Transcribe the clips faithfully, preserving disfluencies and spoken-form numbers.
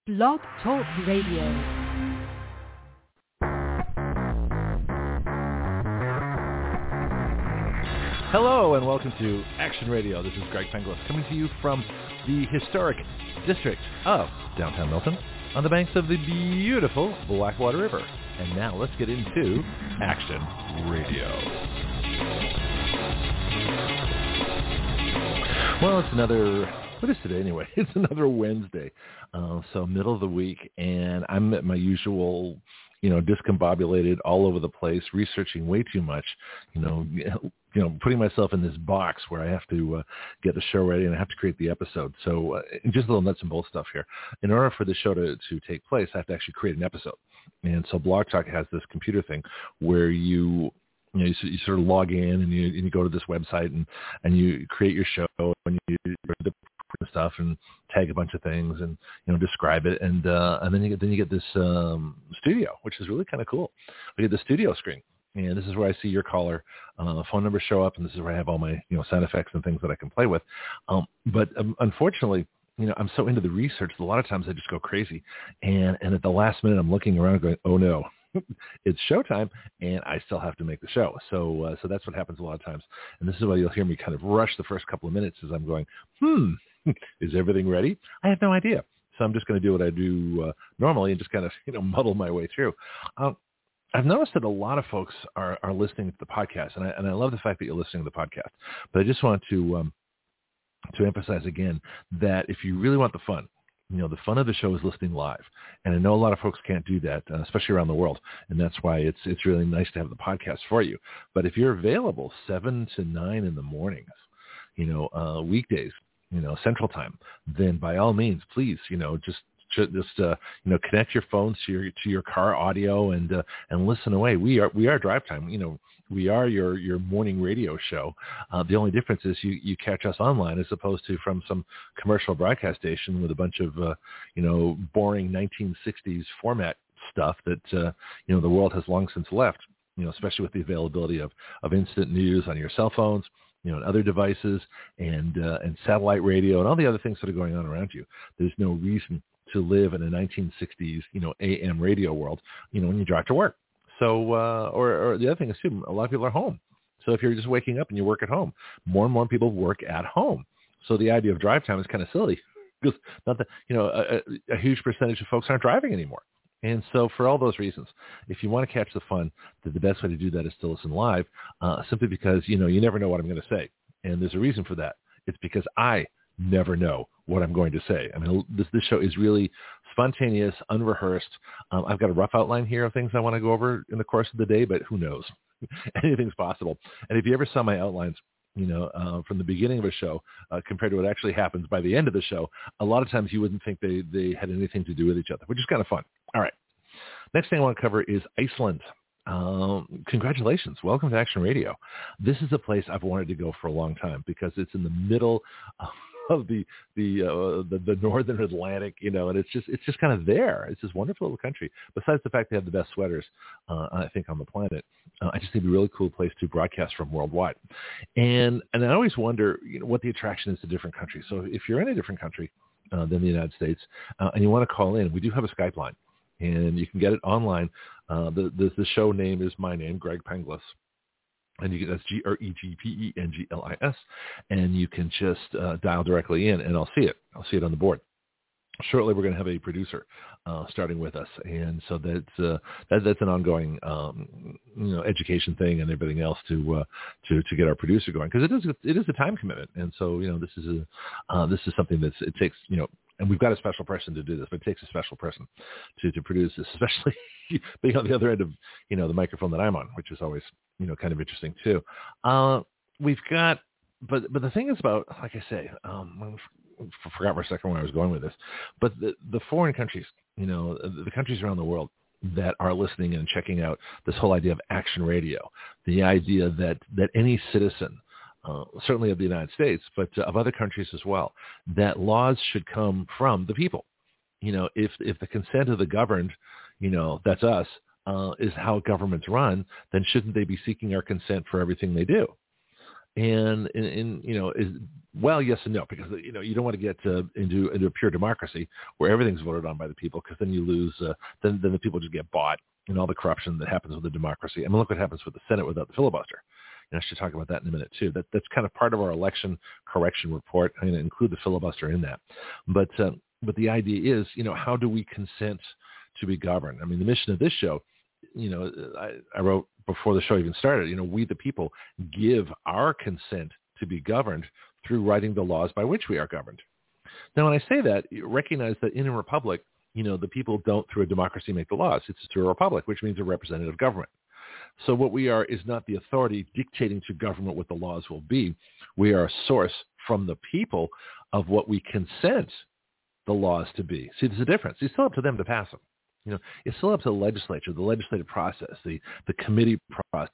Blog Talk Radio. Hello and welcome to Action Radio. This is Greg Penglis coming to you from the historic district of downtown Milton on the banks of the beautiful Blackwater River. And now let's get into Action Radio. Well, it's another, what is today anyway? It's another Wednesday, uh, so middle of the week, and I'm at my usual, you know, discombobulated, all over the place, researching way too much, you know, you know, putting myself in this box where I have to uh, get the show ready and I have to create the episode. So uh, just a little nuts and bolts stuff here. In order for the show to, to take place, I have to actually create an episode. And so Blog Talk has this computer thing where you, you know, you, you sort of log in and you, and you go to this website and, and you create your show and you do the stuff and tag a bunch of things and, you know, describe it. And, uh, and then you get, then you get this, um, studio, which is really kind of cool. We get the studio screen, and this is where I see your caller, uh, phone number show up. And this is where I have all my, you know, sound effects and things that I can play with. Um, but um, unfortunately, you know, I'm so into the research that a lot of times I just go crazy. And, and at the last minute, I'm looking around going, oh no, it's showtime, and I still have to make the show. So, uh, so that's what happens a lot of times. And this is why you'll hear me kind of rush the first couple of minutes as I'm going, hmm, is everything ready? I have no idea. So I'm just going to do what I do uh, normally and just kind of, you know, muddle my way through. Um, I've noticed that a lot of folks are, are listening to the podcast, and I, and I love the fact that you're listening to the podcast. But I just want to um, to emphasize again that if you really want the fun, you know, the fun of the show is listening live. And I know a lot of folks can't do that, uh, especially around the world. And that's why it's it's really nice to have the podcast for you. But if you're available seven to nine in the mornings, you know, uh, weekdays, you know, Central Time, then by all means, please, you know, just just uh, you know, connect your phones to your to your car audio and uh, and listen away. We are we are Drive Time. You know, we are your your morning radio show. Uh, the only difference is you you catch us online as opposed to from some commercial broadcast station with a bunch of uh, you know, boring nineteen sixties format stuff that uh, you know, the world has long since left. You know, especially with the availability of of instant news on your cell phones, you know, and other devices, and uh, and satellite radio and all the other things that are going on around you. There's no reason to live in a nineteen sixties, you know, A M radio world, you know, when you drive to work. So, uh, or, or the other thing is too, a lot of people are home. So if you're just waking up and you work at home, more and more people work at home. So the idea of drive time is kind of silly because not that, you know, a, a huge percentage of folks aren't driving anymore. And so for all those reasons, if you want to catch the fun, the, the best way to do that is to listen live, uh, simply because, you know, you never know what I'm going to say. And there's a reason for that. It's because I never know what I'm going to say. I mean, this this show is really spontaneous, unrehearsed. Um, I've got a rough outline here of things I want to go over in the course of the day, but who knows? Anything's possible. And if you ever saw my outlines, you know, uh, from the beginning of a show uh, compared to what actually happens by the end of the show, a lot of times you wouldn't think they, they had anything to do with each other, which is kind of fun. All right. Next thing I want to cover is Iceland. Um, congratulations. Welcome to Action Radio. This is a place I've wanted to go for a long time because it's in the middle of the the, uh, the the northern Atlantic, you know, and it's just it's just kind of there. It's this wonderful little country. Besides the fact they have the best sweaters, uh, I think, on the planet, uh, I just think it's a really cool place to broadcast from worldwide. And and I always wonder, you know, what the attraction is to different countries. So if you're in a different country uh, than the United States uh, and you want to call in, we do have a Skype line. And you can get it online. Uh, the, the the show name is my name, Greg Penglis. And you can, that's G R E G P E N G L I S. And you can just uh, dial directly in, and I'll see it. I'll see it on the board. Shortly, we're going to have a producer uh, starting with us, and so that's uh, that, that's an ongoing, um, you know, education thing and everything else to uh, to to get our producer going, because it is it is a time commitment, and so, you know, this is a uh, this is something that's it takes, you know. And we've got a special person to do this, but it takes a special person to, to produce this, especially being on the other end of, you know, the microphone that I'm on, which is always, you know, kind of interesting too. Uh, we've got, but but the thing is about, like I say, um, I forgot for a second where I was going with this, but the, the foreign countries, you know, the countries around the world that are listening and checking out this whole idea of Action Radio, the idea that, that any citizen, Uh, certainly of the United States, but uh, of other countries as well, that laws should come from the people. You know, if if the consent of the governed, you know, that's us, uh, is how governments run, then shouldn't they be seeking our consent for everything they do? And, and, and you know, is, well, yes and no, because, you know, you don't want to get uh, into into a pure democracy where everything's voted on by the people, because then you lose, uh, then, then the people just get bought and all the corruption that happens with the democracy. I mean, look what happens with the Senate without the filibuster. And I should talk about that in a minute, too. That That's kind of part of our election correction report. I'm going to include the filibuster in that. But, uh, but the idea is, you know, how do we consent to be governed? I mean, the mission of this show, you know, I, I wrote before the show even started, you know, we the people give our consent to be governed through writing the laws by which we are governed. Now, when I say that, you recognize that in a republic, you know, the people don't through a democracy make the laws. It's through a republic, which means a representative government. So what we are is not the authority dictating to government what the laws will be. We are a source from the people of what we consent the laws to be. See, there's a difference. It's still up to them to pass them. You know, it's still up to the legislature, the legislative process, the, the committee process,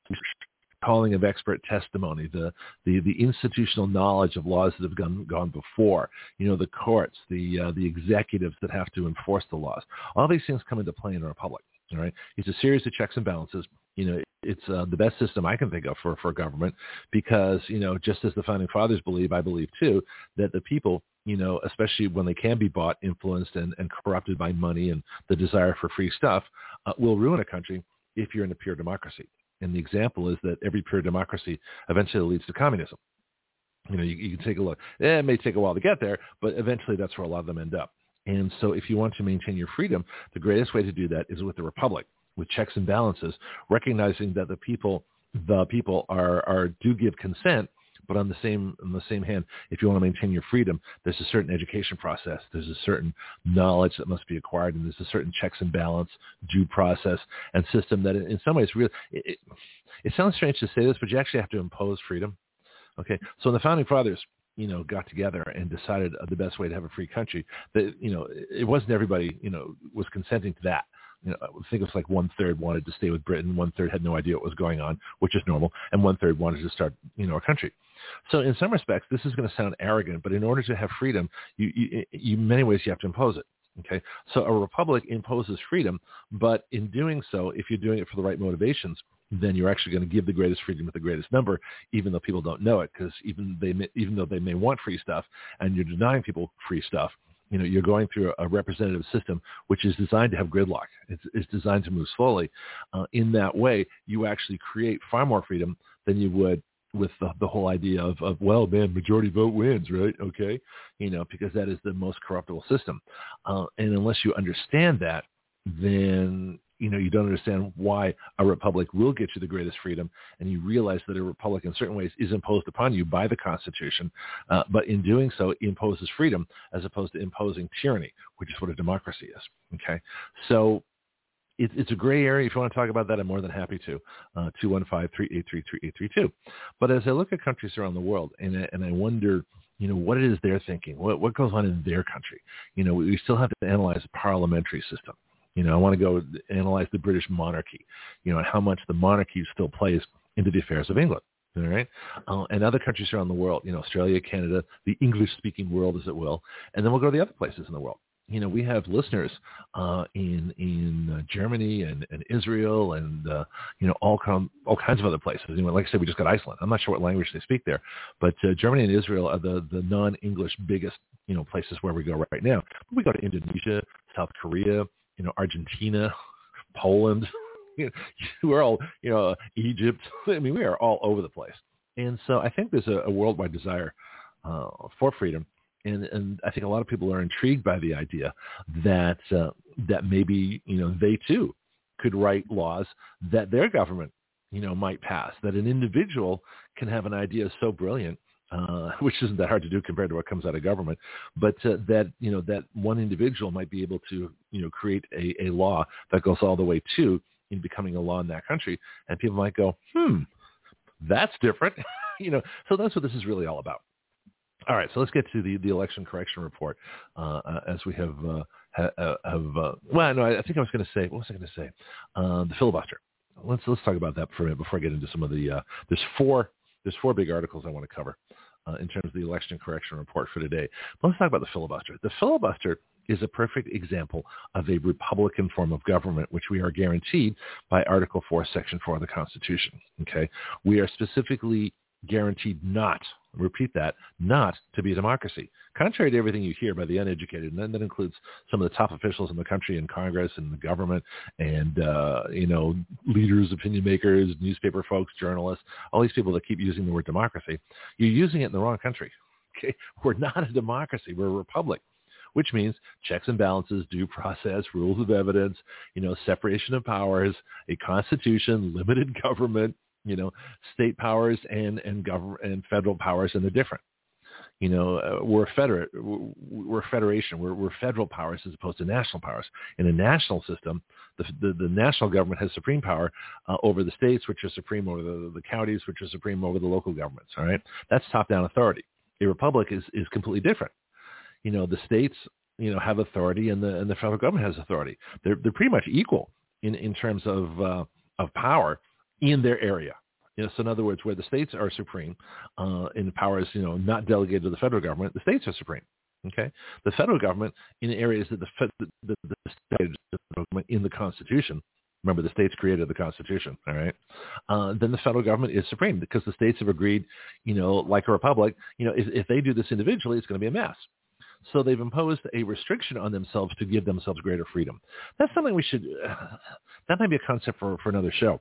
calling of expert testimony, the, the, the institutional knowledge of laws that have gone, gone before, you know, the courts, the, uh, the executives that have to enforce the laws. All these things come into play in a republic, all right? It's a series of checks and balances. You know, it's uh, the best system I can think of for, for government because, you know, just as the Founding Fathers believe, I believe too, that the people, you know, especially when they can be bought, influenced, and, and corrupted by money and the desire for free stuff, uh, will ruin a country if you're in a pure democracy. And the example is that every pure democracy eventually leads to communism. You know, you, you can take a look. Eh, it may take a while to get there, but eventually that's where a lot of them end up. And so if you want to maintain your freedom, the greatest way to do that is with the republic, with checks and balances, recognizing that the people, the people are, are do give consent. But on the same on the same hand, if you want to maintain your freedom, there's a certain education process. There's a certain knowledge that must be acquired, and there's a certain checks and balance, due process, and system that in some ways really, it, it, it sounds strange to say this, but you actually have to impose freedom. Okay, so when the Founding Fathers, you know, got together and decided uh, the best way to have a free country, that, you know, it wasn't everybody, you know, was consenting to that. You know, I think it was like one third wanted to stay with Britain, one third had no idea what was going on, which is normal, and one third wanted to start, you know, a country. So in some respects, this is going to sound arrogant, but in order to have freedom, you, you, you in many ways you have to impose it. Okay, so a republic imposes freedom, but in doing so, if you're doing it for the right motivations, then you're actually going to give the greatest freedom to the greatest number, even though people don't know it, because even they may, even though they may want free stuff, and you're denying people free stuff, you know, you're going through a representative system which is designed to have gridlock. It's, it's designed to move slowly. Uh, in that way, you actually create far more freedom than you would with the, the whole idea of, of, well, man, majority vote wins, right? Okay. You know, because that is the most corruptible system. Uh, and unless you understand that, then, you know, you don't understand why a republic will get you the greatest freedom. And you realize that a republic in certain ways is imposed upon you by the Constitution. Uh, but in doing so, it imposes freedom as opposed to imposing tyranny, which is what a democracy is. Okay. So, It, it's a gray area. If you want to talk about that, I'm more than happy to. Uh, two one five, three eight three, three eight three two. But as I look at countries around the world and I, and I wonder, you know, what it is they're thinking, what, what goes on in their country. You know, we still have to analyze the parliamentary system. You know, I want to go analyze the British monarchy, you know, and how much the monarchy still plays into the affairs of England. All right. Uh, and other countries around the world, you know, Australia, Canada, the English-speaking world, as it will. And then we'll go to the other places in the world. You know, we have listeners uh, in in uh, Germany and, and Israel and, uh, you know, all com- all kinds of other places. You know, like I said, we just got Iceland. I'm not sure what language they speak there. But uh, Germany and Israel are the, the non-English biggest, you know, places where we go right now. We go to Indonesia, South Korea, you know, Argentina, Poland. You know, we're all, you know, Egypt. I mean, we are all over the place. And so I think there's a, a worldwide desire uh, for freedom. And, and I think a lot of people are intrigued by the idea that uh, that maybe, you know, they too could write laws that their government, you know, might pass, that an individual can have an idea so brilliant, uh, which isn't that hard to do compared to what comes out of government, but uh, that, you know, that one individual might be able to, you know, create a, a law that goes all the way to in becoming a law in that country. And people might go, hmm, that's different. You know, so that's what this is really all about. All right, so let's get to the, the election correction report uh, uh, as we have, uh, ha, have uh, well, no, I think I was going to say, what was I going to say? Uh, the filibuster. Let's let's talk about that for a minute before I get into some of the, uh, there's four there's four big articles I want to cover uh, in terms of the election correction report for today. But let's talk about the filibuster. The filibuster is a perfect example of a Republican form of government, which we are guaranteed by Article four, Section four of the Constitution. Okay, we are specifically guaranteed not, repeat that, not to be a democracy. Contrary to everything you hear by the uneducated, and then that includes some of the top officials in the country and Congress and the government and, uh, you know, leaders, opinion makers, newspaper folks, journalists, all these people that keep using the word democracy, you're using it in the wrong country. Okay? We're not a democracy. We're a republic, which means checks and balances, due process, rules of evidence, you know, separation of powers, a constitution, limited government, you know, state powers and and government and federal powers, and they're different. You know, uh, we're a federate, we're a federation, we're, we're federal powers as opposed to national powers. In a national system, the the, the national government has supreme power uh, over the states, which are supreme over the, the counties, which are supreme over the local governments. All right, that's top-down authority. A republic is is completely different. You know, the states, you know, have authority, and the and the federal government has authority. They're they're pretty much equal in in terms of uh, of power in their area. You know, so in other words, where the states are supreme uh, in powers, you know, not delegated to the federal government, the states are supreme. Okay, the federal government in areas that the the, the, the state government in the Constitution. Remember, the states created the Constitution. All right, uh, then the federal government is supreme because the states have agreed. You know, like a republic, you know, if, if they do this individually, it's going to be a mess. So they've imposed a restriction on themselves to give themselves greater freedom. That's something we should. Uh, that might be a concept for for another show.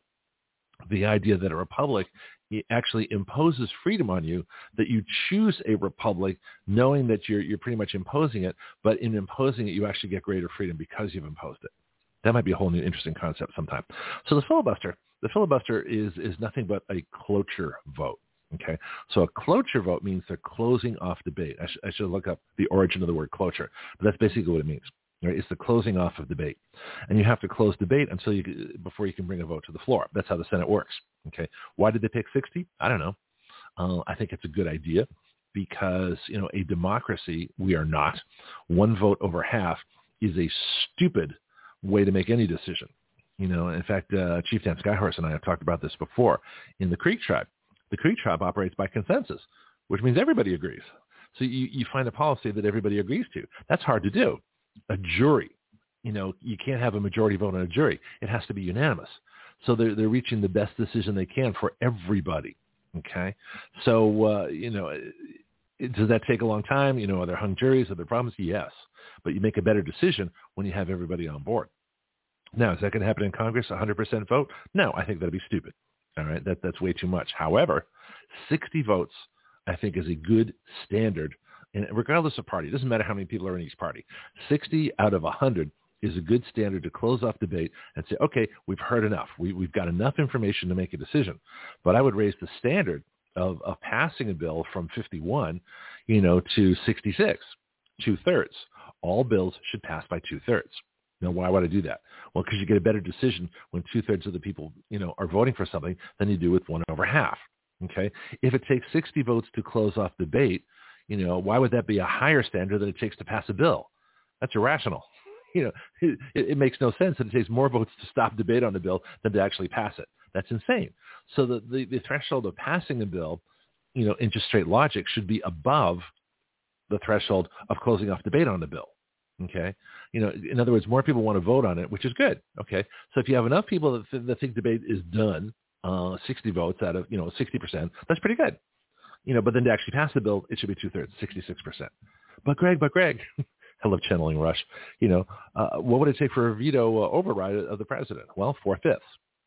The idea that a republic actually imposes freedom on you, that you choose a republic knowing that you're you're pretty much imposing it, but in imposing it, you actually get greater freedom because you've imposed it. That might be a whole new interesting concept sometime. So the filibuster, the filibuster is is nothing but a cloture vote. Okay, so a cloture vote means they're closing off debate. I, sh- I should look up the origin of the word cloture, but that's basically what it means. Right? It's the closing off of debate, and you have to close debate until you before you can bring a vote to the floor. That's how the Senate works. Okay, why did they pick sixty? I don't know. Uh, I think it's a good idea because you know a democracy we are not. One vote over half is a stupid way to make any decision. You know, in fact, uh, Chief Dan Skyhorse and I have talked about this before. In the Creek tribe, the Creek tribe operates by consensus, which means everybody agrees. So you, you find a policy that everybody agrees to. That's hard to do. A jury, you know, you can't have a majority vote on a jury. It has to be unanimous. So they're, they're reaching the best decision they can for everybody. Okay. So, uh, you know, it, does that take a long time? You know, are there hung juries? Are there problems? Yes. But you make a better decision when you have everybody on board. Now, is that going to happen in Congress, one hundred percent vote? No, I think that'd be stupid. All right. That, that's way too much. However, sixty votes, I think, is a good standard. And regardless of party, it doesn't matter how many people are in each party. sixty out of one hundred is a good standard to close off debate and say, okay, we've heard enough. We, we've got enough information to make a decision. But I would raise the standard of, of passing a bill from fifty-one, you know, to sixty-six, two-thirds. All bills should pass by two-thirds. Now, why would I do that? Well, because you get a better decision when two-thirds of the people, you know, are voting for something than you do with one over half. Okay? If it takes sixty votes to close off debate, you know, why would that be a higher standard than it takes to pass a bill? That's irrational. You know, it, it makes no sense that it takes more votes to stop debate on the bill than to actually pass it. That's insane. So the, the, the threshold of passing a bill, you know, in just straight logic should be above the threshold of closing off debate on the bill. Okay. You know, in other words, more people want to vote on it, which is good. Okay. So if you have enough people that, th- that think debate is done, uh, sixty votes out of, you know, sixty percent, that's pretty good. You know, but then to actually pass the bill, it should be two-thirds, sixty-six percent. But Greg, but Greg, I love channeling Rush. You know, uh, what would it take for a veto uh, override of the president? Well, four-fifths.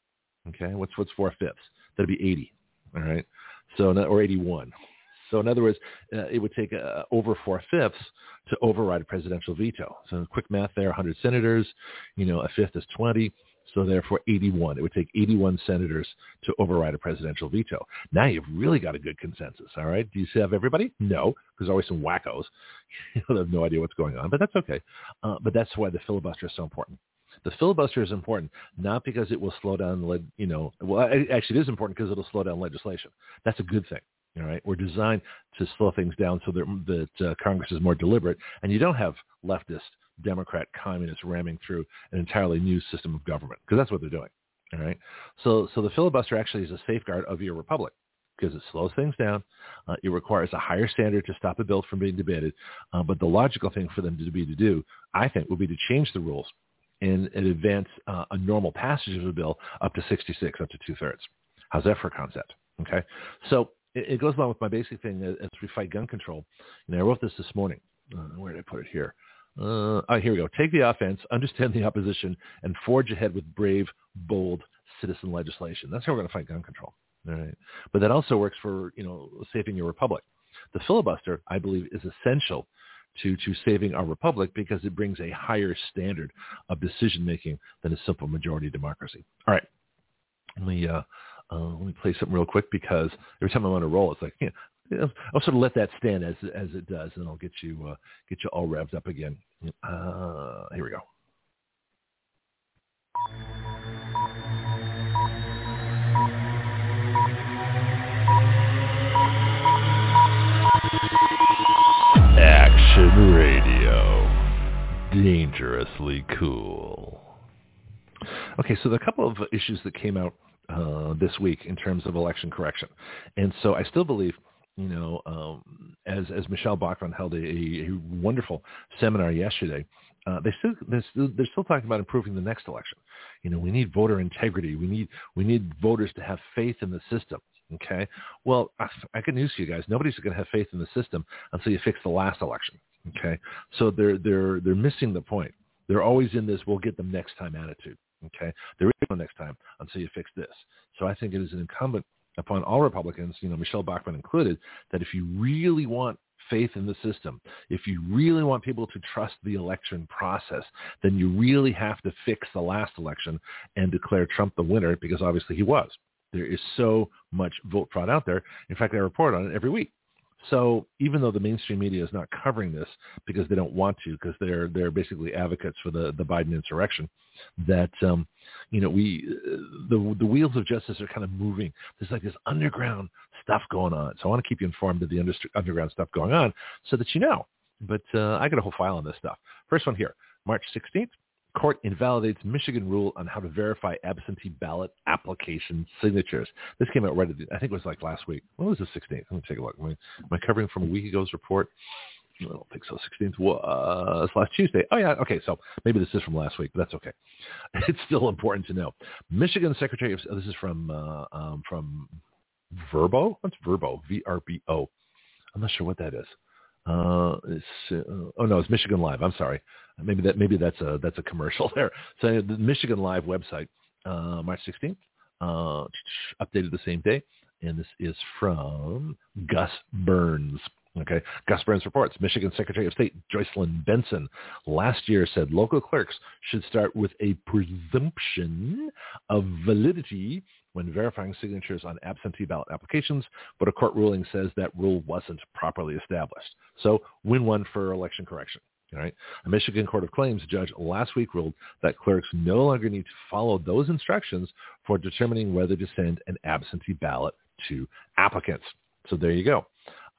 Okay, what's what's four-fifths? That'd be eighty, all right? So, or eighty-one. So in other words, uh, it would take uh, over four-fifths to override a presidential veto. So quick math there, one hundred senators, you know, a fifth is twenty. So therefore, eighty-one. It would take eighty-one senators to override a presidential veto. Now you've really got a good consensus, all right? Do you have everybody? No, because there's always some wackos. You have no idea what's going on, but that's okay. Uh, but that's why the filibuster is so important. The filibuster is important not because it will slow down, le- you know, well, actually it is important because it'll slow down legislation. That's a good thing. All right, we're designed to slow things down so that, that uh, Congress is more deliberate, and you don't have leftist, Democrat, communists ramming through an entirely new system of government, because that's what they're doing. All right, so so the filibuster actually is a safeguard of your republic because it slows things down. Uh, it requires a higher standard to stop a bill from being debated, uh, but the logical thing for them to be to do, I think, would be to change the rules and, and advance uh, a normal passage of a bill up to sixty-six, up to two-thirds. How's that for a concept? Okay, so it, it goes along with my basic thing as, as we fight gun control. You know, I wrote this this morning. Uh, where did I put it here? Uh, oh, here we go. Take the offense, understand the opposition, and forge ahead with brave, bold citizen legislation. That's how we're going to fight gun control. All right. But that also works for, you know, saving your republic. The filibuster, I believe, is essential to, to saving our republic because it brings a higher standard of decision-making than a simple majority democracy. All right. Let me, uh, uh, let me play something real quick because every time I'm on a roll, it's like, you know, I'll sort of let that stand as as it does, and I'll get you uh, get you all revved up again. Uh, here we go. Action Radio, dangerously cool. Okay, so there are a couple of issues that came out uh, this week in terms of election correction, and so I still believe. You know, um, as as Michelle Bachmann held a, a wonderful seminar yesterday, uh, they still they're, still they're still talking about improving the next election. You know, we need voter integrity. We need we need voters to have faith in the system. Okay, well, I, I can news to you guys. Nobody's going to have faith in the system until you fix the last election. Okay, so they're they're they're missing the point. They're always in this "we'll get them next time" attitude. Okay, there is no next time until you fix this. So I think it is an incumbent upon all Republicans, you know, Michelle Bachmann included, that if you really want faith in the system, if you really want people to trust the election process, then you really have to fix the last election and declare Trump the winner, because obviously he was. There is so much vote fraud out there. In fact, I report on it every week. So even though the mainstream media is not covering this because they don't want to, because they're they're basically advocates for the, the Biden insurrection, that um, you know we the the wheels of justice are kind of moving. There's like this underground stuff going on. So I want to keep you informed of the under, underground stuff going on so that you know. But uh, I got a whole file on this stuff. First one here, March sixteenth. Court invalidates Michigan rule on how to verify absentee ballot application signatures. This came out right at the, I think it was like last week. When was the sixteenth? Let me take a look. Am I, am I covering from a week ago's report? I don't think so. sixteenth was last Tuesday. Oh, yeah. Okay. So maybe this is from last week, but that's okay. It's still important to know. Michigan Secretary of, oh, this is from, uh, um, from Verbo? What's Verbo? V R B O. I'm not sure what that is. Uh, it's, uh, oh no, it's Michigan Live. I'm sorry. Maybe that maybe that's a that's a commercial there. So the Michigan Live website, uh, March sixteenth, uh, updated the same day, and this is from Gus Burns. Okay, Gus Burns reports Michigan Secretary of State Joycelyn Benson last year said local clerks should start with a presumption of validity when verifying signatures on absentee ballot applications, but a court ruling says that rule wasn't properly established. So win one for election correction. All right. A Michigan Court of Claims judge last week ruled that clerks no longer need to follow those instructions for determining whether to send an absentee ballot to applicants. So there you go.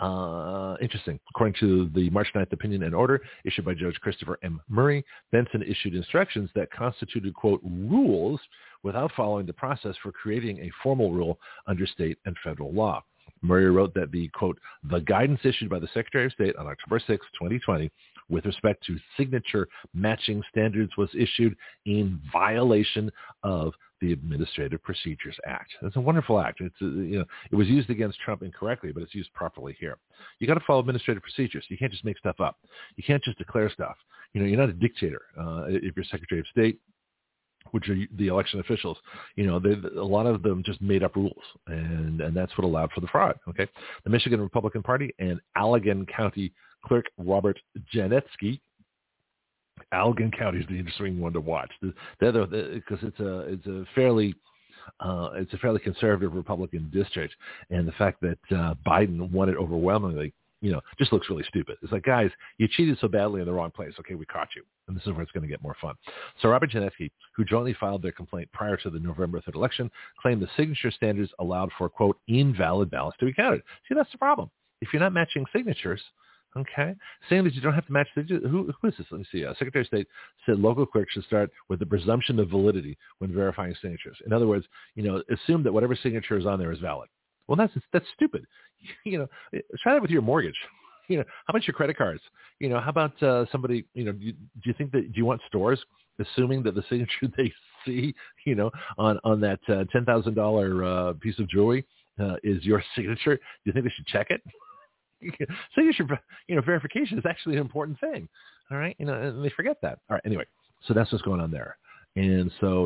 Uh, interesting. According to the March ninth opinion and order issued by Judge Christopher M. Murray, Benson issued instructions that constituted, quote, rules without following the process for creating a formal rule under state and federal law. Murray wrote that the, quote, the guidance issued by the Secretary of State on October sixth, twenty twenty, with respect to signature matching standards was issued in violation of the Administrative Procedures Act. It's a wonderful act. It's, uh, you know, it was used against Trump incorrectly, but it's used properly here. You got to follow administrative procedures. You can't just make stuff up. You can't just declare stuff. You know, you're not a dictator. Uh, if you're Secretary of State, which are the election officials, you know, they, a lot of them just made up rules, and, and that's what allowed for the fraud, okay? The Michigan Republican Party and Allegan County Clerk Robert Janetsky. Allegan County is the interesting one to watch. Because it's a it's a fairly uh, it's a fairly conservative Republican district, and the fact that uh, Biden won it overwhelmingly, you know, just looks really stupid. It's like, guys, you cheated so badly in the wrong place. Okay, we caught you, and this is where it's going to get more fun. So Robert Janetsky, who jointly filed their complaint prior to the November third election, claimed the signature standards allowed for, quote, invalid ballots to be counted. See, that's the problem. If you're not matching signatures. Okay. Saying that you don't have to match the, who, who is this? Let me see. Uh, Secretary of State said local clerks should start with the presumption of validity when verifying signatures. In other words, you know, assume that whatever signature is on there is valid. Well, that's that's stupid. You know, try that with your mortgage. You know, how about your credit cards? You know, how about uh, somebody, you know, do you, do you think that, do you want stores assuming that the signature they see, you know, on, on that uh, ten thousand dollars uh, piece of jewelry uh, is your signature. Do you think they should check it? Signature, you know, verification is actually an important thing. All right, you know, and they forget that. All right, anyway, so that's what's going on there. And so,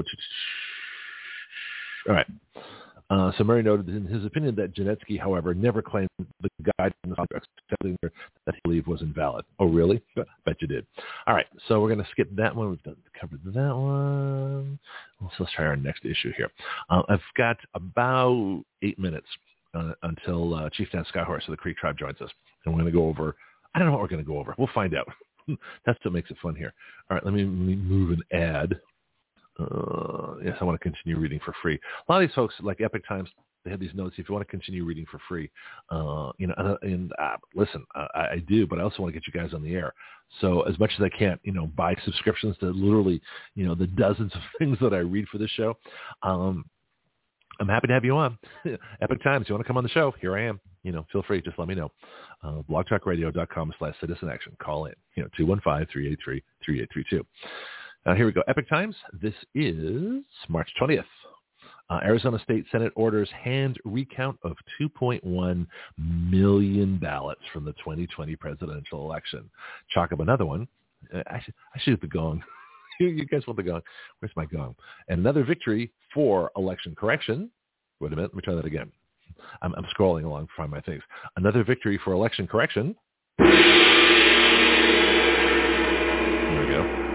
all right. Uh, so Murray noted in his opinion that Janetsky, however, never claimed the guidance that he believed was invalid. Oh, really? Bet you did. All right, so we're going to skip that one. We've done, covered that one. Let's, let's try our next issue here. Uh, I've got about eight minutes uh, until uh, Chief Dan Skyhorse of the Creek Tribe joins us. And we're going to go over, I don't know what we're going to go over. We'll find out. That's what makes it fun here. All right, let me, let me move and add. Uh, yes, I want to continue reading for free. A lot of these folks, like Epic Times, they have these notes. If you want to continue reading for free, uh, you know, and, and uh, listen, uh, I, I do, but I also want to get you guys on the air. So as much as I can't, you know, buy subscriptions to literally, you know, the dozens of things that I read for this show, um, I'm happy to have you on. Epic Times, you want to come on the show? Here I am. You know, feel free. Just let me know. Uh, blogtalkradio.com slash citizen action. Call in, you know, two one five, three eight three, three eight three two. Uh, here we go. Epic Times. This is March twentieth. Uh, Arizona State Senate orders hand recount of two point one million ballots from the twenty twenty presidential election. Chalk up another one. Uh, I, should, I should have the gong. You guys want the gong. Where's my gong? And another victory for election correction. Wait a minute. Let me try that again. I'm, I'm scrolling along to find my things. Another victory for election correction. There we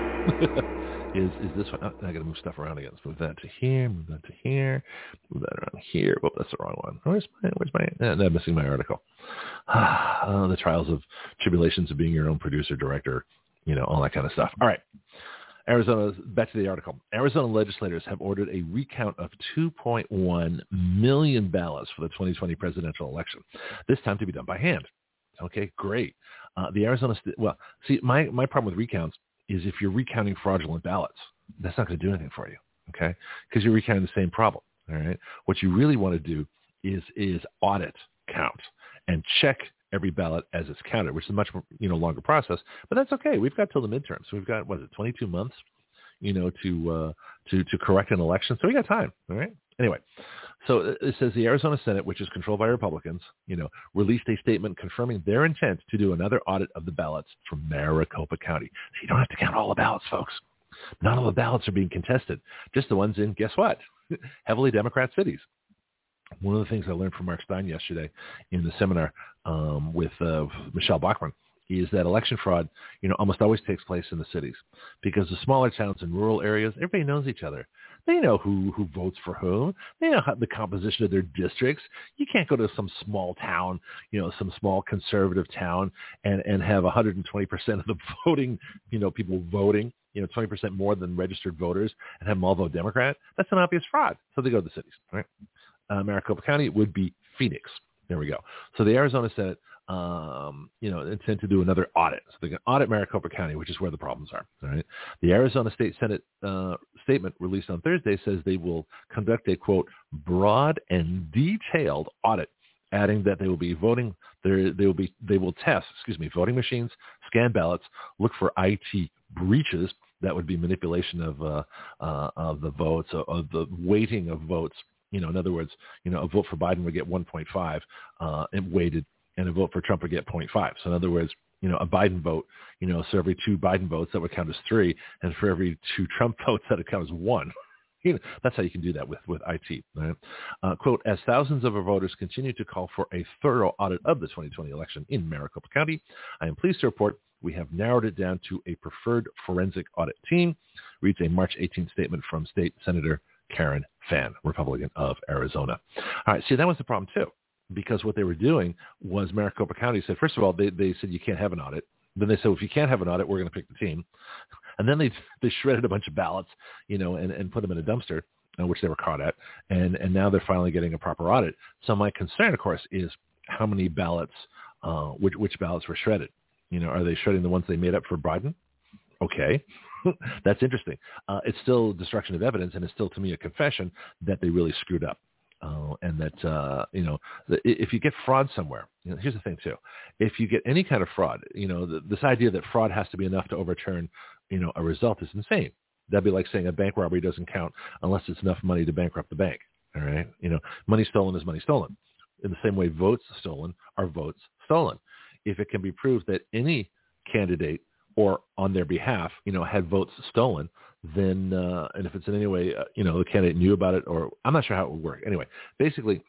go. is is this one? Oh, I got to move stuff around again. Let's move that to here, move that to here, move that around here. Oh, that's the wrong one. Where's my, where's my, eh, no, I'm missing my article. Uh, the trials of tribulations of being your own producer, director, you know, all that kind of stuff. All right. Arizona, back to the article. Arizona legislators have ordered a recount of two point one million ballots for the twenty twenty presidential election, this time to be done by hand. Okay, great. Uh, the Arizona, st- well, see, my, my problem with recounts is if you're recounting fraudulent ballots, that's not going to do anything for you, okay? Because you're recounting the same problem, all right? What you really want to do is is audit count and check every ballot as it's counted, which is a much more, you know, longer process. But that's okay. We've got till the midterms. We've got, what is it, twenty-two months, you know, to uh, to to correct an election. So we got time, all right? Anyway, so it says the Arizona Senate, which is controlled by Republicans, you know, released a statement confirming their intent to do another audit of the ballots from Maricopa County. So you don't have to count all the ballots, folks. Not all the ballots are being contested, just the ones in, guess what, heavily Democrat cities. One of the things I learned from Mark Stein yesterday in the seminar um, with uh, Michelle Bachmann is that election fraud, you know, almost always takes place in the cities because the smaller towns and rural areas, everybody knows each other. They know who, who votes for whom. They know how, the composition of their districts. You can't go to some small town, you know, some small conservative town and, and have one hundred twenty percent of the voting, you know, people voting, you know, twenty percent more than registered voters and have them all vote Democrat. That's an obvious fraud. So they go to the cities, right? Uh, Maricopa County would be Phoenix. There we go. So the Arizona Senate, um, you know, intend to do another audit. So they can audit Maricopa County, which is where the problems are. All right. The Arizona State Senate uh, statement released on Thursday says they will conduct a, quote, broad and detailed audit, adding that they will be voting. They will be they will test, excuse me, voting machines, scan ballots, look for I T breaches. That would be manipulation of uh, uh, of the votes, of the weighting of votes. You know, in other words, you know, a vote for Biden would get one point five uh, and weighted, and a vote for Trump would get zero point five. So in other words, you know, a Biden vote, you know, so every two Biden votes, that would count as three. And for every two Trump votes, that would count as one. You know, that's how you can do that with, with I T. Right? Uh, quote, as thousands of our voters continue to call for a thorough audit of the twenty twenty election in Maricopa County, I am pleased to report we have narrowed it down to a preferred forensic audit team, reads a March eighteenth statement from State Senator Karen Fann, Republican of Arizona. All right, see, that was the problem too, because what they were doing was Maricopa County said, first of all, they, they said you can't have an audit. Then they said, well, if you can't have an audit, we're going to pick the team. And then they they shredded a bunch of ballots, you know, and, and put them in a dumpster, uh, which they were caught at. And, and now they're finally getting a proper audit. So my concern, of course, is how many ballots, uh, which, which ballots were shredded. You know, are they shredding the ones they made up for Biden? Okay. That's interesting. Uh, it's still destruction of evidence, and it's still, to me, a confession that they really screwed up. Uh, and that, uh, you know, the, if you get fraud somewhere, you know, here's the thing, too. If you get any kind of fraud, you know, the, this idea that fraud has to be enough to overturn, you know, a result is insane. That'd be like saying a bank robbery doesn't count unless it's enough money to bankrupt the bank. All right. You know, money stolen is money stolen. in the same way votes stolen are votes stolen. If it can be proved that any candidate or on their behalf, you know, had votes stolen, then, uh, and if it's in any way, uh, you know, the candidate knew about it, or I'm not sure how it would work. Anyway, basically,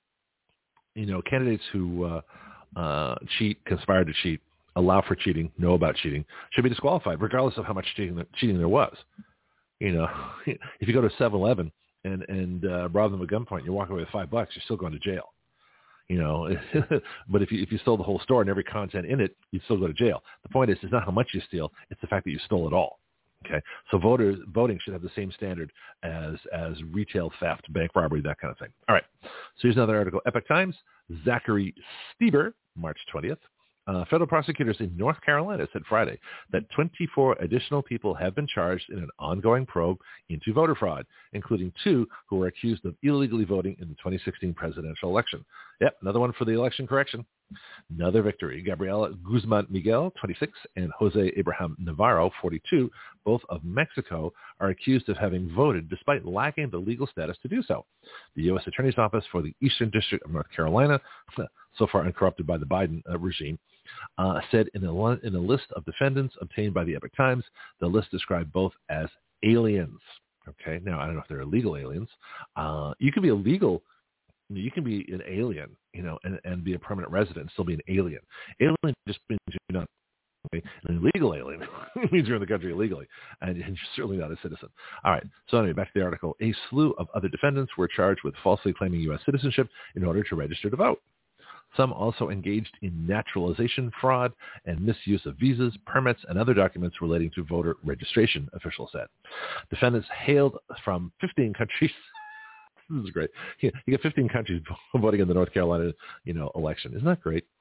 you know, candidates who uh, uh, cheat, conspire to cheat, allow for cheating, know about cheating, should be disqualified, regardless of how much cheating, cheating there was. You know, if you go to seven eleven and, and uh, rob them at gunpoint, you're walking away with five bucks, you're still going to jail. You know, but if you if you stole the whole store and every content in it, you'd still go to jail. The point is, it's not how much you steal; it's the fact that you stole it all. Okay, so voters voting should have the same standard as as retail theft, bank robbery, that kind of thing. All right. So here's another article: Epoch Times. Zachary Stieber, March twentieth. Uh, federal prosecutors in North Carolina said Friday that twenty-four additional people have been charged in an ongoing probe into voter fraud, including two who were accused of illegally voting in the twenty sixteen presidential election. Yep, another one for the election correction. Another victory. Gabriela Guzman Miguel, twenty-six, and Jose Abraham Navarro, forty-two, both of Mexico, are accused of having voted despite lacking the legal status to do so. The U S Attorney's Office for the Eastern District of North Carolina, so far uncorrupted by the Biden uh, regime, uh, said in a, in a list of defendants obtained by the Epoch Times, the list described both as aliens. Okay, now I don't know if they're illegal aliens. Uh, you can be illegal. You can be an alien, you know, and, and be a permanent resident and still be an alien. Alien just means you're not okay? An illegal alien. It means you're in the country illegally, and, and you're certainly not a citizen. All right. So anyway, back to the article. A slew of other defendants were charged with falsely claiming U S citizenship in order to register to vote. Some also engaged in naturalization fraud and misuse of visas, permits, and other documents relating to voter registration, officials said. Defendants hailed from fifteen countries. This is great. You get fifteen countries voting in the North Carolina, you know, election. Isn't that great?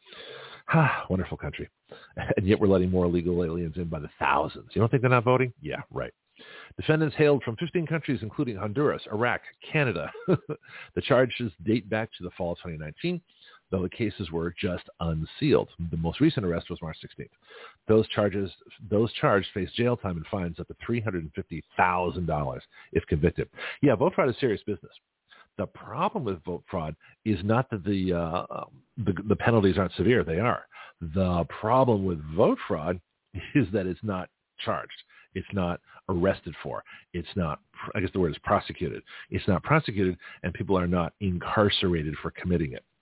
Ah, wonderful country. And yet we're letting more illegal aliens in by the thousands. You don't think they're not voting? Yeah, right. Defendants hailed from fifteen countries, including Honduras, Iraq, Canada. The charges date back to the fall of twenty nineteen, though the cases were just unsealed. The most recent arrest was March sixteenth. Those charges, those charged face jail time and fines up to three hundred fifty thousand dollars if convicted. Yeah, vote fraud is serious business. The problem with vote fraud is not that the, uh, the the penalties aren't severe. They are. The problem with vote fraud is that it's not charged. It's not arrested for. It's not, I guess the word is prosecuted. It's not prosecuted, and people are not incarcerated for committing it.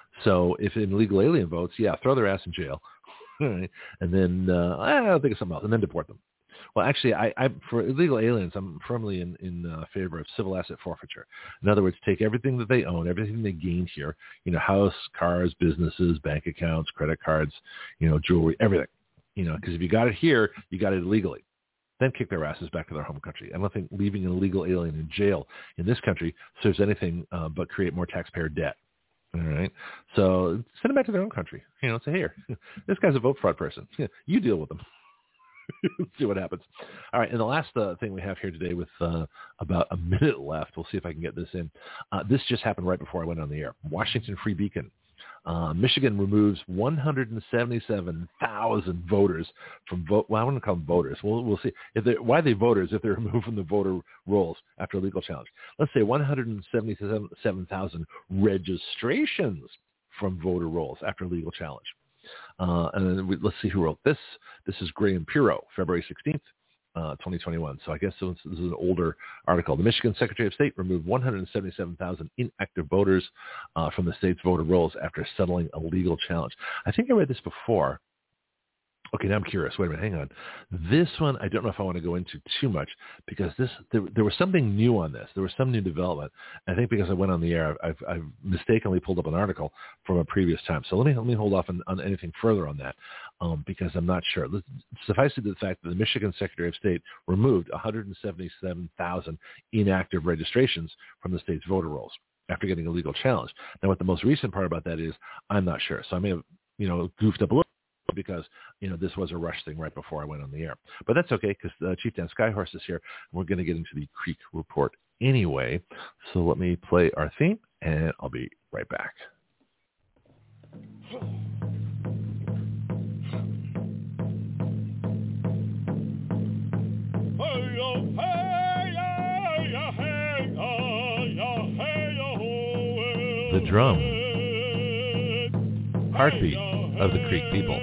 So if an illegal alien votes, yeah, throw their ass in jail, and then uh, I'll think of something else, and then deport them. Well, actually, I, I for illegal aliens, I'm firmly in, in uh, favor of civil asset forfeiture. In other words, take everything that they own, everything they gained here, you know, house, cars, businesses, bank accounts, credit cards, you know, jewelry, everything. You know, because if you got it here, you got it illegally. Then kick their asses back to their home country. I don't think leaving an illegal alien in jail in this country serves anything uh, but create more taxpayer debt. All right. So send them back to their own country. You know, say, here, this guy's a vote fraud person. You deal with them. See what happens. All right. And the last uh, thing we have here today with uh, about a minute left, we'll see if I can get this in. Uh, this just happened right before I went on the air. Washington Free Beacon. Uh, Michigan removes one hundred seventy-seven thousand voters from vote. Well, I wouldn't call them voters. We'll, we'll see if they're, why are they voters if they're removed from the voter rolls after a legal challenge. Let's say one hundred seventy-seven thousand registrations from voter rolls after a legal challenge. Uh, and then we, let's see who wrote this. This is Graham Piro, February sixteenth. Uh, twenty twenty-one. So I guess this is an older article. The Michigan Secretary of State removed one hundred seventy-seven thousand inactive voters uh, from the state's voter rolls after settling a legal challenge. I think I read this before. Okay, now I'm curious. Wait a minute, hang on. This one, I don't know if I want to go into too much because this there, there was something new on this. There was some new development. I think because I went on the air, I've, I've mistakenly pulled up an article from a previous time. So let me let me hold off on, on anything further on that um, because I'm not sure. Let's, suffice it to the fact that the Michigan Secretary of State removed one hundred seventy-seven thousand inactive registrations from the state's voter rolls after getting a legal challenge. Now, what the most recent part about that is, I'm not sure. So I may have, you know, goofed up a little because, you know, this was a rush thing right before I went on the air. But that's okay because uh, Chief Dan Skyhorse is here. We're going to get into the Creek Report anyway. So let me play our theme, and I'll be right back. The drum heartbeat of the Creek people.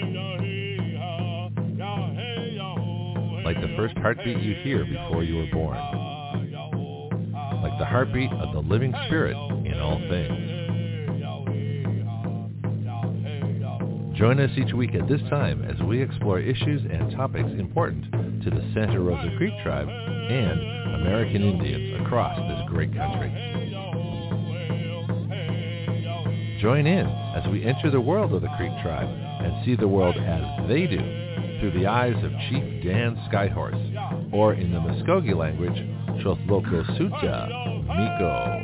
Like the first heartbeat you hear before you were born. Like the heartbeat of the living spirit in all things. Join us each week at this time as we explore issues and topics important to the Santa Rosa Creek Tribe and American Indians across this great country. Join in as we enter the world of the Creek Tribe and see the world as they do through the eyes of Chief Dan Skyhorse, or in the Muskogee language, Chosloko Suta Miko.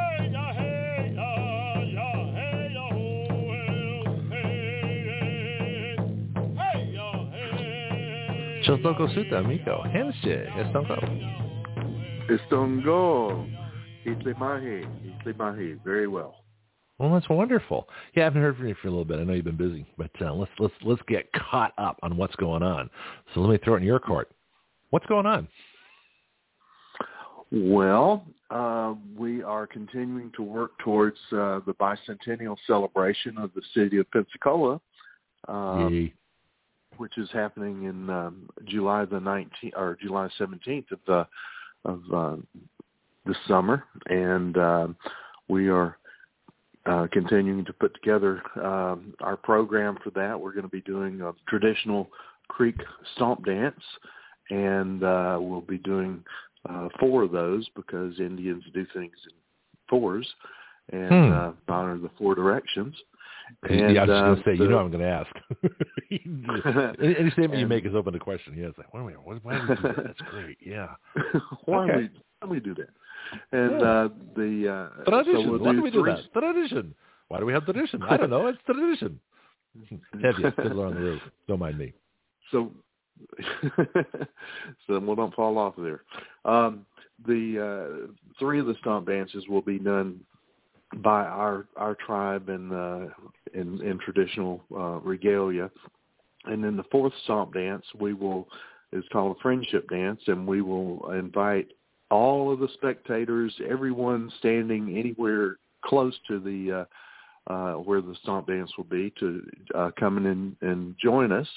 Chosloko Suta Miko. Henshe, Estongo. Estongo. Islimahi. Islimahi. Very well. Well, that's wonderful. Yeah, I haven't heard from you for a little bit. I know you've been busy, but uh, let's let's let's get caught up on what's going on. So let me throw it in your court. What's going on? Well, uh, we are continuing to work towards uh, the bicentennial celebration of the city of Pensacola, uh, which is happening in um, July the nineteenth or July seventeenth of the of uh, this summer, and uh, we are. Uh, continuing to put together um, our program for that. We're going to be doing a traditional Creek stomp dance, and uh, we'll be doing uh, four of those because Indians do things in fours and hmm. uh, honor the four directions. And, yeah, I was just going to say, the, you know I'm going to ask. any, any statement and, you make is open to question. Yeah, it's like, why, why, why do we do that? That's great, yeah. why, okay. do we, why do we do that? And yeah. uh, the uh, tradition. So we'll why do do we do three... that? Tradition. Why do we have tradition? I don't know. It's tradition. Heavy, fiddler on the roof. Don't mind me. So, so we don't fall off of there. Um, the uh, three of the stomp dances will be done by our our tribe in uh, in, in traditional uh, regalia, and then the fourth stomp dance we will is called a friendship dance, and we will invite all of the spectators, everyone standing anywhere close to the uh, uh, where the stomp dance will be, to uh, come in and, and join us.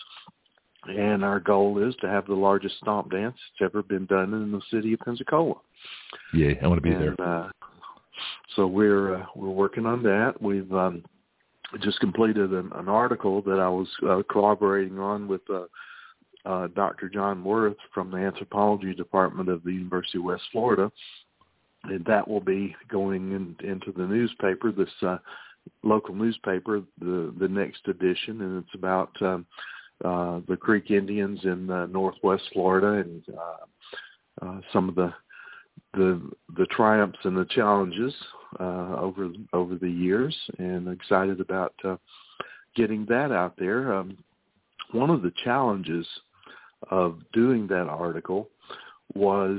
And our goal is to have the largest stomp dance that's ever been done in the city of Pensacola. Yeah, I want to be and, there. Uh, so we're uh, we're working on that. We've um, just completed an, an article that I was uh, collaborating on with uh, uh, Doctor John Worth from the Anthropology Department of the University of West Florida, and that will be going in, into the newspaper, this uh, local newspaper, the the next edition, and it's about um, uh, the Creek Indians in uh, Northwest Florida and uh, uh, some of the the the triumphs and the challenges uh, over over the years, and excited about uh, getting that out there. Um, one of the challenges of doing that article was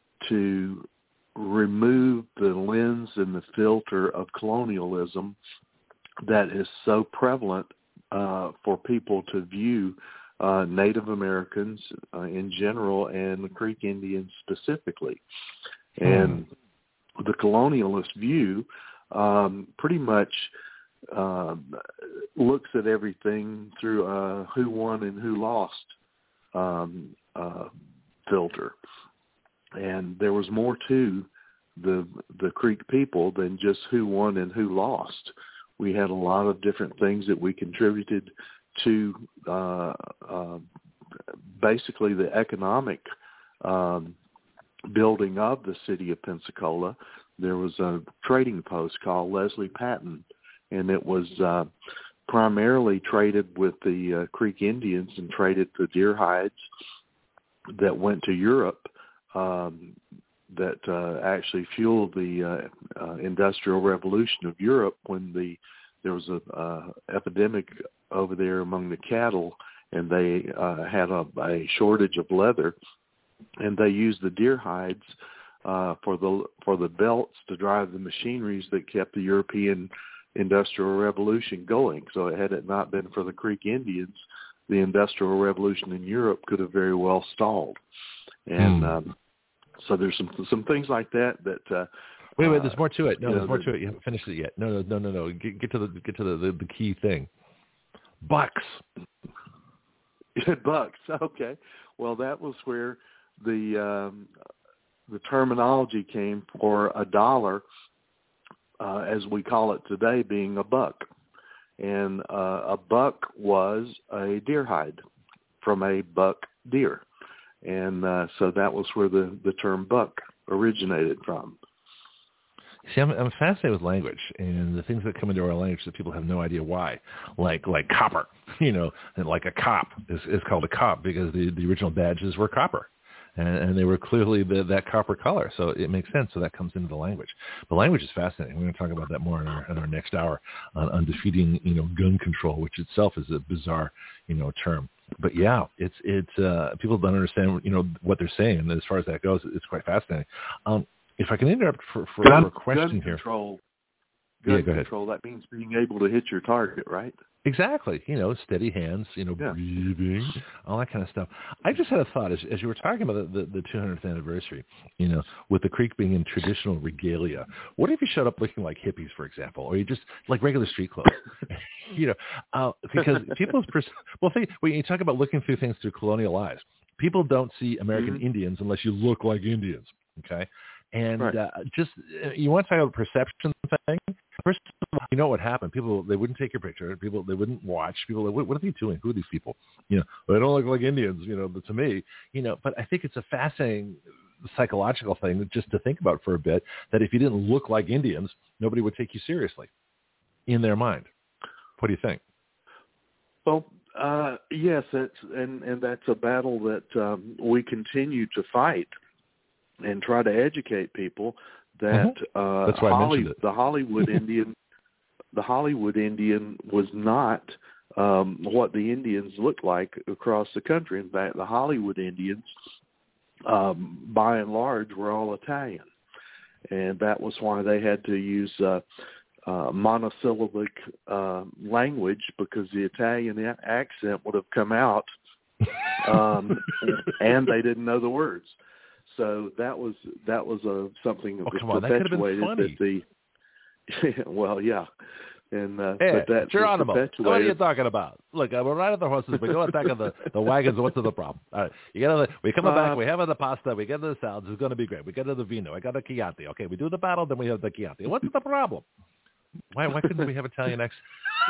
to remove the lens and the filter of colonialism that is so prevalent uh, for people to view uh, Native Americans uh, in general and the Creek Indians specifically. Hmm. And the colonialist view um, pretty much uh, looks at everything through a who won and who lost um, uh, filter. And there was more to the the Creek people than just who won and who lost. We had a lot of different things that we contributed to uh, uh, basically the economic um, building of the city of Pensacola. There was a trading post called Leslie Patton, and it was uh, primarily traded with the uh, Creek Indians and traded the deer hides that went to Europe um, that uh, actually fueled the uh, uh, Industrial Revolution of Europe when the there was a uh, epidemic over there among the cattle, and they uh, had a, a shortage of leather, and they used the deer hides uh, for the for the belts to drive the machineries that kept the European Industrial Revolution going. So had it not been for the Creek Indians, the Industrial Revolution in Europe could have very well stalled. And mm. um, so there's some some things like that that uh, Wait, wait. There's more to it. No, you know, there's more the, to it. You haven't finished it yet. No, no, no, no, no. Get, get to the get to the, the, the key thing. Bucks. Bucks. Okay. Well, that was where the um, the terminology came for a dollar, uh, as we call it today, being a buck, and uh, a buck was a deer hide from a buck deer, and uh, so that was where the, the term buck originated from. See, I'm, I'm fascinated with language and the things that come into our language that people have no idea why, like like copper, you know, and like a cop is, is called a cop because the, the original badges were copper, and, and they were clearly the, that copper color, so it makes sense. So that comes into the language. The language is fascinating. We're going to talk about that more in our, in our next hour on, on defeating, you know, gun control, which itself is a bizarre, you know, term. But yeah, it's it's uh, people don't understand, you know, what they're saying, and as far as that goes, it's quite fascinating. Um, If I can interrupt for, for, gun, for a question gun here. Control, gun yeah, go ahead. control, that means being able to hit your target, right? Exactly. You know, steady hands, you know, yeah. breathing, all that kind of stuff. I just had a thought as, as you were talking about the, the, the two hundredth anniversary, you know, with the Creek being in traditional regalia. What if you showed up looking like hippies, for example, or you just like regular street clothes? you know, uh, because people's pers- well, think, when you talk about looking through things through colonial eyes, people don't see American mm-hmm. Indians unless you look like Indians. Okay. And right. uh, just, you want to talk about perception thing? First of all, you know what happened? People, they wouldn't take your picture. People, they wouldn't watch. People, what, what are they doing? Who are these people? You know, they don't look like Indians, you know, but to me, you know, but I think it's a fascinating psychological thing just to think about for a bit, that if you didn't look like Indians, nobody would take you seriously in their mind. What do you think? Well, uh, yes, it's, and, and that's a battle that um, we continue to fight and try to educate people that mm-hmm. uh, That's why Holly, I mentioned it. the Hollywood Indian, the Hollywood Indian was not um, what the Indians looked like across the country. In fact, the Hollywood Indians, um, by and large, were all Italian, and that was why they had to use uh, uh, monosyllabic uh, language, because the Italian a- accent would have come out, um, and they didn't know the words. So that was that was a something that oh, was come on. perpetuated. That could have been funny. That the well, yeah, and uh, hey, but that Geronimo, was perpetuated. what are you talking about? Look, uh, we're riding the horses. We go attack the the wagons. What's the problem? All right, you get the, we come uh, back. We have the pasta. We get the salads. It's going to be great. We get the vino. I got the Chianti. Okay, we do the battle. Then we have the Chianti. What's the problem? Why why couldn't we have Italian accent?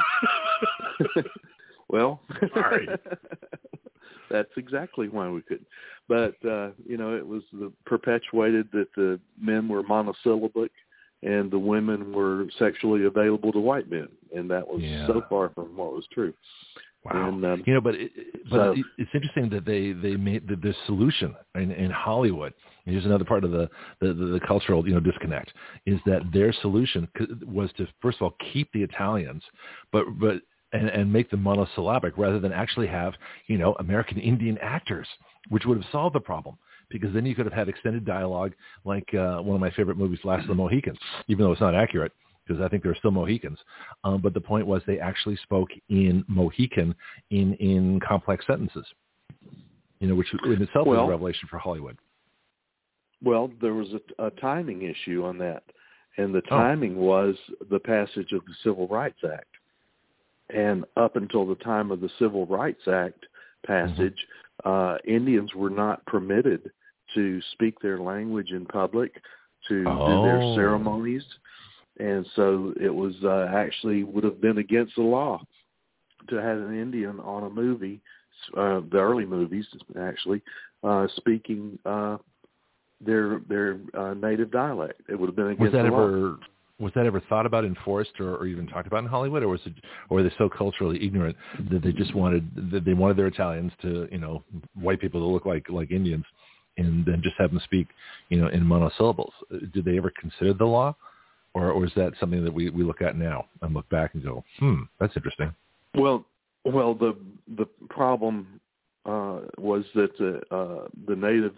Well, sorry. That's exactly why we couldn't. But, uh, you know, it was the, perpetuated that the men were monosyllabic and the women were sexually available to white men. And that was yeah. so far from what was true. Wow. And, um, you know, but it, but so, it, it's interesting that they, they made the, the solution in, in Hollywood. And here's another part of the, the, the, the cultural, you know, disconnect, is that their solution was to, first of all, keep the Italians, but, but, And, and make them monosyllabic rather than actually have, you know, American Indian actors, which would have solved the problem, because then you could have had extended dialogue like uh, one of my favorite movies, Last of the Mohicans, even though it's not accurate because I think they're still Mohicans. Um, but the point was they actually spoke in Mohican in, in complex sentences, you know, which in itself well, was a revelation for Hollywood. Well, there was a, a timing issue on that. And the timing oh. was the passage of the Civil Rights Act. And up until the time of the Civil Rights Act passage, mm-hmm. uh, Indians were not permitted to speak their language in public, to oh. do their ceremonies. And so it was uh, actually would have been against the law to have an Indian on a movie, uh, the early movies actually, uh, speaking uh, their their uh, native dialect. It would have been against was that the ever, law. Was that ever thought about, enforced, or, or even talked about in Hollywood, or was it, or were they so culturally ignorant that they just wanted that they wanted their Italians to, you know, white people to look like like Indians, and then just have them speak, you know, in monosyllables? Did they ever consider the law, or or is that something that we, we look at now and look back and go, hmm, that's interesting? Well, well, the the problem uh, was that the uh, the native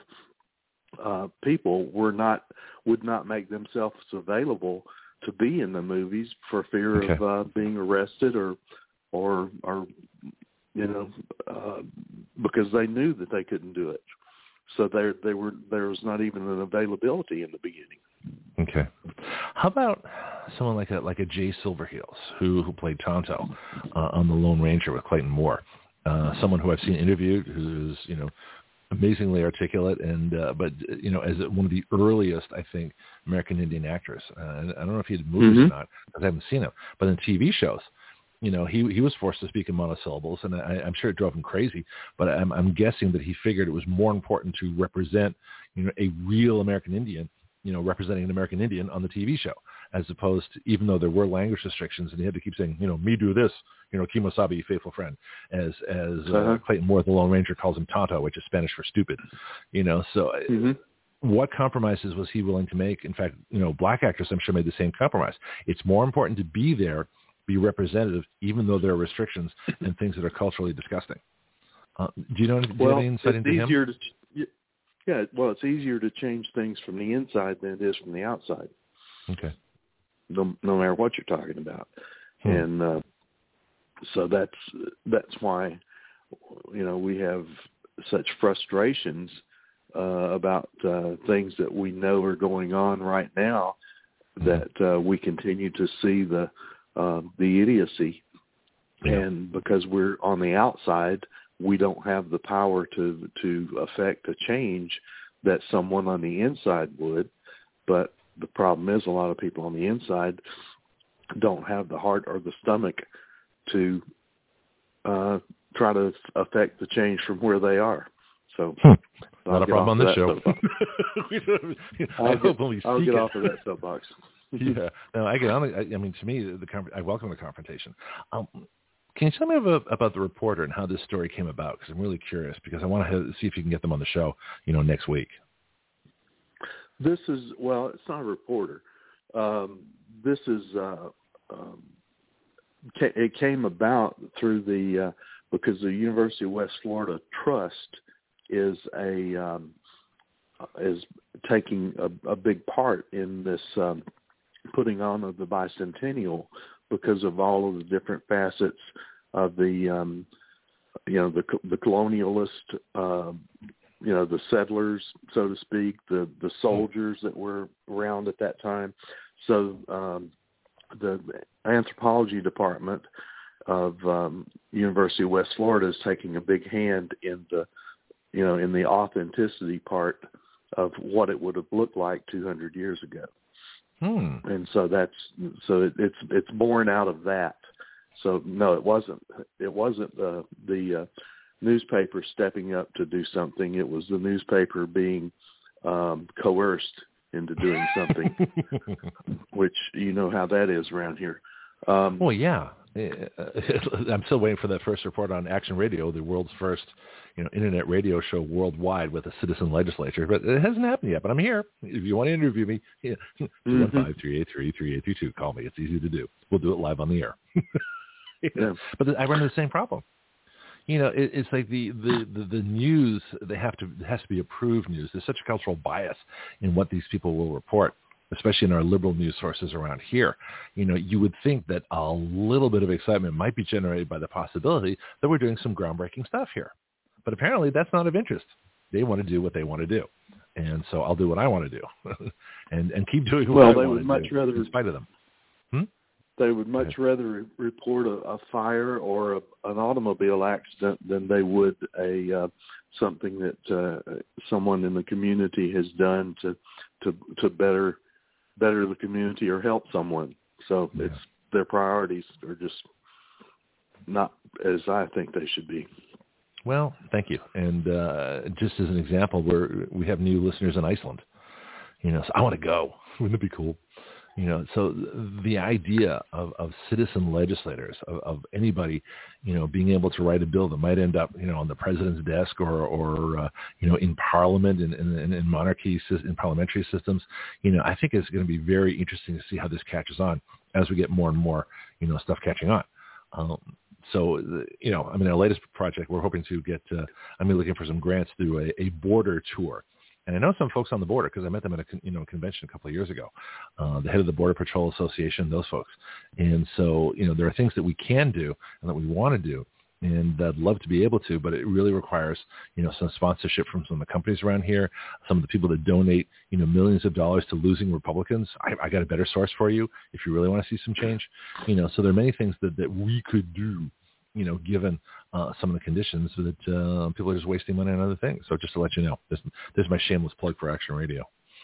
uh, people were not would not make themselves available to be in the movies for fear okay. of uh, being arrested or, or, or, you know, uh, because they knew that they couldn't do it. So there, they were, there was not even an availability in the beginning. Okay. How about someone like a like a Jay Silverheels, who who played Tonto uh, on the Lone Ranger with Clayton Moore? Uh, someone who I've seen interviewed, who's you know amazingly articulate, and uh, but you know as one of the earliest, I think, American Indian actors. Uh, I don't know if he did movies mm-hmm. or not, because I haven't seen him. But in T V shows, you know, he he was forced to speak in monosyllables, and I, I'm sure it drove him crazy. But I'm I'm guessing that he figured it was more important to represent, you know, a real American Indian, you know, representing an American Indian on the T V show, as opposed to, even though there were language restrictions and he had to keep saying, you know, me do this, you know, Kimosabe, faithful friend, as as uh, uh-huh. Clayton Moore, the Lone Ranger, calls him Tonto, which is Spanish for stupid, you know. So mm-hmm. what compromises was he willing to make? In fact, you know, black actors, I'm sure, made the same compromise. It's more important to be there, be representative, even though there are restrictions and things that are culturally disgusting. Uh, do you know? Do you well, have any insight it's into easier him? To, yeah, well, it's easier to change things from the inside than it is from the outside. Okay. No, no matter what you're talking about, hmm. and uh, so that's that's why, you know, we have such frustrations uh, about uh, things that we know are going on right now, that uh, we continue to see the uh, the idiocy, yeah. and because we're on the outside, we don't have the power to to affect a change that someone on the inside would. But the problem is, a lot of people on the inside don't have the heart or the stomach to uh, try to affect the change from where they are. So, hmm. so not a problem on this show. I'll I get, hope when we I'll seek get it. off of that soapbox. yeah, no, I get on. I, I mean, to me, the, the I welcome the confrontation. Um, can you tell me about, about the reporter and how this story came about? Because I'm really curious. Because I want to see if you can get them on the show, you know, next week. This is, well, it's not a reporter. Um, this is, uh, um, it came about through the, uh, because the University of West Florida Trust is a, um, is taking a, a big part in this um, putting on of the bicentennial, because of all of the different facets of the, um, you know, the, the colonialist, uh, you know, the settlers, so to speak, the, the soldiers that were around at that time. So um, the anthropology department of um, University of West Florida is taking a big hand in the, you know, in the authenticity part of what it would have looked like two hundred years ago. Hmm. And so that's, so it, it's, it's born out of that. So no, it wasn't, it wasn't the, the, uh, newspaper stepping up to do something. It was the newspaper being um, coerced into doing something, which you know how that is around here. Um, well, yeah. I'm still waiting for that first report on Action Radio, the world's first, you know, internet radio show worldwide with a citizen legislature. But it hasn't happened yet. But I'm here. If you want to interview me, yeah, two one five, three eight three, three eight three two. Call me. It's easy to do. We'll do it live on the air. yeah. But I run into the same problem. You know, it, it's like the, the, the, the news, they have to, it has to be approved news. There's such a cultural bias in what these people will report, especially in our liberal news sources around here. You know, you would think that a little bit of excitement might be generated by the possibility that we're doing some groundbreaking stuff here. But apparently that's not of interest. They want to do what they want to do. And so I'll do what I want to do and, and keep doing what well, I they want would to much do rather, in spite of them. Hmm? They would much rather re- report a, a fire or a, an automobile accident than they would a uh, something that uh, someone in the community has done to to to better better the community or help someone. So yeah. It's their priorities are just not as I think they should be. Well, thank you. And uh, just as an example, we're we have new listeners in Iceland. You know, so I want to go. Wouldn't it be cool? You know, so the idea of, of citizen legislators, of, of anybody, you know, being able to write a bill that might end up, you know, on the president's desk or, or uh, you know, in parliament and in, in, in monarchy, in parliamentary systems, you know, I think it's going to be very interesting to see how this catches on as we get more and more, you know, stuff catching on. Um, so, you know, I mean, our latest project, we're hoping to get, uh, I'm looking for some grants through a, a border tour. And I know some folks on the border because I met them at a you know convention a couple of years ago, uh, the head of the Border Patrol Association, those folks. And so, you know, there are things that we can do and that we want to do And I'd love to be able to, but it really requires, you know, some sponsorship from some of the companies around here, some of the people that donate, you know, millions of dollars to losing Republicans. I, I got a better source for you if you really want to see some change. You know, so there are many things that, that we could do, you know, given uh, some of the conditions that uh, people are just wasting money on other things. So just to let you know, this, this is my shameless plug for Action Radio.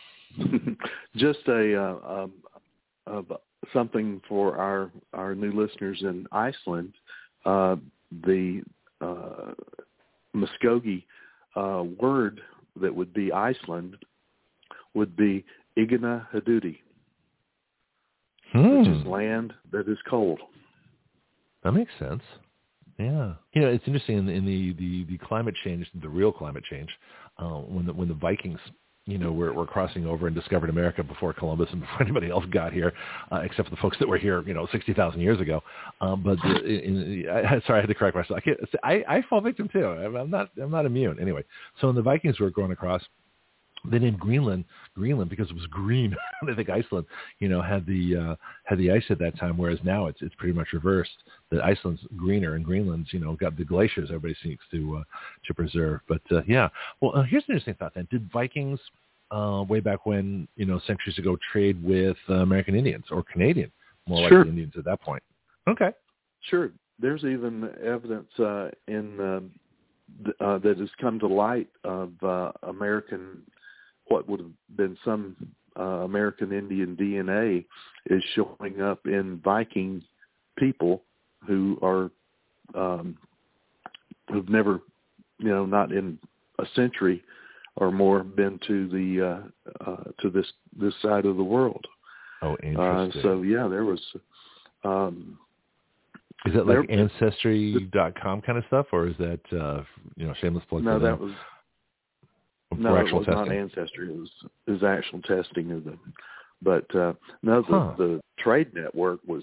Just a uh, uh, uh, something for our, our new listeners in Iceland. Uh, the uh, Muskogee uh, word that would be Iceland would be Igna Hadudi, hmm. which is land that is cold. That makes sense. Yeah. You know, it's interesting in the, in the, the, the climate change, the real climate change, uh, when the, when the Vikings, you know, were, were crossing over and discovered America before Columbus and before anybody else got here, uh, except for the folks that were here, you know, sixty thousand years ago. Um, but the, in, in, I, sorry, I had to correct myself. I, can't, I, I fall victim too. I'm, I'm not, I'm not immune. Anyway, so when the Vikings were going across, they named Greenland Greenland because it was green. I think Iceland, you know, had the uh, had the ice at that time, whereas now it's it's pretty much reversed. That Iceland's greener and Greenland's, you know, got the glaciers everybody seeks to uh, to preserve. But uh, yeah, well, uh, here's an interesting thought. Then, did Vikings uh, way back when, you know, centuries ago, trade with uh, American Indians or Canadian, more Sure. like the Indians at that point? Okay, sure. There's even evidence uh, in uh, th- uh, that has come to light of uh, American. What would have been some uh, American Indian D N A is showing up in Viking people who are um, who've never, you know, not in a century or more been to the uh, uh, to this this side of the world. Oh, interesting. Uh, so yeah, there was. Um, is that like there, Ancestry dot com kind of stuff, or is that uh, you know, shameless plug? No, for that them? was. For No, it actual was testing. not Ancestry. It was, it was actual testing of the. But uh, no, the, Huh. the trade network was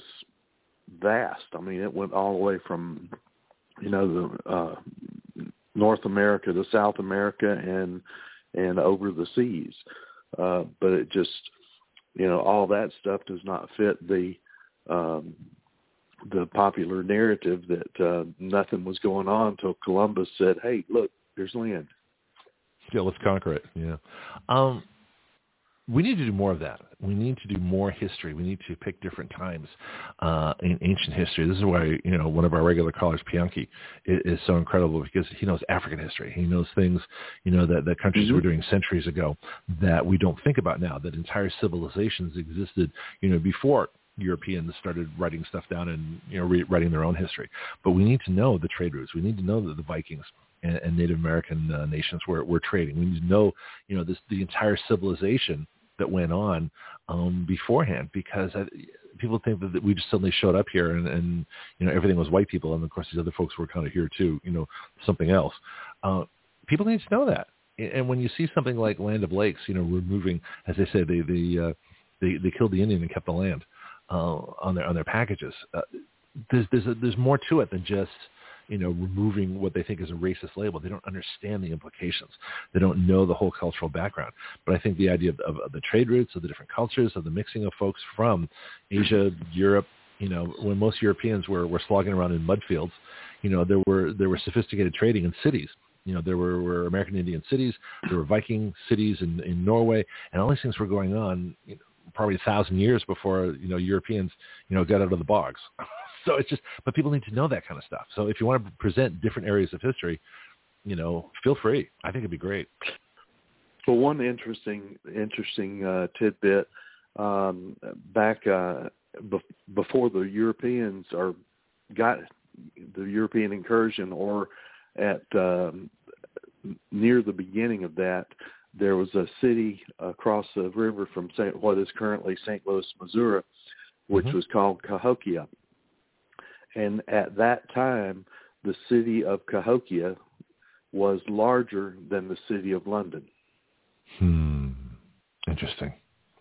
vast. I mean, it went all the way from, you know, the uh, North America to South America and and over the seas. Uh, but it just, you know, all that stuff does not fit the um, the popular narrative that uh, nothing was going on until Columbus said, "Hey, look, there's land." Yeah, let's conquer it. Yeah. Um, we need to do more of that. We need to do more history. We need to pick different times uh, in ancient history. This is why, you know, one of our regular callers, Pianki, is, is so incredible because he knows African history. He knows things, you know, that, that countries mm-hmm. were doing centuries ago that we don't think about now, that entire civilizations existed, you know, before Europeans started writing stuff down and, you know, re- writing their own history. But we need to know the trade routes. We need to know that the Vikings and, and Native American uh, nations were, were trading. We need to know, you know, this, the entire civilization that went on um, beforehand, because I, people think that, that we just suddenly showed up here and, and, you know, everything was white people. And of course, these other folks were kind of here too, you know, something else. Uh, people need to know that. And when you see something like Land of Lakes, you know, removing, as they say, they, they, uh, they, they killed the Indian and kept the land uh, on their, on their packages. Uh, there's, there's, a, there's more to it than just, you know, removing what they think is a racist label. They don't understand the implications. They don't know the whole cultural background. But I think the idea of, of, of the trade routes, of the different cultures, of the mixing of folks from Asia, Europe, you know, when most Europeans were, were slogging around in mud fields, you know, there were there were sophisticated trading in cities. You know, there were, were American Indian cities, there were Viking cities in, in Norway, and all these things were going on, you know, probably a thousand years before, you know, Europeans, you know, got out of the bogs. So it's just, but people need to know that kind of stuff. So if you want to present different areas of history, you know, feel free. I think it'd be great. Well, one interesting, interesting uh, tidbit um, back uh, be- before the Europeans or got the European incursion, or at um, near the beginning of that, there was a city across the river from Saint, what is currently Saint Louis, Missouri, which mm-hmm. was called Cahokia. And at that time, the city of Cahokia was larger than the city of London. Hmm. Interesting.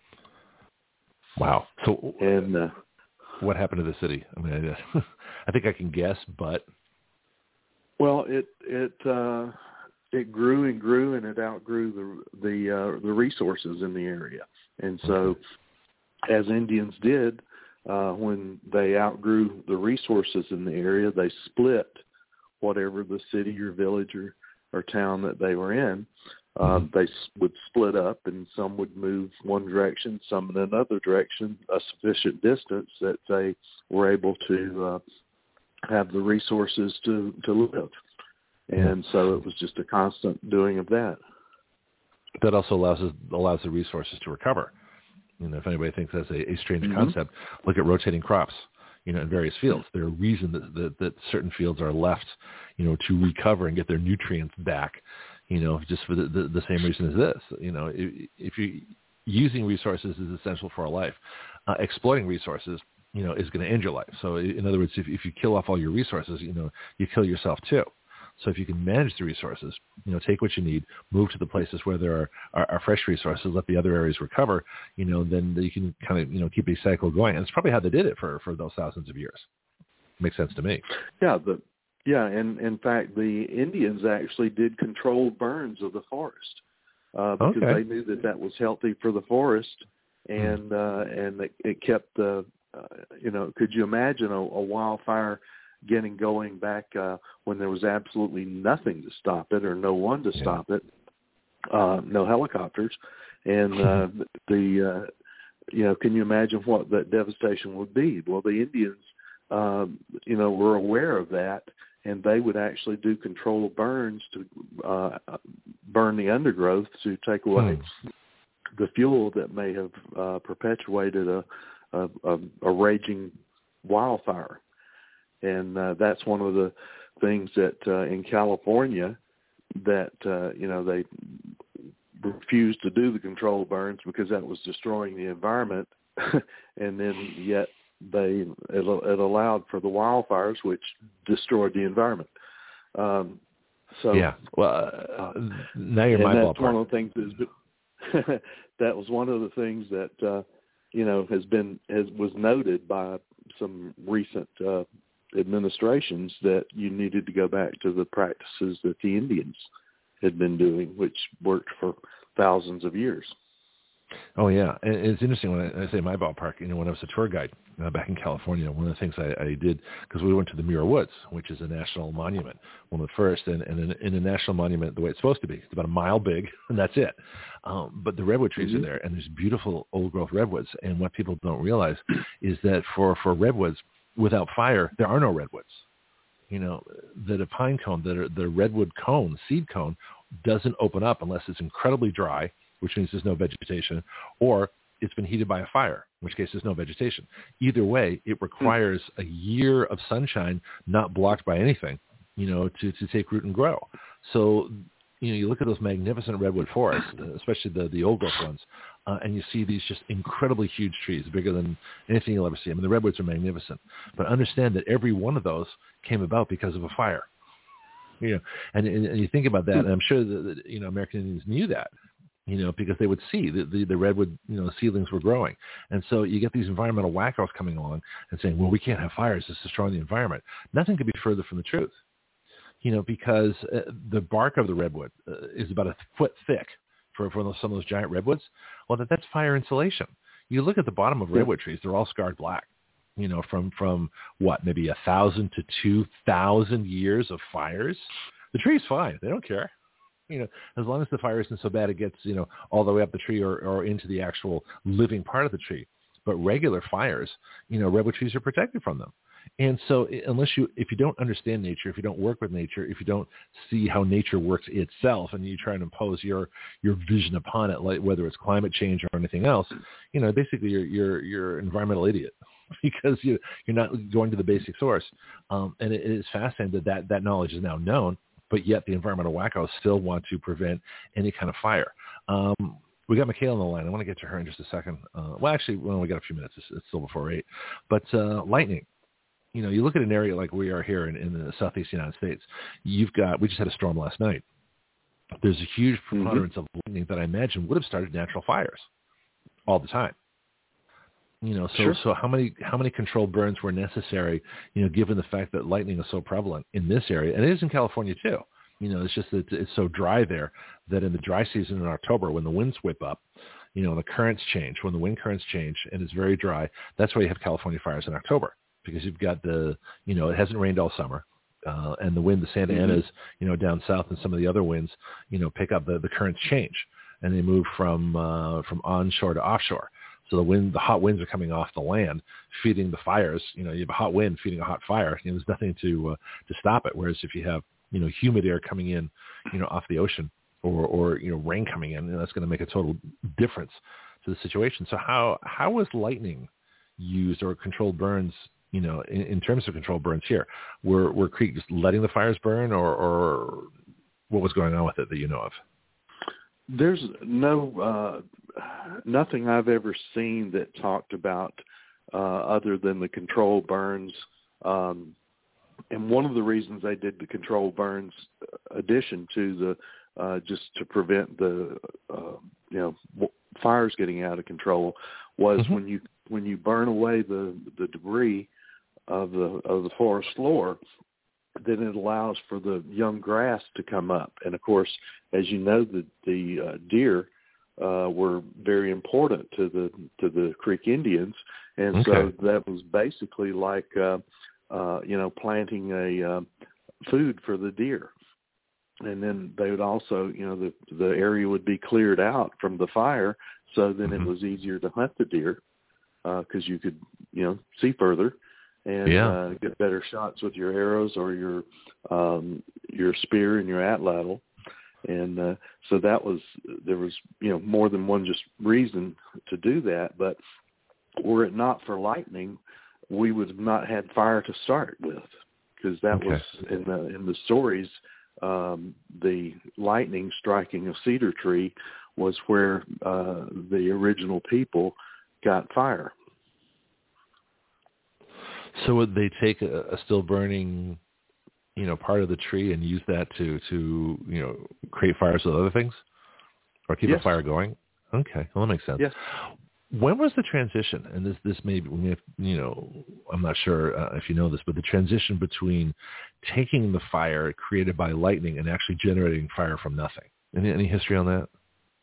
Wow. So, and uh, what happened to the city? I mean, I, I think I can guess, but well, it it uh, it grew and grew, and it outgrew the the uh, the resources in the area. And so, okay. as Indians did. Uh, when they outgrew the resources in the area, they split whatever the city or village or, or town that they were in. Uh, they would split up, and some would move one direction, some in another direction, a sufficient distance that they were able to uh, have the resources to, to live. And so it was just a constant doing of that. That also allows us, allows the resources to recover. You know, if anybody thinks that's a, a strange mm-hmm. concept, look at rotating crops. You know, in various fields, there are reasons that, that that certain fields are left, you know, to recover and get their nutrients back. You know, just for the, the, the same reason as this. You know, if, if you using resources is essential for our life, uh, exploiting resources, you know, is going to end your life. So, in other words, if if you kill off all your resources, you know, you kill yourself too. So if you can manage the resources, you know, take what you need, move to the places where there are, are, are fresh resources, let the other areas recover, you know, then you can kind of, you know, keep a cycle going. And it's probably how they did it for, for those thousands of years. Makes sense to me. Yeah. The, yeah. And in fact, the Indians actually did controlled burns of the forest uh, because okay. they knew that that was healthy for the forest. And, mm. uh, and it, it kept the, uh, you know, could you imagine a, a wildfire getting going back uh, when there was absolutely nothing to stop it or no one to yeah. stop it, uh, no helicopters. And uh, the, uh, you know, can you imagine what that devastation would be? Well, the Indians, um, you know, were aware of that, and they would actually do controlled burns to uh, burn the undergrowth to take away hmm. the fuel that may have uh, perpetuated a, a, a, a raging wildfire. And uh, that's one of the things that uh, in California that, uh, you know, they refused to do the controlled burns because that was destroying the environment. And then yet they it, it allowed for the wildfires, which destroyed the environment. Um, so yeah, well, uh, now you're my that's ballpark. One of the things is that was one of the things that uh, you know has been has was noted by some recent uh, administrations that you needed to go back to the practices that the Indians had been doing, which worked for thousands of years. Oh, yeah. And it's interesting when I, I say my ballpark, you know, when I was a tour guide uh, back in California, one of the things I, I did, because we went to the Muir Woods, which is a national monument, one of the first, and, and in, in a national monument the way it's supposed to be. It's about a mile big, and that's it. Um, but the redwood trees mm-hmm. are there, and there's beautiful old-growth redwoods. And what people don't realize is that for, for redwoods, without fire, there are no redwoods. You know, that a pine cone, that the redwood cone, seed cone, doesn't open up unless it's incredibly dry, which means there's no vegetation, or it's been heated by a fire, in which case there's no vegetation. Either way, it requires a year of sunshine not blocked by anything, you know, to, to take root and grow. So, you know, you look at those magnificent redwood forests, especially the, the old growth ones, uh, and you see these just incredibly huge trees, bigger than anything you'll ever see. I mean, the redwoods are magnificent. But understand that every one of those came about because of a fire. You know, and, and you think about that, and I'm sure that, you know, American Indians knew that, you know, because they would see that the, the redwood, you know, seedlings were growing. And so you get these environmental wackos coming along and saying, well, we can't have fires. It's destroying the environment. Nothing could be further from the truth, you know, because uh, the bark of the redwood uh, is about a foot thick for, for those, some of those giant redwoods. Well, that, that's fire insulation. You look at the bottom of redwood trees, they're all scarred black, you know, from, from what, maybe a thousand to two thousand years of fires. The tree's fine. They don't care. You know, as long as the fire isn't so bad it gets, you know, all the way up the tree or, or into the actual living part of the tree. But regular fires, you know, redwood trees are protected from them. And so unless you, if you don't understand nature, if you don't work with nature, if you don't see how nature works itself and you try and impose your, your vision upon it, like whether it's climate change or anything else, you know, basically you're, you're, you're an environmental idiot because you, you're not going to the basic source. Um, and it, it is fascinating that, that that knowledge is now known, but yet the environmental wackos still want to prevent any kind of fire. Um, we got Michaela on the line. I want to get to her in just a second. Uh, well, actually, well, we got a few minutes. It's, it's still before eight. But uh, lightning. You know, you look at an area like we are here in, in the southeast United States. You've got, we just had a storm last night. There's a huge preponderance mm-hmm. of lightning that I imagine would have started natural fires all the time. You know, so, sure. so how many how many controlled burns were necessary, you know, given the fact that lightning is so prevalent in this area, and it is in California too. You know, it's just that it's so dry there that in the dry season in October, when the winds whip up, you know, the currents change. When the wind currents change and it's very dry, that's why you have California fires in October, because you've got the, you know, it hasn't rained all summer. Uh, and the wind, the Santa Mm-hmm. Anas, you know, down south and some of the other winds, you know, pick up the, the currents change and they move from, uh, from onshore to offshore. So the wind, the hot winds are coming off the land, feeding the fires. You know, you have a hot wind feeding a hot fire. You know, there's nothing to, uh, to stop it. Whereas if you have, you know, humid air coming in, you know, off the ocean or, or, you know, rain coming in, you know, that's going to make a total difference to the situation. So how, how was lightning used or controlled burns, you know, in, in terms of controlled burns here? Were, were Creek just letting the fires burn or, or what was going on with it that you know of? There's no, uh, nothing I've ever seen that talked about uh, other than the controlled burns. Um, and one of the reasons they did the controlled burns addition to the, uh, just to prevent the, uh, you know, fires getting out of control was mm-hmm. when you, when you burn away the, the debris of the, of the forest floor, then it allows for the young grass to come up. And, of course, as you know, the, the uh, deer uh, were very important to the to the Creek Indians. And okay. so that was basically like, uh, uh, you know, planting a uh, food for the deer. And then they would also, you know, the, the area would be cleared out from the fire, so then mm-hmm. it was easier to hunt the deer because uh, you could, you know, see further. And yeah. uh, get better shots with your arrows or your um, your spear and your atlatl. And uh, so that was, there was, you know, more than one just reason to do that. But were it not for lightning, we would have not had fire to start with, because that okay. was in the in the stories. Um, the lightning striking a cedar tree was where uh, the original people got fire. So would they take a, a still burning, you know, part of the tree and use that to, to you know, create fires with other things or keep yes. a fire going? Okay, well, that makes sense. Yes. When was the transition? And this, this may, be, you know, I'm not sure uh, if you know this, but the transition between taking the fire created by lightning and actually generating fire from nothing. Any, any history on that?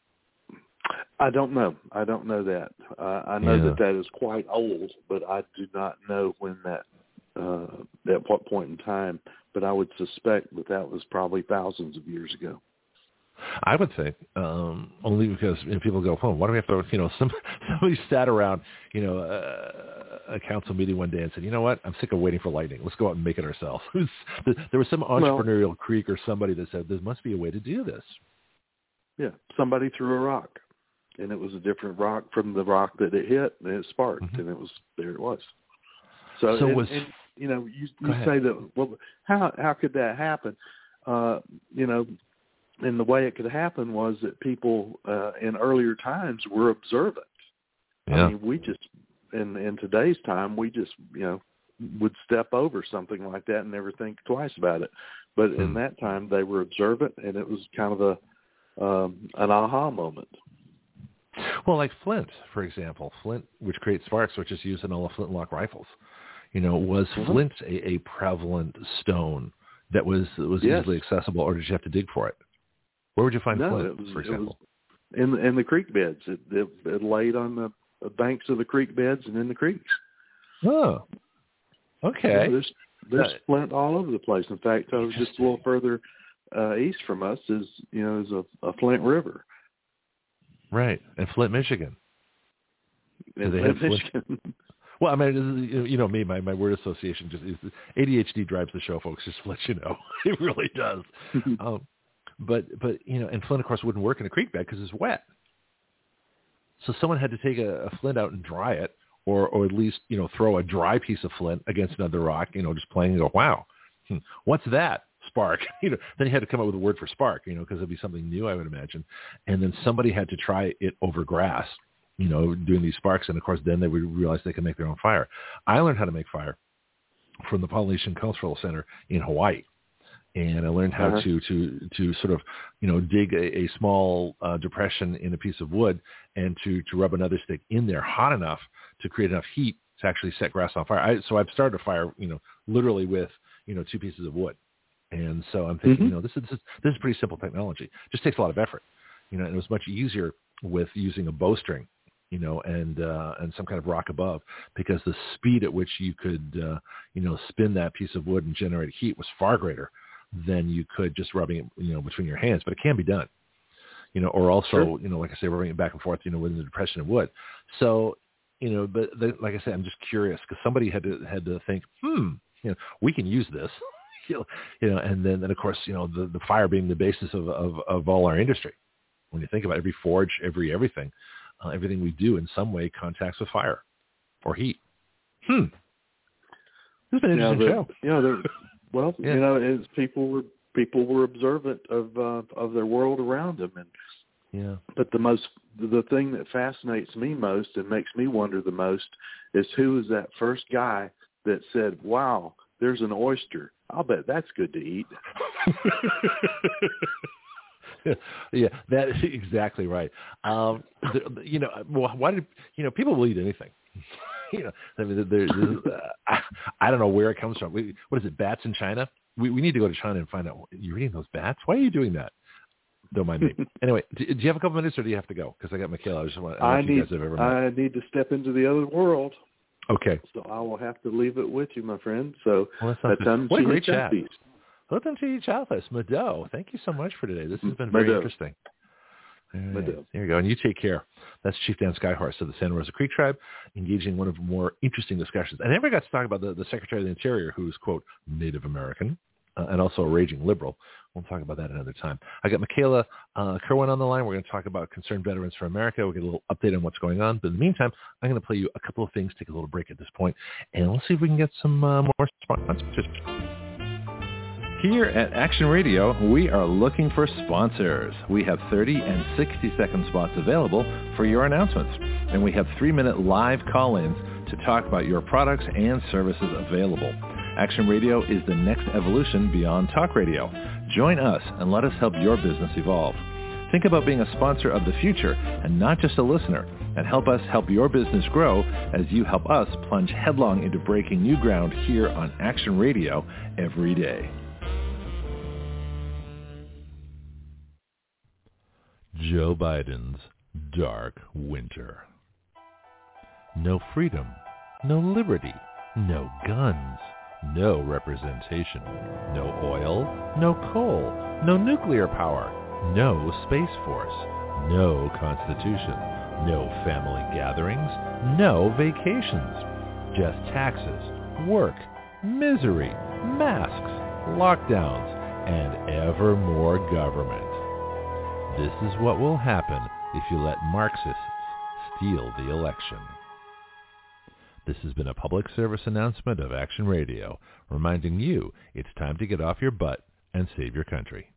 I don't know. I don't know that. Uh, I know yeah. that that is quite old, but I do not know when that, uh, at what point in time. But I would suspect that that was probably thousands of years ago. I would think, um, only because you know, people go, oh, why do we have to, you know, some, somebody sat around, you know, uh, a council meeting one day and said, you know what, I'm sick of waiting for lightning. Let's go out and make it ourselves. There was some entrepreneurial well, creek or somebody that said, there must be a way to do this. Yeah, somebody threw a rock. And it was a different rock from the rock that it hit, and it sparked, mm-hmm. and it was there. It was. So, so and, was, and, you know, you, you say that. Well, how how could that happen? Uh, you know, and the way it could happen was that people uh, in earlier times were observant. Yeah. I mean, we just in in today's time, we just you know would step over something like that and never think twice about it. But mm. in that time, they were observant, and it was kind of a um, an aha moment. Well, like flint, for example, flint, which creates sparks, which is used in all the flintlock rifles. You know, was mm-hmm. flint a, a prevalent stone that was was yes. easily accessible, or did you have to dig for it? Where would you find no, flint, it was, for example? It was in in the creek beds. It, it, it laid on the banks of the creek beds and in the creeks. Oh, okay. You know, there's there's uh, flint all over the place. In fact, uh, just a little further uh, east from us is you know is a, a Flint River. Right, and Flint, Michigan. In Flint, Flint, Michigan. Well, I mean, you know me, my, my word association just is A D H D drives the show, folks. Just to let you know, it really does. um, but but you know, and Flint, of course, wouldn't work in a creek bed because it's wet. So someone had to take a, a flint out and dry it, or or at least you know throw a dry piece of flint against another rock, you know, just playing and go, wow, hmm, what's that? Spark, you know, then you had to come up with a word for spark, you know, because it'd be something new, I would imagine. And then somebody had to try it over grass, you know, doing these sparks. And of course, then they would realize they could make their own fire. I learned how to make fire from the Polynesian Cultural Center in Hawaii. And I learned how uh-huh. to, to, to sort of, you know, dig a, a small uh, depression in a piece of wood and to, to rub another stick in there hot enough to create enough heat to actually set grass on fire. I, so I've started a fire, you know, literally with, you know, two pieces of wood. And so I'm thinking, mm-hmm. you know, this is, this is this is pretty simple technology. It just takes a lot of effort, you know. And it was much easier with using a bowstring you know, and uh, and some kind of rock above, because the speed at which you could, uh, you know, spin that piece of wood and generate heat was far greater than you could just rubbing it, you know, between your hands. But it can be done, you know, or also, sure. you know, like I say, rubbing it back and forth, you know, within the depression of wood. So, you know, but the, like I said, I'm just curious because somebody had to had to think, hmm, you know, we can use this, you know, you know, and then, then of course, you know, the, the fire being the basis of, of, of all our industry. When you think about every forge, every everything, uh, everything we do in some way contacts with fire or heat. Hmm. This has been an interesting yeah, show. Yeah, you know, well, yeah. you know, as people were people were observant of uh, of their world around them, and yeah. But the most the thing that fascinates me most and makes me wonder the most is who is that first guy that said, "Wow, there's an oyster. I'll bet that's good to eat." Yeah, that is exactly right. Um, the, the, you know, well, why did you know people will eat anything? you know, I mean, there, there's, uh, I, I don't know where it comes from. We, what is it? Bats in China? We we need to go to China and find out. You're eating those bats? Why are you doing that? Don't mind me. Anyway, do, do you have a couple minutes, or do you have to go? Because I got Michaela. I just want. I, I need. You guys have ever met. I need to step into the other world. Okay. So I will have to leave it with you, my friend. So well, that's that what a great chat. Piece. Welcome to each office, Mado. Thank you so much for today. This has been very Mado. interesting. Right. There you go. And you take care. That's Chief Dan Skyhorse of the Santa Rosa Creek Tribe, engaging one of the more interesting discussions. I never got to talk about the, the Secretary of the Interior, who's, quote, Native American, uh, and also a raging liberal. We'll talk about that another time. I got Michaela uh, Kerwin on the line. We're going to talk about Concerned Veterans for America. We'll get a little update on what's going on. But in the meantime, I'm going to play you a couple of things, take a little break at this point, and let's see if we can get some uh, more sponsors. Here at Action Radio, we are looking for sponsors. We have thirty and sixty second spots available for your announcements. And we have three minute live call-ins to talk about your products and services available. Action Radio is the next evolution beyond talk radio. Join us and let us help your business evolve. Think about being a sponsor of the future and not just a listener, and help us help your business grow as you help us plunge headlong into breaking new ground here on Action Radio every day. Joe Biden's dark winter. No freedom, no liberty, no guns, no representation, no oil, no coal, no nuclear power, no space force, no constitution, no family gatherings, no vacations, just taxes, work, misery, masks, lockdowns, and ever more government. This is what will happen if you let Marxists steal the election. This has been a public service announcement of Action Radio, reminding you it's time to get off your butt and save your country.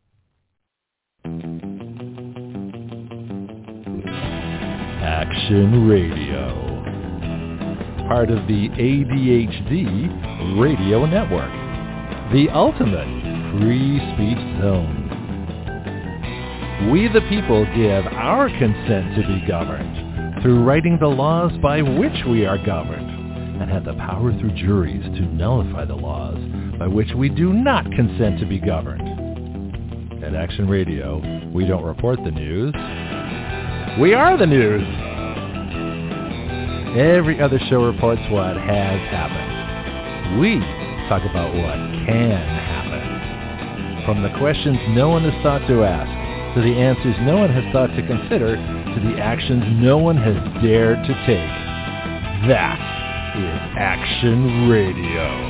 Action Radio, part of the A D H D Radio Network, the ultimate free speech zone. We the people give our consent to be governed through writing the laws by which we are governed, and have the power through juries to nullify the laws by which we do not consent to be governed. At Action Radio, we don't report the news. We are the news. Every other show reports what has happened. We talk about what can happen. From the questions no one has thought to ask, to the answers no one has thought to consider, to the actions no one has dared to take. That is Action Radio.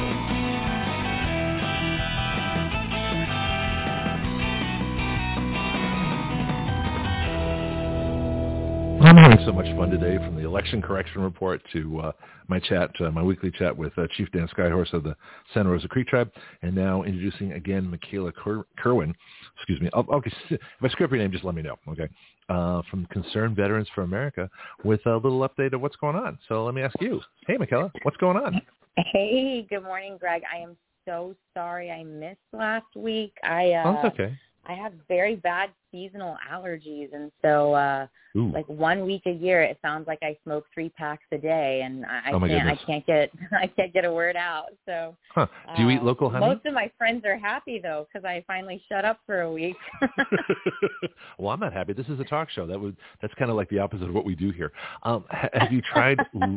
I'm having so much fun today, from the election correction report to uh, my chat, uh, my weekly chat with uh, Chief Dan Skyhorse of the Santa Rosa Creek Tribe, and now introducing again Michaela Ker- Kerwin. Excuse me. I'll, I'll, if I screw up your name, just let me know, okay? Uh, from Concerned Veterans for America, with a little update of what's going on. So let me ask you, hey, Michaela, what's going on? Hey, good morning, Greg. I am so sorry I missed last week. I uh, oh, that's okay. I have very bad seasonal allergies, and so uh, like one week a year, it sounds like I smoke three packs a day, and I, I oh can't goodness. I can't get I can't get a word out. So, huh. Do you uh, eat local honey? Most of my friends are happy though because I finally shut up for a week. Well, I'm not happy. This is a talk show. That would that's kind of like the opposite of what we do here. Um, have you tried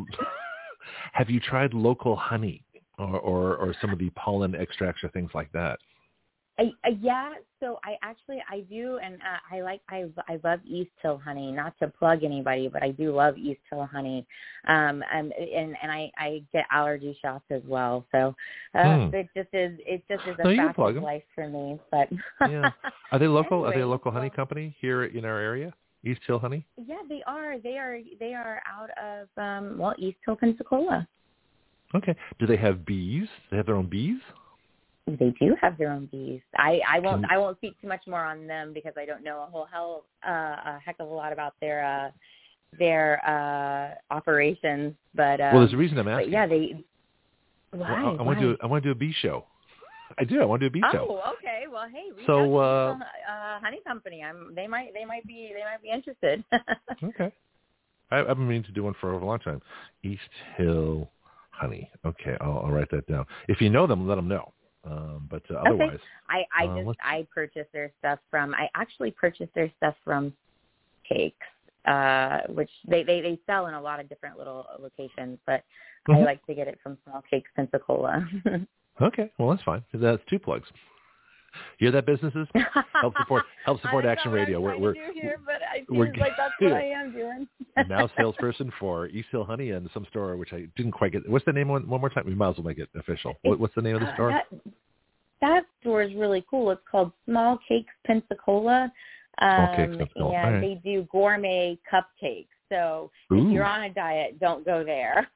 Have you tried local honey or, or or some of the pollen extracts or things like that? I, uh, yeah, so I actually I do, and uh, I like I I love East Hill honey. Not to plug anybody, but I do love East Hill honey, um, and and, and I, I get allergy shots as well. So uh, hmm. it just is it just is a no, fact of life for me. But yeah, are they local? anyway, are they a local well, honey company here in our area? East Hill Honey? Yeah, they are. They are. They are out of um, well, East Hill, Pensacola. Okay. Do they have bees? They have their own bees? They do have their own bees. I, I won't Can, I won't speak too much more on them because I don't know a whole hell uh, a heck of a lot about their uh, their uh, operations. But um, well, there's a reason I'm asking. Yeah, they. Why? Well, I, I why? want to do I want to do a bee show. I do. I want to do a bee oh, show. Oh, okay. Well, hey, we so have a uh, honey company. I'm. They might. They might be. They might be interested. Okay. I, I've been meaning to do one for a long time. East Hill Honey. Okay, I'll, I'll write that down. If you know them, let them know. Um, but uh, otherwise, okay. I I uh, just let's... I purchased their stuff from. I actually purchased their stuff from Cakes, uh, which they, they they sell in a lot of different little locations, but mm-hmm. I like to get it from Small Cakes, Pensacola. Okay, well that's fine. That's two plugs. You hear that, businesses? Help support help support Action Radio. We're we're here, but I we're like that's what I am doing. Now salesperson for East Hill Honey and some store which I didn't quite get. What's the name one, one more time? We might as well make it official. What, what's the name of the store? Uh, that, that store is really cool. It's called Small Cakes Pensacola. Um, Small Cakes Pensacola. And right. they do gourmet cupcakes. So Ooh. If you're on a diet, don't go there.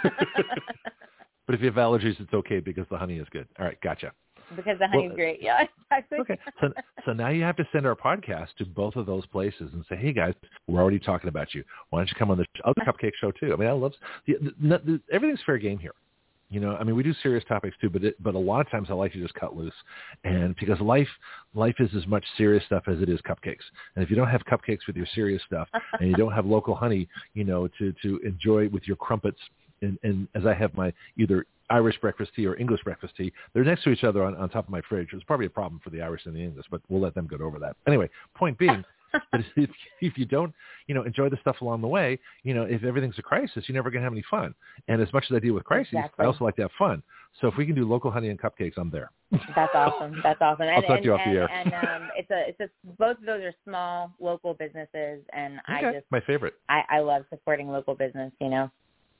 But if you have allergies, it's okay because the honey is good. All right, gotcha. Because the honey's well, great, yeah. Okay, so so now you have to send our podcast to both of those places and say, hey guys, we're already talking about you. Why don't you come on the other cupcake show too? I mean, I love the, the, the, everything's fair game here. You know, I mean, we do serious topics too, but it, but a lot of times I like to just cut loose, and because life life is as much serious stuff as it is cupcakes. And if you don't have cupcakes with your serious stuff, and you don't have local honey, you know, to to enjoy with your crumpets, and, and as I have my either Irish breakfast tea or English breakfast tea, they're next to each other on, on top of my fridge. It's probably a problem for the Irish and the English, but we'll let them get over that. Anyway, point being, that if, if you don't, you know, enjoy the stuff along the way, you know, if everything's a crisis, you're never going to have any fun. And as much as I deal with crises, exactly. I also like to have fun. So if we can do local honey and cupcakes, I'm there. That's awesome. That's awesome. And, I'll talk and, to you off and, the air. And um, it's a, it's a, both of those are small local businesses, and okay. I just, my favorite. I, I love supporting local business. You know.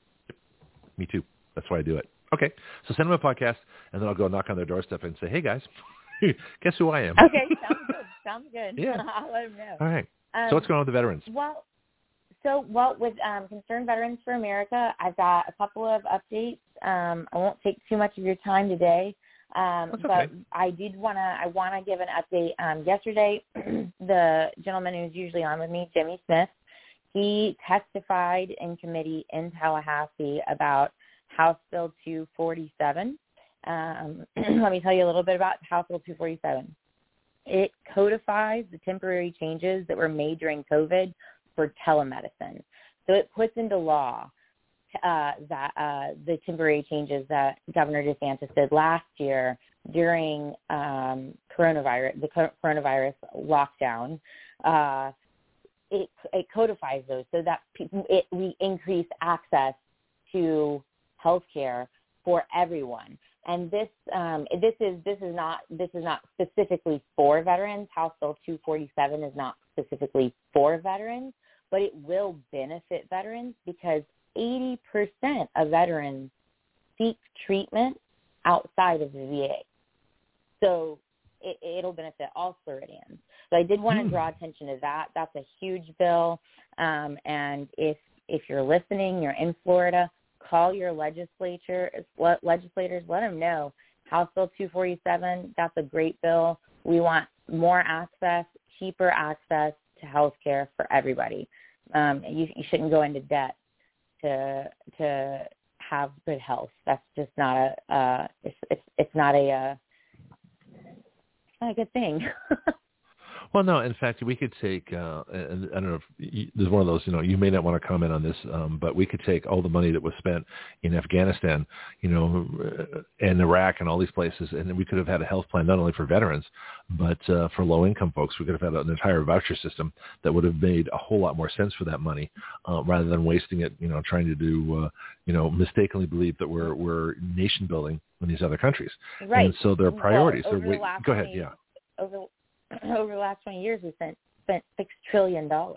Me too. That's why I do it. Okay, so send them a podcast, and then I'll go knock on their doorstep and say, hey, guys, guess who I am? Okay, sounds good. Sounds good. Yeah. I'll let them know. All right. Um, so what's going on with the veterans? Well, so well with um, Concerned Veterans for America, I've got a couple of updates. Um, I won't take too much of your time today, um, That's but okay. I did want to I want to give an update. Um, yesterday, the gentleman who's usually on with me, Jimmy Smith, he testified in committee in Tallahassee about House Bill two forty-seven. Um, let me tell you a little bit about House Bill two forty-seven. It codifies the temporary changes that were made during COVID for telemedicine. So it puts into law uh, that uh, the temporary changes that Governor DeSantis did last year during um, coronavirus, the coronavirus lockdown. Uh, it, it codifies those so that people, it, we increase access to healthcare for everyone, and this um, this is this is not this is not specifically for veterans. House Bill two forty-seven is not specifically for veterans, but it will benefit veterans because eighty percent of veterans seek treatment outside of the V A. So it, it'll benefit all Floridians. So I did want to draw attention to that. That's a huge bill, um, and if if you're listening, you're in Florida. Call your legislature, legislators, let them know. House Bill two forty-seven, that's a great bill. We want more access, cheaper access to health care for everybody. Um, you, you shouldn't go into debt to to have good health. That's just not a uh, it's, it's it's not a uh, it's not a good thing. Well, no, in fact, we could take, uh, and I don't know if you, there's one of those, you know, you may not want to comment on this, um, but we could take all the money that was spent in Afghanistan, you know, and Iraq and all these places, and we could have had a health plan not only for veterans, but uh, for low-income folks. We could have had an entire voucher system that would have made a whole lot more sense for that money, uh, rather than wasting it, you know, trying to do, uh, you know, mistakenly believe that we're we're nation building in these other countries. Right. And so their priorities. Well, so wait, go ahead. Yeah. Over over the last twenty years, we spent spent six trillion dollars.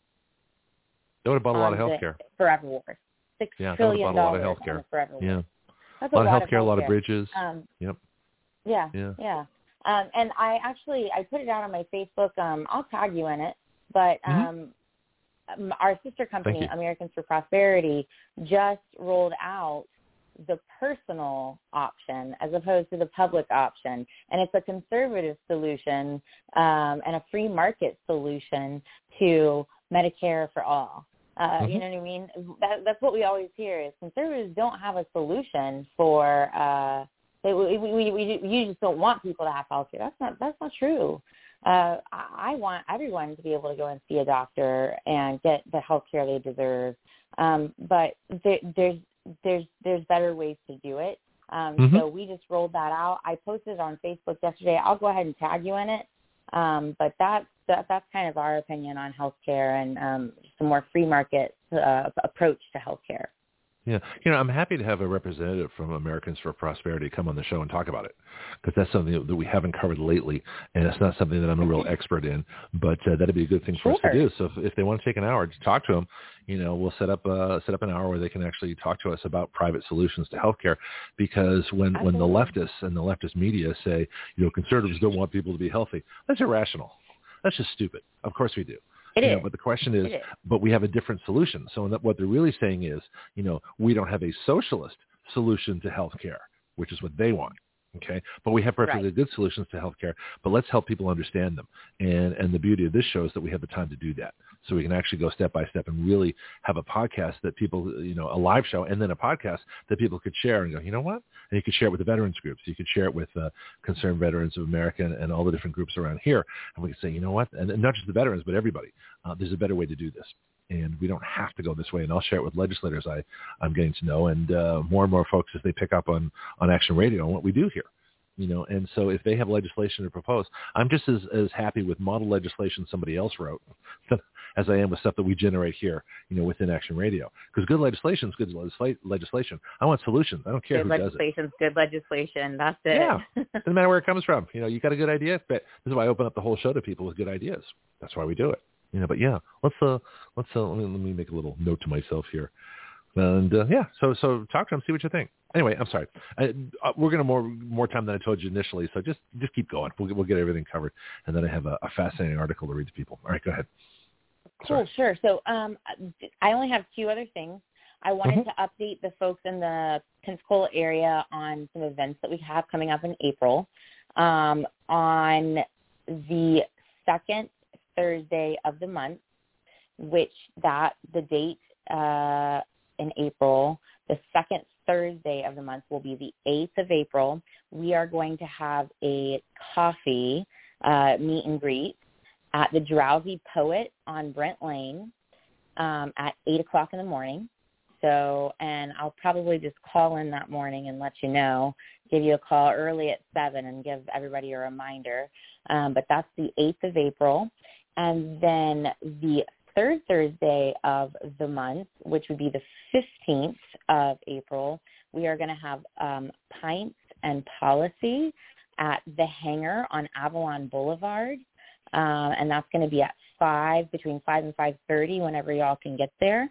They would have bought a lot of health care. Forever wars. Six yeah, trillion dollars on the forever wars. Yeah. That's a lot, a of lot healthcare, a lot of healthcare. bridges. Um, yep. Yeah. Yeah. Yeah. Um, and I actually I put it out on my Facebook. Um, I'll tag you in it. But um, mm-hmm. our sister company, Americans for Prosperity, just rolled out the personal option as opposed to the public option. And it's a conservative solution um, and a free market solution to Medicare for all. Uh, mm-hmm. You know what I mean? That, that's what we always hear is conservatives don't have a solution for uh, they, we, we, we, you just don't want people to have health care. That's not, that's not true. Uh, I want everyone to be able to go and see a doctor and get the health care they deserve. Um, but there, there's there's there's better ways to do it. Um, mm-hmm. So we just rolled that out. I posted it on Facebook yesterday. I'll go ahead and tag you in it. Um, but that's that, that's kind of our opinion on healthcare and um, just a more free market uh, approach to healthcare. Yeah, you know, I'm happy to have a representative from Americans for Prosperity come on the show and talk about it, because that's something that we haven't covered lately, and it's not something that I'm a real expert in, but uh, that'd be a good thing for sure. us to do. So if, if they want to take an hour to talk to them, you know, we'll set up uh, set up an hour where they can actually talk to us about private solutions to healthcare, because when, when the leftists and the leftist media say, you know, conservatives don't want people to be healthy, that's irrational. That's just stupid. Of course we do. It you is. know, but the question is, is, but we have a different solution. So what they're really saying is, you know, we don't have a socialist solution to healthcare, which is what they want. Okay, but we have perfectly right. good solutions to healthcare. But let's help people understand them. And and the beauty of this show is that we have the time to do that. So we can actually go step by step and really have a podcast that people, you know, a live show and then a podcast that people could share and go, you know what? And you could share it with the veterans groups. You could share it with uh, Concerned Veterans of America and, and all the different groups around here. And we could say, you know what? And, and not just the veterans, but everybody. Uh, there's a better way to do this. And we don't have to go this way. And I'll share it with legislators I, I'm getting to know, and uh, more and more folks as they pick up on, on Action Radio and what we do here. You know, and so if they have legislation to propose, I'm just as, as happy with model legislation somebody else wrote as I am with stuff that we generate here, you know, within Action Radio. Because good legislation is good legisla- legislation. I want solutions. I don't care good who does it. Good legislation is good legislation. That's it. Yeah. Doesn't matter where it comes from. You know, you got a good idea. But this is why I open up the whole show to people with good ideas. That's why we do it. You know, but yeah, let's uh, let's uh, let me, let me make a little note to myself here. And uh, yeah, so so talk to them, see what you think. Anyway, I'm sorry. I, uh, we're going to more more time than I told you initially, so just just keep going. We'll we'll get everything covered, and then I have a, a fascinating article to read to people. All right, go ahead. Cool, sure. So um, I only have two other things. I wanted mm-hmm. to update the folks in the Pensacola area on some events that we have coming up in April. Um, on the second Thursday of the month, which that the date uh, in April, the second Thursday of the month will be the eighth of April. We are going to have a coffee uh, meet and greet at the Drowsy Poet on Brent Lane um, at eight o'clock in the morning. So, and I'll probably just call in that morning and let you know, give you a call early at seven and give everybody a reminder. Um, but that's the eighth of April. And then the third Thursday of the month, which would be the fifteenth of April, we are going to have um, Pints and Policy at the Hangar on Avalon Boulevard. Um, and that's going to be at five, between five and five thirty, whenever y'all can get there.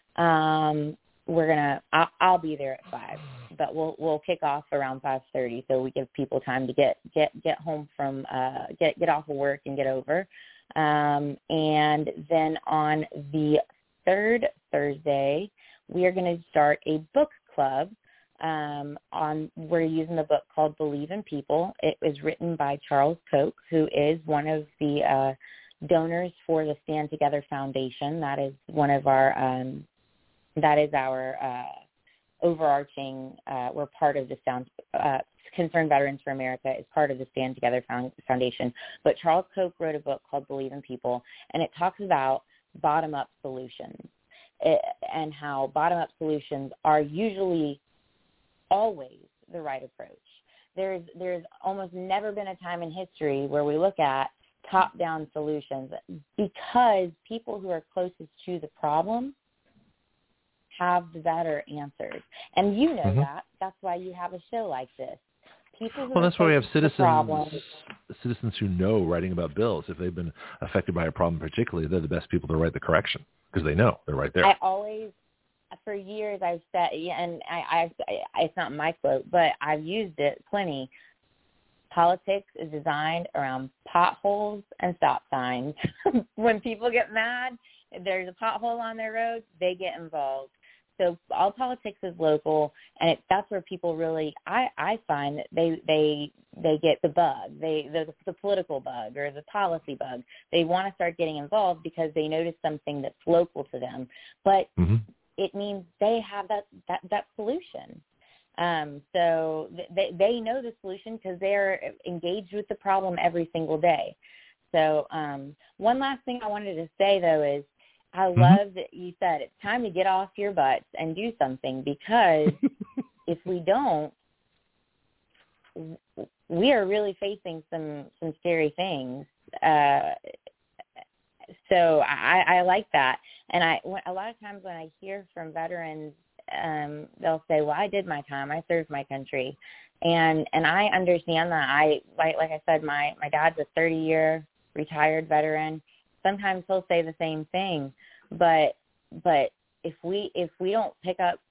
Um, we're going to, I'll, I'll be there at five, but we'll, we'll kick off around five thirty. So we give people time to get, get, get home from, uh, get, get off of work and get over. Um, and then on the third Thursday, we are going to start a book club. Um, on we're using the book called Believe in People. It was written by Charles Koch, who is one of the uh, donors for the Stand Together Foundation. That is one of our um, that is our uh, overarching, uh, we're part of the Sound, uh, Concerned Veterans for America is part of the Stand Together Foundation. But Charles Koch wrote a book called Believe in People, and it talks about bottom-up solutions it, and how bottom-up solutions are usually always the right approach. There's there's almost never been a time in history where we look at top-down solutions because people who are closest to the problem have the better answers. And you know mm-hmm. that. That's why you have a show like this. People who well, that's why we have citizens problem, citizens who know writing about bills. If they've been affected by a problem particularly, they're the best people to write the correction because they know. They're right there. I always, for years, I've said, and I, I, it's not my quote, but I've used it plenty. Politics is designed around potholes and stop signs. When people get mad, there's a pothole on their road, they get involved. So all politics is local, and it, that's where people really, I, I find that they they they get the bug, they the, the political bug or the policy bug. They want to start getting involved because they notice something that's local to them, but mm-hmm. it means they have that that, that solution. Um, so they they know the solution because they're engaged with the problem every single day. So um, one last thing I wanted to say though is, I love mm-hmm. that you said it's time to get off your butts and do something, because if we don't, we are really facing some, some scary things. Uh, so I, I like that. And I, a lot of times when I hear from veterans, um, they'll say, well, I did my time. I served my country. And, and I understand that. I, like, like I said, my, my dad's a thirty year retired veteran. Sometimes he'll say the same thing, but but if we if we don't pick up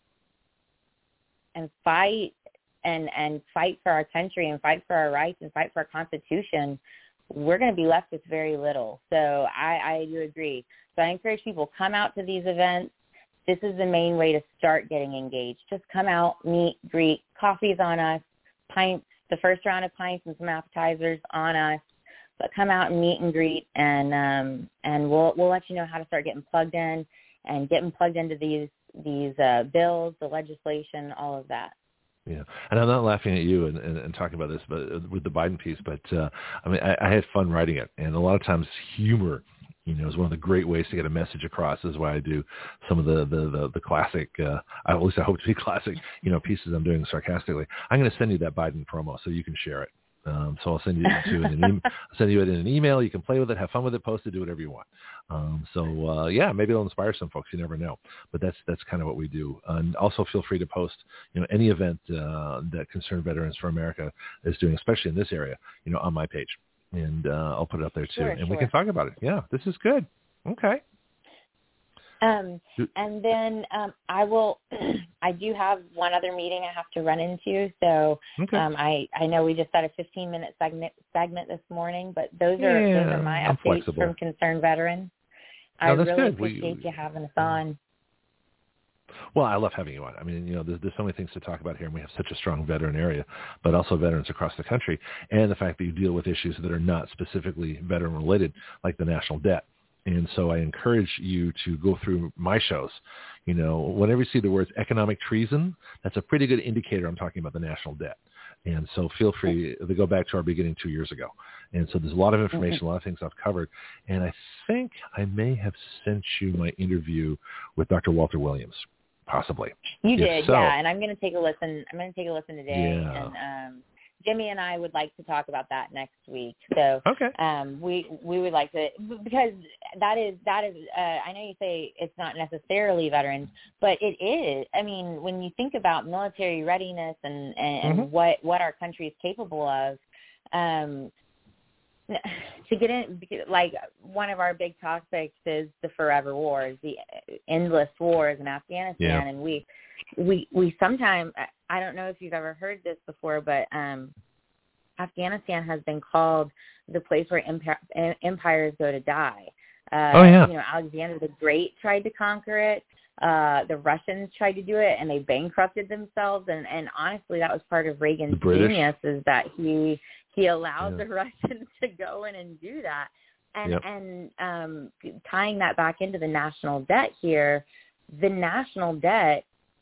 and fight and and fight for our country and fight for our rights and fight for our Constitution, we're going to be left with very little. So I, I do agree. So I encourage people, come out to these events. This is the main way to start getting engaged. Just come out, meet, greet. Coffee's on us. Pints, the first round of pints and some appetizers on us. But come out and meet and greet, and um, and we'll we'll let you know how to start getting plugged in and getting plugged into these these uh, bills, the legislation, all of that. Yeah, and I'm not laughing at you and, and, and talking about this, but with the Biden piece. But uh, I mean, I, I had fun writing it, and a lot of times humor, you know, is one of the great ways to get a message across. This is why I do some of the the the, the classic, uh, at least I hope to be classic, you know, pieces I'm doing sarcastically. I'm going to send you that Biden promo so you can share it. Um, so I'll send you to it in an e- I'll send you it in an email. You can play with it, have fun with it, post it, do whatever you want. Um, so uh, yeah, maybe it'll inspire some folks. You never know. But that's that's kind of what we do. And also feel free to post, you know, any event uh, that Concerned Veterans for America is doing, especially in this area, you know, on my page, and uh, I'll put it up there too, sure, and sure. we can talk about it. Yeah, this is good. Okay. Um, and then um, I will. I do have one other meeting I have to run into, so okay. um, I, I know we just had a fifteen minute segment segment this morning, but those are yeah, those are my I'm updates flexible. from Concerned Veterans. I no, that's really good. appreciate we, you having us on. Well, I love having you on. I mean, you know, there's, there's so many things to talk about here, and we have such a strong veteran area, but also veterans across the country, and the fact that you deal with issues that are not specifically veteran-related, like the national debt. And so I encourage you to go through my shows. You know, whenever you see the words economic treason, that's a pretty good indicator I'm talking about the national debt. And so feel free to go back to our beginning two years ago. And so there's a lot of information, a lot of things I've covered. And I think I may have sent you my interview with Doctor Walter Williams, possibly. You if did, so, yeah. And I'm going to take a listen. I'm going to take a listen today. Yeah. And um, Jimmy and I would like to talk about that next week. So okay. um, we we would like to, because that is that is. Uh, I know you say it's not necessarily veterans, but it is. I mean, when you think about military readiness and and, Mm-hmm. and what what our country is capable of, um, to get in, like one of our big topics is the forever wars, the endless wars in Afghanistan, yeah. and we we we sometimes. I don't know if you've ever heard this before, but um, Afghanistan has been called the place where empire, empires go to die. Uh, oh, yeah. You know, Alexander the Great tried to conquer it. Uh, the Russians tried to do it, and they bankrupted themselves. And, and honestly, that was part of Reagan's genius, is that he he allowed yeah. the Russians to go in and do that. And, yep. and um, tying that back into the national debt here, the national debt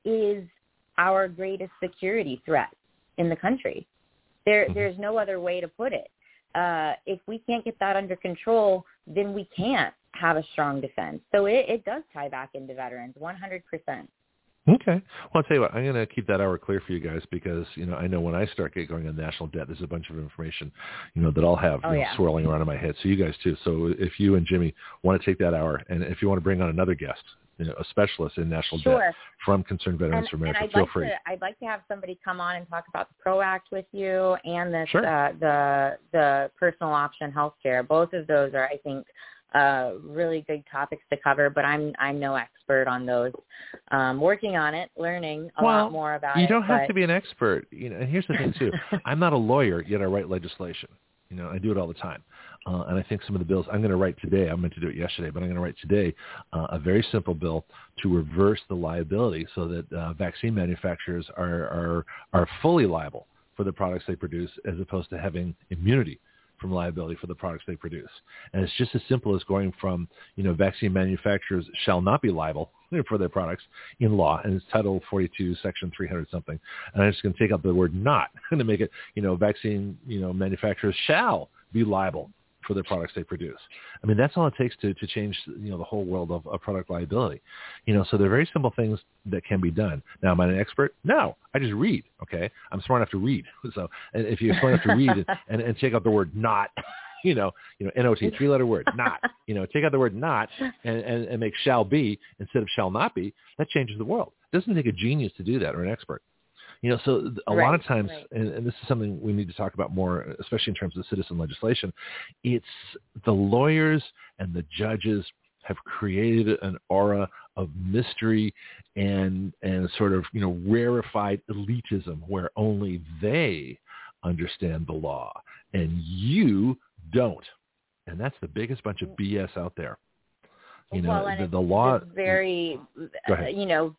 is our greatest security threat in the country. There, Mm-hmm. There's no other way to put it. Uh, if we can't get that under control, then we can't have a strong defense. So it, it does tie back into veterans, one hundred percent. Okay. Well, I'll tell you what, I'm going to keep that hour clear for you guys because, you know, I know when I start get going on national debt, there's a bunch of information, you know, that I'll have Oh, you know, yeah. swirling around in my head. So you guys too. So if you and Jimmy want to take that hour, and if you want to bring on another guest, you know, a specialist in national Sure. debt from Concerned Veterans And, for America, and I'd feel like free. To, I'd like to have somebody come on and talk about the PRO Act with you and this, Sure. uh, the the personal option healthcare. Both of those are, I think, uh, really good topics to cover. But I'm I'm no expert on those. Um, working on it, learning a well, lot more about you it. don't have but... to be an expert. You know, and here's the thing too. I'm not a lawyer, yet I write legislation. You know, I do it all the time. Uh, and I think some of the bills I'm going to write today, I meant to do it yesterday, but I'm going to write today uh, a very simple bill to reverse the liability so that uh, vaccine manufacturers are, are, are fully liable for the products they produce as opposed to having immunity from liability for the products they produce. And it's just as simple as going from, you know, vaccine manufacturers shall not be liable for their products in law, and it's Title forty-two, Section three hundred something. And I'm just going to take out the word not to make it, you know, vaccine, you know, manufacturers shall be liable for the products they produce. I mean, that's all it takes to, to change, you know, the whole world of, of product liability. You know, so they're very simple things that can be done. Now, am I an expert? No, I just read, okay? I'm smart enough to read. So and if you're smart enough to read and, and take out the word not, you know, you know, N O T, three-letter word, not, you know, take out the word not and, and, and make shall be instead of shall not be, that changes the world. It doesn't take a genius to do that or an expert. You know, so a right, lot of times, right. and, and this is something we need to talk about more, especially in terms of citizen legislation, it's the lawyers and the judges have created an aura of mystery and and sort of, you know, rarefied elitism where only they understand the law and you don't. And that's the biggest bunch of B S out there. You know, well, and the, it's, the law. it's very, Go ahead. you know,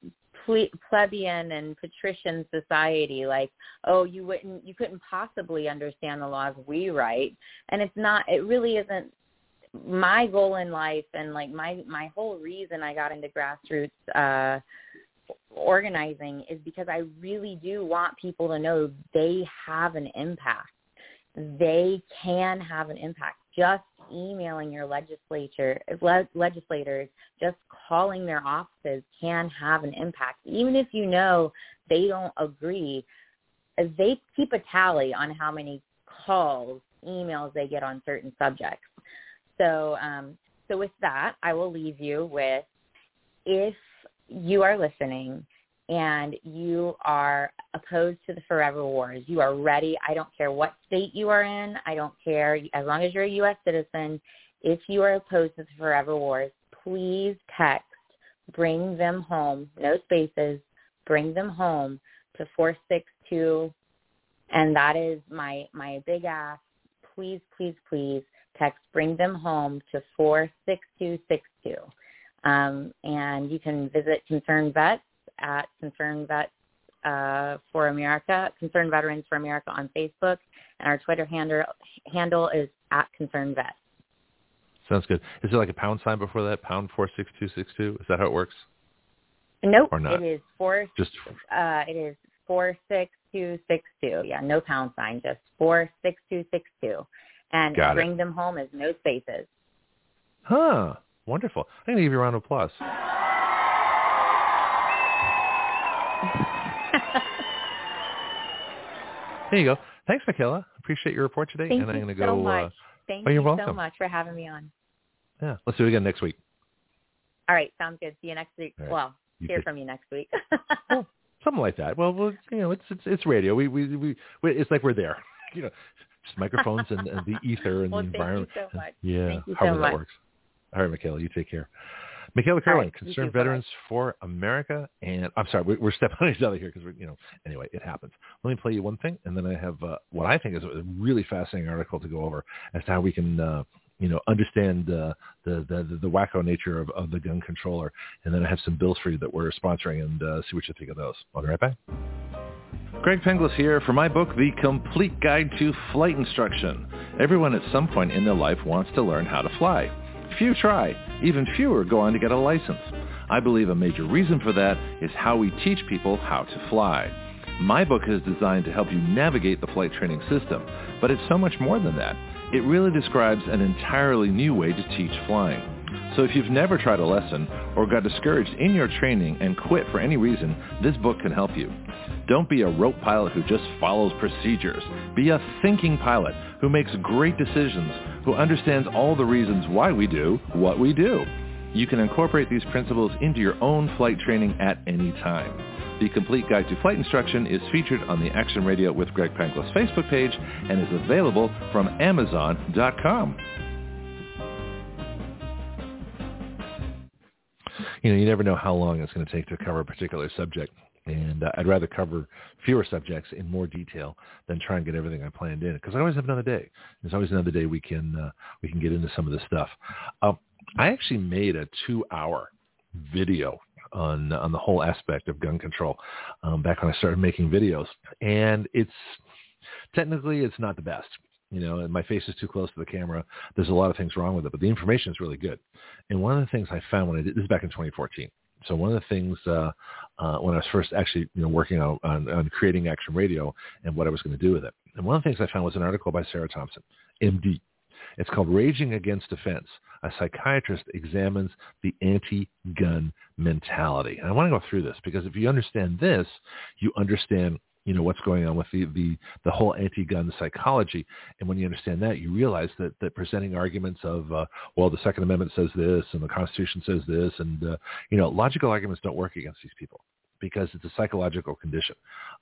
plebeian and patrician society, like, oh, you wouldn't, you couldn't possibly understand the laws we write. And it's not, it really isn't my goal in life. And like my, my whole reason I got into grassroots uh, organizing is because I really do want people to know they have an impact. They can have an impact. Just emailing your legislature, le- legislators, just calling their offices can have an impact. Even if you know they don't agree, they keep a tally on how many calls, emails they get on certain subjects. So, um, so with that, I will leave you with, if you are listening and you are opposed to the forever wars, you are ready. I don't care what state you are in. I don't care. As long as you're a U S citizen, if you are opposed to the forever wars, please text, bring them home, no spaces, bring them home to four six two. And that is my, my big ask. Please, please, please text, bring them home to four six two six two. Um, and you can visit Concerned Vets at Concerned Vets uh, for America, Concerned Veterans for America on Facebook, and our Twitter handle handle is at Concerned Vets. Sounds good. Is there like a pound sign before that? Pound four six two six two. Is that how it works? Nope. Or not? It is four. Just uh, it is four six two six two. Yeah, no pound sign, just four six two six two. And Got bring it. them home is no spaces. Huh. Wonderful. I'm going to give you a round of applause. There you go. Thanks, Michaela. Appreciate your report today. Thank and I'm you going to so go. much. Uh, Thank oh, you're you welcome. so much for having me on. Yeah. Let's do it again next week. All right, sounds good. See you next week. All right. Well, You hear take- from you next week. Well, something like that. Well, well, you know, it's it's it's radio. We we we, we it's like we're there. You know, just microphones and, and the ether and Well, the thank you environment. so much. Yeah, Thank you however so that much. works. All right, Michaela, you take care. Michaela Kerwin, right, you Concerned too. Bye-bye. Veterans for America, and I'm sorry, we, we're stepping on each other here because we're, you know, anyway, it happens. Let me play you one thing, and then I have uh, what I think is a really fascinating article to go over as to how we can, uh, you know, understand uh, the, the the wacko nature of, of the gun controller, and then I have some bills for you that we're sponsoring, and uh, see what you think of those. I'll be right back. Greg Penglis here for my book, The Complete Guide to Flight Instruction. Everyone at some point in their life wants to learn how to fly. Few try. Even fewer go on to get a license. I believe a major reason for that is how we teach people how to fly. My book is designed to help you navigate the flight training system, but it's so much more than that. It really describes an entirely new way to teach flying. So if you've never tried a lesson or got discouraged in your training and quit for any reason, this book can help you. Don't be a rote pilot who just follows procedures. Be a thinking pilot who makes great decisions, who understands all the reasons why we do what we do. You can incorporate these principles into your own flight training at any time. The Complete Guide to Flight Instruction is featured on the Action Radio with Greg Penglis Facebook page and is available from Amazon dot com. You know, you never know how long it's going to take to cover a particular subject, and uh, I'd rather cover fewer subjects in more detail than try and get everything I planned in, because I always have another day. There's always another day we can uh, we can get into some of this stuff. Uh, I actually made a two-hour video on on the whole aspect of gun control um, back when I started making videos, and it's technically it's not the best. You know, and my face is too close to the camera. There's a lot of things wrong with it, but the information is really good. And one of the things I found when I did this is back in twenty fourteen. So one of the things uh, uh, when I was first actually, you know, working on, on, on creating Action Radio and what I was going to do with it. And one of the things I found was an article by Sarah Thompson, M D. It's called Raging Against Defense. A psychiatrist examines the anti-gun mentality. And I want to go through this because if you understand this, you understand you know, what's going on with the, the, the whole anti-gun psychology. And when you understand that, you realize that, that presenting arguments of, uh, well, the Second Amendment says this and the Constitution says this, and, uh, you know, logical arguments don't work against these people because it's a psychological condition,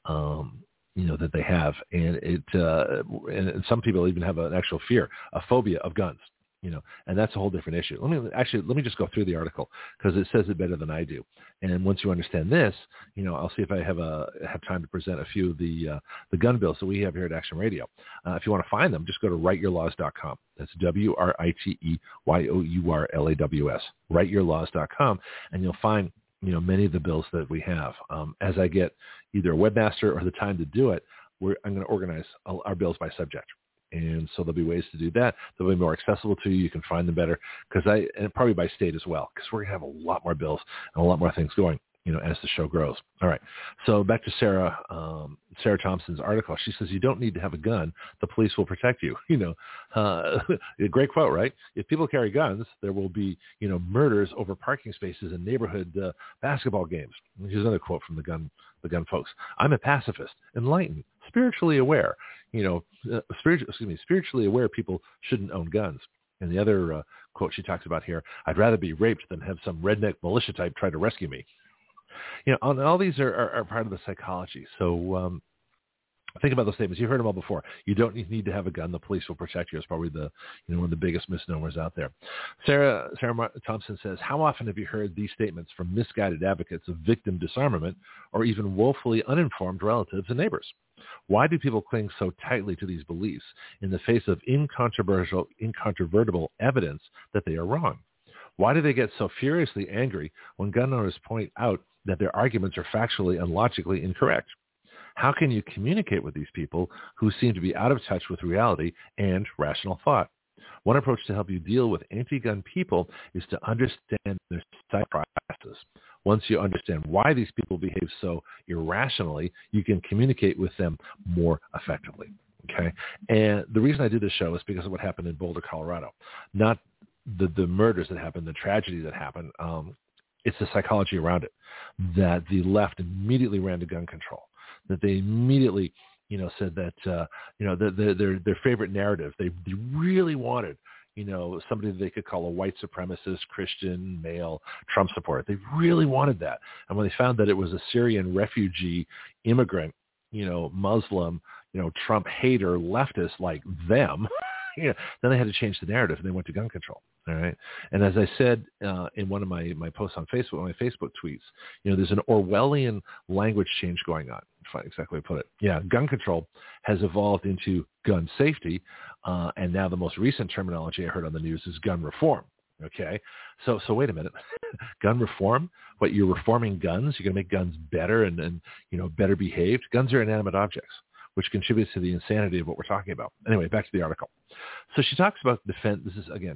um, you know, that they have. And it, uh, and, and some people even have an actual fear, a phobia of guns. You know, and that's a whole different issue. Let me actually let me just go through the article because it says it better than I do. And once you understand this, you know, I'll see if I have a have time to present a few of the uh, the gun bills that we have here at Action Radio. Uh, if you want to find them, just go to write your laws dot com. That's W R I T E Y O U R L A W S. write your laws dot com, and you'll find you know many of the bills that we have. Um, as I get either a webmaster or the time to do it, we're, I'm going to organize our bills by subject. And so there'll be ways to do that. They'll be more accessible to you. You can find them better because I, and probably by state as well, because we're going to have a lot more bills and a lot more things going, you know, as the show grows. All right. So back to Sarah, um, Sarah Thompson's article. She says, you don't need to have a gun. The police will protect you. You know, uh, a great quote, right? If people carry guns, there will be, you know, murders over parking spaces and neighborhood uh, basketball games. Here's another quote from the gun, the gun folks. I'm a pacifist, enlightened, spiritually aware. You know, uh, spiritual, excuse me, spiritually aware people shouldn't own guns. And the other uh, quote she talks about here, I'd rather be raped than have some redneck militia type try to rescue me. You know, all, all these are, are, are part of the psychology. So um, think about those statements. You've heard them all before. You don't need to have a gun. The police will protect you. It's probably the, you know, one of the biggest misnomers out there. Sarah, Sarah Mar- Thompson says, how often have you heard these statements from misguided advocates of victim disarmament or even woefully uninformed relatives and neighbors? Why do people cling so tightly to these beliefs in the face of incontrovertible, incontrovertible evidence that they are wrong? Why do they get so furiously angry when gun owners point out that their arguments are factually and logically incorrect? How can you communicate with these people who seem to be out of touch with reality and rational thought? One approach to help you deal with anti-gun people is to understand their thought processes. Once you understand why these people behave so irrationally, you can communicate with them more effectively. Okay, and the reason I did this show is because of what happened in Boulder, Colorado. Not the, the murders that happened, the tragedy that happened. Um, it's the psychology around it, that the left immediately ran to gun control, that they immediately, you know, said that, uh, you know, the, the, their their favorite narrative, they, they really wanted, you know, somebody that they could call a white supremacist, Christian, male, Trump supporter. They really wanted that. And when they found that it was a Syrian refugee, immigrant, you know, Muslim, you know, Trump hater, leftist like them, you know, then they had to change the narrative and they went to gun control. All right. And as I said uh, in one of my, my posts on Facebook, my Facebook tweets, you know, there's an Orwellian language change going on. If I exactly put it. Yeah. Gun control has evolved into gun safety. Uh, and now the most recent terminology I heard on the news is gun reform. Okay. So, so wait a minute. Gun reform? What, you're reforming guns? You're going to make guns better and, and, you know, better behaved? Guns are inanimate objects, which contributes to the insanity of what we're talking about. Anyway, back to the article. So she talks about defense. This is, again,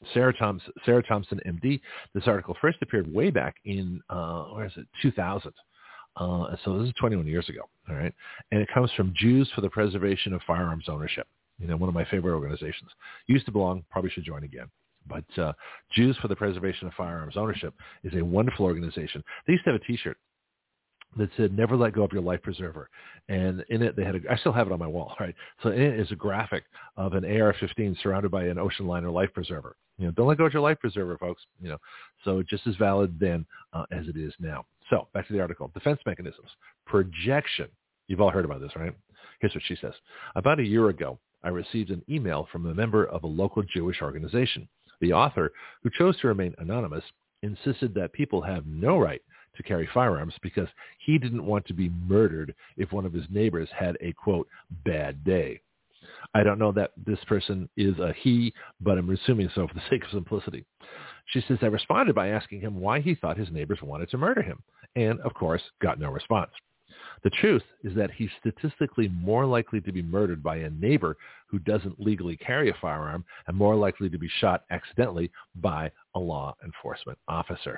Sarah Thompson, Sarah Thompson, M D. This article first appeared way back in, uh, where is it, two thousand. Uh, so this is twenty-one years ago, all right? And it comes from Jews for the Preservation of Firearms Ownership, you know, one of my favorite organizations. Used to belong, probably should join again. But uh, Jews for the Preservation of Firearms Ownership is a wonderful organization. They used to have a T-shirt that said, never let go of your life preserver. And in it, they had a, I still have it on my wall, right? So in it is a graphic of an A R fifteen surrounded by an ocean liner life preserver. You know, don't let go of your life preserver, folks. You know, so just as valid then uh, as it is now. So back to the article. Defense mechanisms. Projection. You've all heard about this, right? Here's what she says. About a year ago, I received an email from a member of a local Jewish organization. The author, who chose to remain anonymous, insisted that people have no right to carry firearms because he didn't want to be murdered if one of his neighbors had a, quote, bad day. I don't know that this person is a he, but I'm assuming so for the sake of simplicity. She says, I responded by asking him why he thought his neighbors wanted to murder him, and, of course, got no response. The truth is that he's statistically more likely to be murdered by a neighbor who doesn't legally carry a firearm and more likely to be shot accidentally by a law enforcement officer.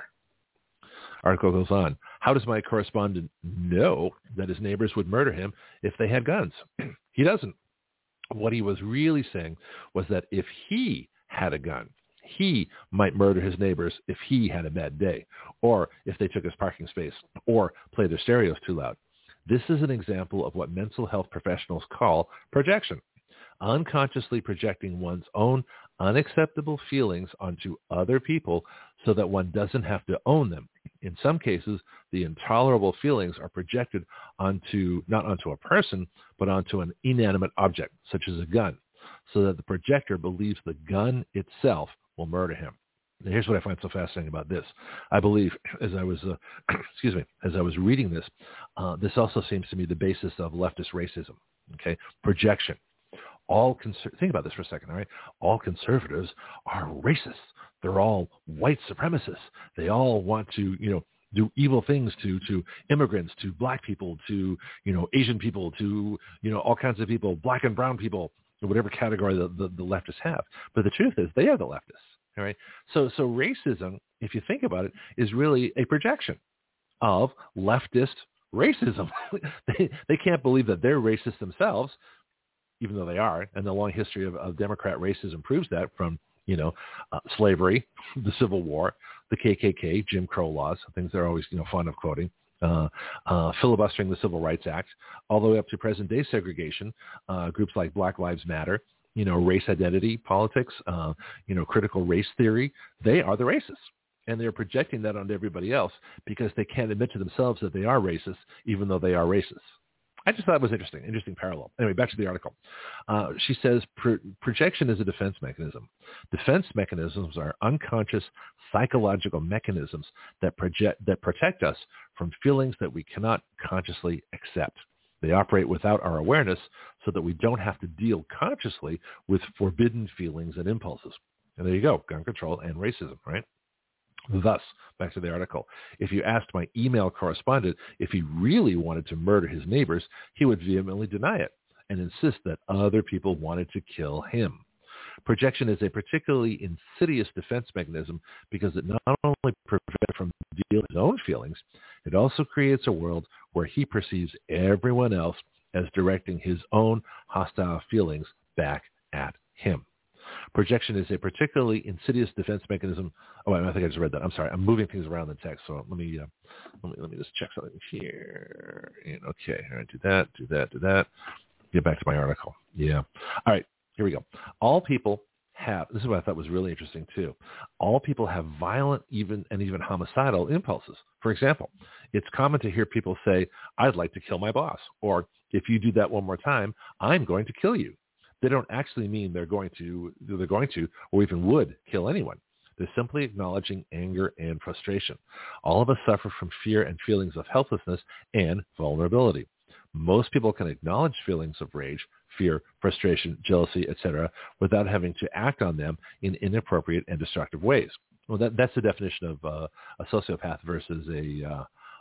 Article goes on. How does my correspondent know that his neighbors would murder him if they had guns? He doesn't. What he was really saying was that if he had a gun, he might murder his neighbors if he had a bad day, or if they took his parking space, or played their stereos too loud. This is an example of what mental health professionals call projection, unconsciously projecting one's own unacceptable feelings onto other people so that one doesn't have to own them. In some cases, the intolerable feelings are projected onto, not onto a person, but onto an inanimate object, such as a gun, so that the projector believes the gun itself will murder him. And here's what I find so fascinating about this. I believe, as I was, uh, excuse me, as I was reading this, uh, this also seems to me the basis of leftist racism. Okay, projection. All conser- think about this for a second, all right? All conservatives are racists. They're all white supremacists. They all want to, you know, do evil things to to immigrants, to black people, to, you know, Asian people, to, you know, all kinds of people, black and brown people, or whatever category the, the, the leftists have. But the truth is, they are the leftists. All right. So so racism, if you think about it, is really a projection of leftist racism. they they can't believe that they're racist themselves, even though they are. And the long history of, of Democrat racism proves that, from, you know, uh, slavery, the Civil War, the K K K, Jim Crow laws, things they're always, you know, fond of quoting, uh, uh, filibustering the Civil Rights Act, all the way up to present-day segregation, uh, groups like Black Lives Matter, you know, race identity politics, uh, you know, critical race theory. They are the racists. And they're projecting that onto everybody else because they can't admit to themselves that they are racist, even though they are racist. I just thought it was interesting, interesting parallel. Anyway, back to the article. Uh, she says pro- projection is a defense mechanism. Defense mechanisms are unconscious psychological mechanisms that project that protect us from feelings that we cannot consciously accept. They operate without our awareness so that we don't have to deal consciously with forbidden feelings and impulses. And there you go, gun control and racism, right? Thus, back to the article, if you asked my email correspondent if he really wanted to murder his neighbors, he would vehemently deny it and insist that other people wanted to kill him. Projection is a particularly insidious defense mechanism because it not only prevents him from dealing with his own feelings, it also creates a world where he perceives everyone else as directing his own hostile feelings back at him. Projection is a particularly insidious defense mechanism. Oh, I think I just read that. I'm sorry. I'm moving things around in the text, so let me uh, let me let me just check something here. And okay, all right, do that, do that, do that. Get back to my article. Yeah. All right, here we go. All people have. This is what I thought was really interesting too. All people have violent, even and even homicidal impulses. For example, it's common to hear people say, "I'd like to kill my boss," or "If you do that one more time, I'm going to kill you." They don't actually mean they're going to, they're going to, or even would kill anyone. They're simply acknowledging anger and frustration. All of us suffer from fear and feelings of helplessness and vulnerability. Most people can acknowledge feelings of rage, fear, frustration, jealousy, et cetera, without having to act on them in inappropriate and destructive ways. Well, that, that's the definition of uh, a sociopath versus a, uh,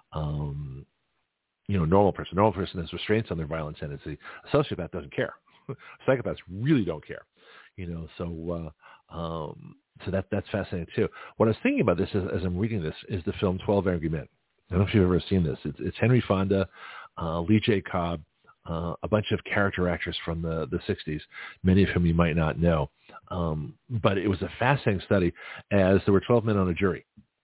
um, you know, normal person. A normal person has restraints on their violent tendency. A sociopath doesn't care. Psychopaths really don't care, you know. So, uh, um, so that that's fascinating too. What I was thinking about this as, as I'm reading this is the film twelve Angry Men. I don't know if you've ever seen this. It's, it's Henry Fonda, uh, Lee J. Cobb, uh, a bunch of character actors from the, the sixties, many of whom you might not know. Um, but it was a fascinating study as there were twelve men on a jury.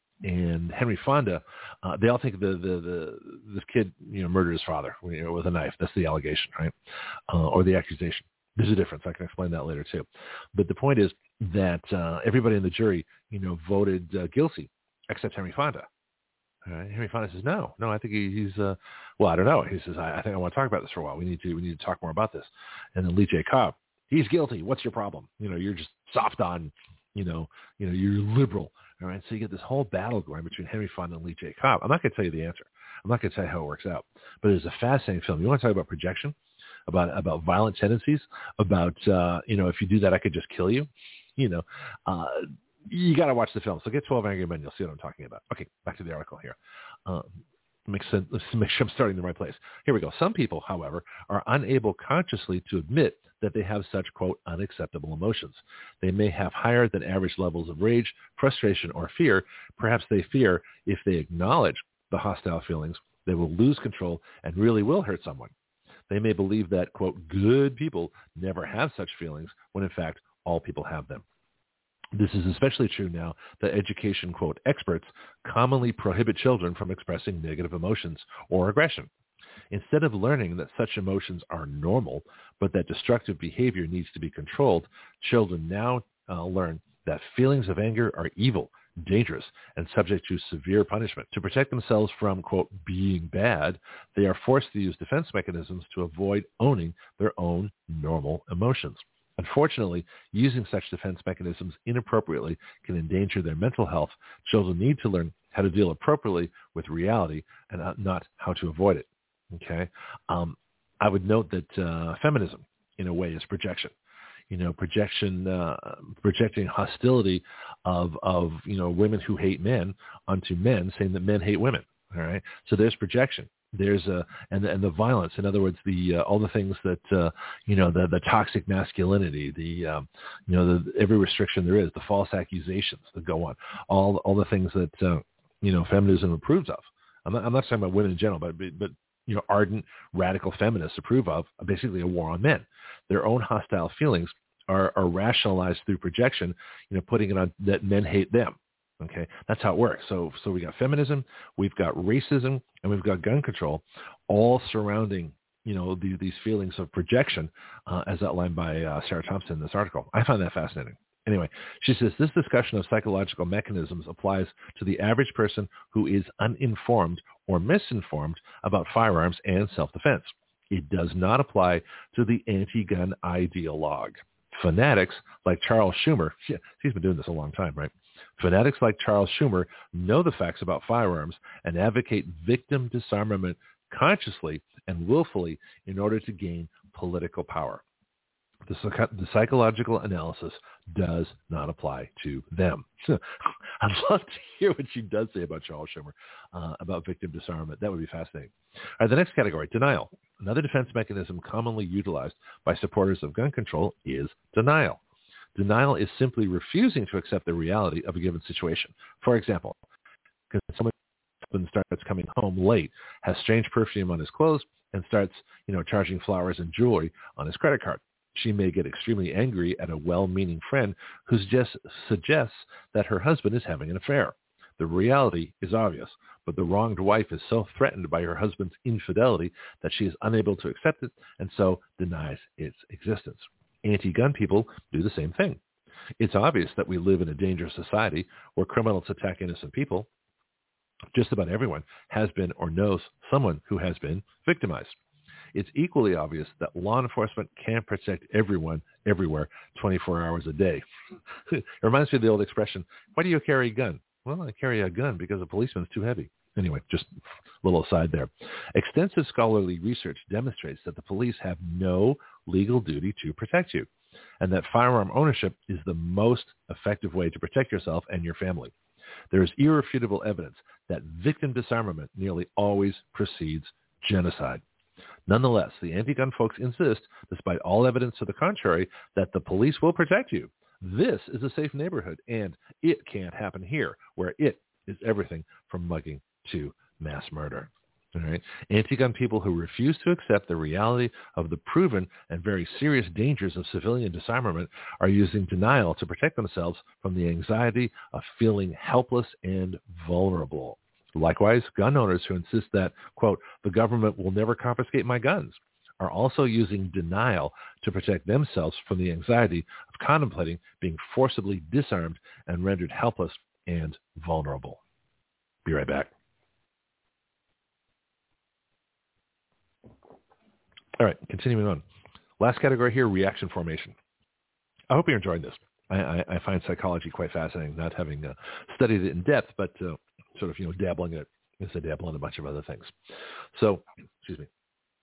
And Henry Fonda, uh, they all think the, the, the this kid, you know, murdered his father, you know, with a knife. That's the allegation, right? Uh, or the accusation. There's a difference. I can explain that later too. But the point is that uh, everybody in the jury, you know, voted uh, guilty except Henry Fonda. All right. Henry Fonda says, no, no, I think he, he's, uh, well, I don't know. He says, I, I think I want to talk about this for a while. We need to, we need to talk more about this. And then Lee J. Cobb, he's guilty. What's your problem? You know, you're just soft on, you know, you know, you're liberal. All right. So you get this whole battle going between Henry Fonda and Lee J. Cobb. I'm not going to tell you the answer. I'm not going to tell you how it works out, but it's a fascinating film. You want to talk about projection, about, about violent tendencies, about, uh, you know, if you do that, I could just kill you, you know, uh, you got to watch the film. So get twelve Angry Men. You'll see what I'm talking about. Okay, back to the article here. Um, make sense, let's make sure I'm starting in the right place. Here we go. Some people, however, are unable consciously to admit that they have such, quote, unacceptable emotions. They may have higher than average levels of rage, frustration, or fear. Perhaps they fear if they acknowledge the hostile feelings, they will lose control and really will hurt someone. They may believe that, quote, good people never have such feelings when, in fact, all people have them. This is especially true now that education, quote, experts commonly prohibit children from expressing negative emotions or aggression. Instead of learning that such emotions are normal, but that destructive behavior needs to be controlled, children now uh, learn that feelings of anger are evil, dangerous, and subject to severe punishment. To protect themselves from, quote, being bad, they are forced to use defense mechanisms to avoid owning their own normal emotions. Unfortunately, using such defense mechanisms inappropriately can endanger their mental health. Children need to learn how to deal appropriately with reality and not how to avoid it. Okay, um, I would note that uh, feminism, in a way, is projection. You know, projection, uh, projecting hostility of of you know women who hate men onto men, saying that men hate women. All right, so there's projection. There's a and the, and the violence. In other words, the uh, all the things that uh, you know the the toxic masculinity, the um, you know the every restriction there is, the false accusations that go on, all all the things that uh, you know feminism approves of. I'm not, I'm not talking about women in general, but but you know ardent radical feminists approve of basically a war on men. Their own hostile feelings are are rationalized through projection. You know, putting it on that men hate them. Okay, that's how it works. So, so we got feminism, we've got racism, and we've got gun control, all surrounding, you know, the, these feelings of projection, uh, as outlined by uh, Sarah Thompson in this article. I find that fascinating. Anyway, she says this discussion of psychological mechanisms applies to the average person who is uninformed or misinformed about firearms and self-defense. It does not apply to the anti-gun ideologue. Fanatics like Charles Schumer, yeah, he's been doing this a long time, right? Fanatics like Charles Schumer know the facts about firearms and advocate victim disarmament consciously and willfully in order to gain political power. The, the psychological analysis does not apply to them. I'd love to hear what she does say about Charles Schumer, uh, about victim disarmament. That would be fascinating. All right, the next category, denial. Another defense mechanism commonly utilized by supporters of gun control is denial. Denial is simply refusing to accept the reality of a given situation. For example, because someone starts coming home late, has strange perfume on his clothes, and starts, you know, charging flowers and jewelry on his credit card. She may get extremely angry at a well-meaning friend who just suggests that her husband is having an affair. The reality is obvious, but the wronged wife is so threatened by her husband's infidelity that she is unable to accept it and so denies its existence. Anti-gun people do the same thing. It's obvious that we live in a dangerous society where criminals attack innocent people. Just about everyone has been or knows someone who has been victimized. It's equally obvious that law enforcement can't protect everyone everywhere twenty-four hours a day. It reminds me of the old expression, why do you carry a gun? Well, I carry a gun because a policeman's too heavy. Anyway, just a little aside there. Extensive scholarly research demonstrates that the police have no legal duty to protect you, and that firearm ownership is the most effective way to protect yourself and your family. There is irrefutable evidence that victim disarmament nearly always precedes genocide. Nonetheless, the anti-gun folks insist, despite all evidence to the contrary, that the police will protect you. this is a safe neighborhood, and it can't happen here, where it is everything from mugging to mass murder. All right. Anti-gun people who refuse to accept the reality of the proven and very serious dangers of civilian disarmament are using denial to protect themselves from the anxiety of feeling helpless and vulnerable. Likewise, gun owners who insist that, quote, the government will never confiscate my guns, are also using denial to protect themselves from the anxiety of contemplating being forcibly disarmed and rendered helpless and vulnerable. Be right back. All right, continuing on. Last category here, reaction formation. I hope you're enjoying this. I, I, I find psychology quite fascinating, not having uh, studied it in depth, but uh, sort of, you know, dabbling in it as I dabble in a bunch of other things. So, excuse me.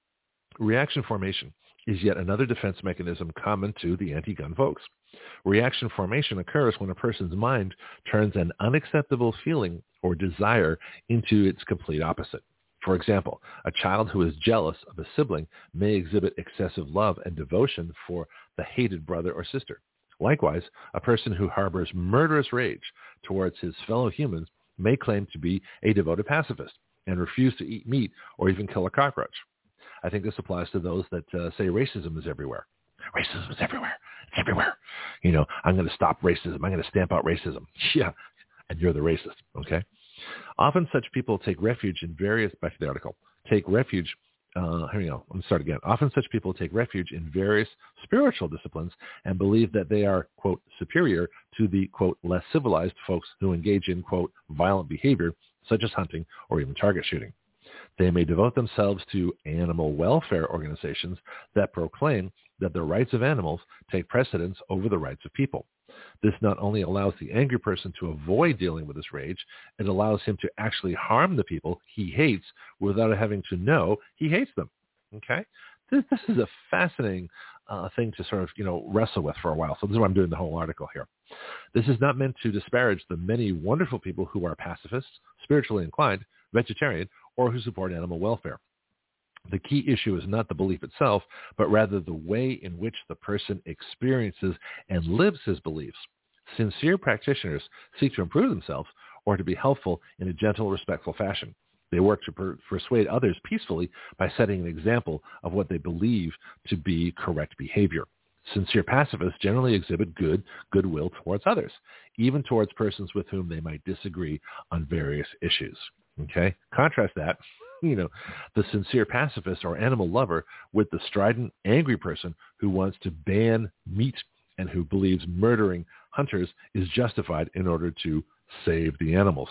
Reaction formation is yet another defense mechanism common to the anti-gun folks. Reaction formation occurs when a person's mind turns an unacceptable feeling or desire into its complete opposite. For example, a child who is jealous of a sibling may exhibit excessive love and devotion for the hated brother or sister. Likewise, a person who harbors murderous rage towards his fellow humans may claim to be a devoted pacifist and refuse to eat meat or even kill a cockroach. I think this applies to those that uh, say racism is everywhere. Racism is everywhere. It's everywhere. You know, I'm going to stop racism. I'm going to stamp out racism. Yeah, and you're the racist, okay? Often such people take refuge in various, back to the article, take refuge, uh, here we go, let me start again. Often such people take refuge in various spiritual disciplines and believe that they are, quote, superior to the, quote, less civilized folks who engage in, quote, violent behavior, such as hunting or even target shooting. They may devote themselves to animal welfare organizations that proclaim that the rights of animals take precedence over the rights of people. This not only allows the angry person to avoid dealing with his rage, it allows him to actually harm the people he hates without having to know he hates them. Okay? This, this is a fascinating uh, thing to sort of, you know, wrestle with for a while. So this is why I'm doing the whole article here. This is not meant to disparage the many wonderful people who are pacifists, spiritually inclined, vegetarian, or who support animal welfare. The key issue is not the belief itself, but rather the way in which the person experiences and lives his beliefs. Sincere practitioners seek to improve themselves or to be helpful in a gentle, respectful fashion. They work to per- persuade others peacefully by setting an example of what they believe to be correct behavior. Sincere pacifists generally exhibit good goodwill towards others, even towards persons with whom they might disagree on various issues. Okay? Contrast that, you know, the sincere pacifist or animal lover with the strident, angry person who wants to ban meat and who believes murdering hunters is justified in order to save the animals.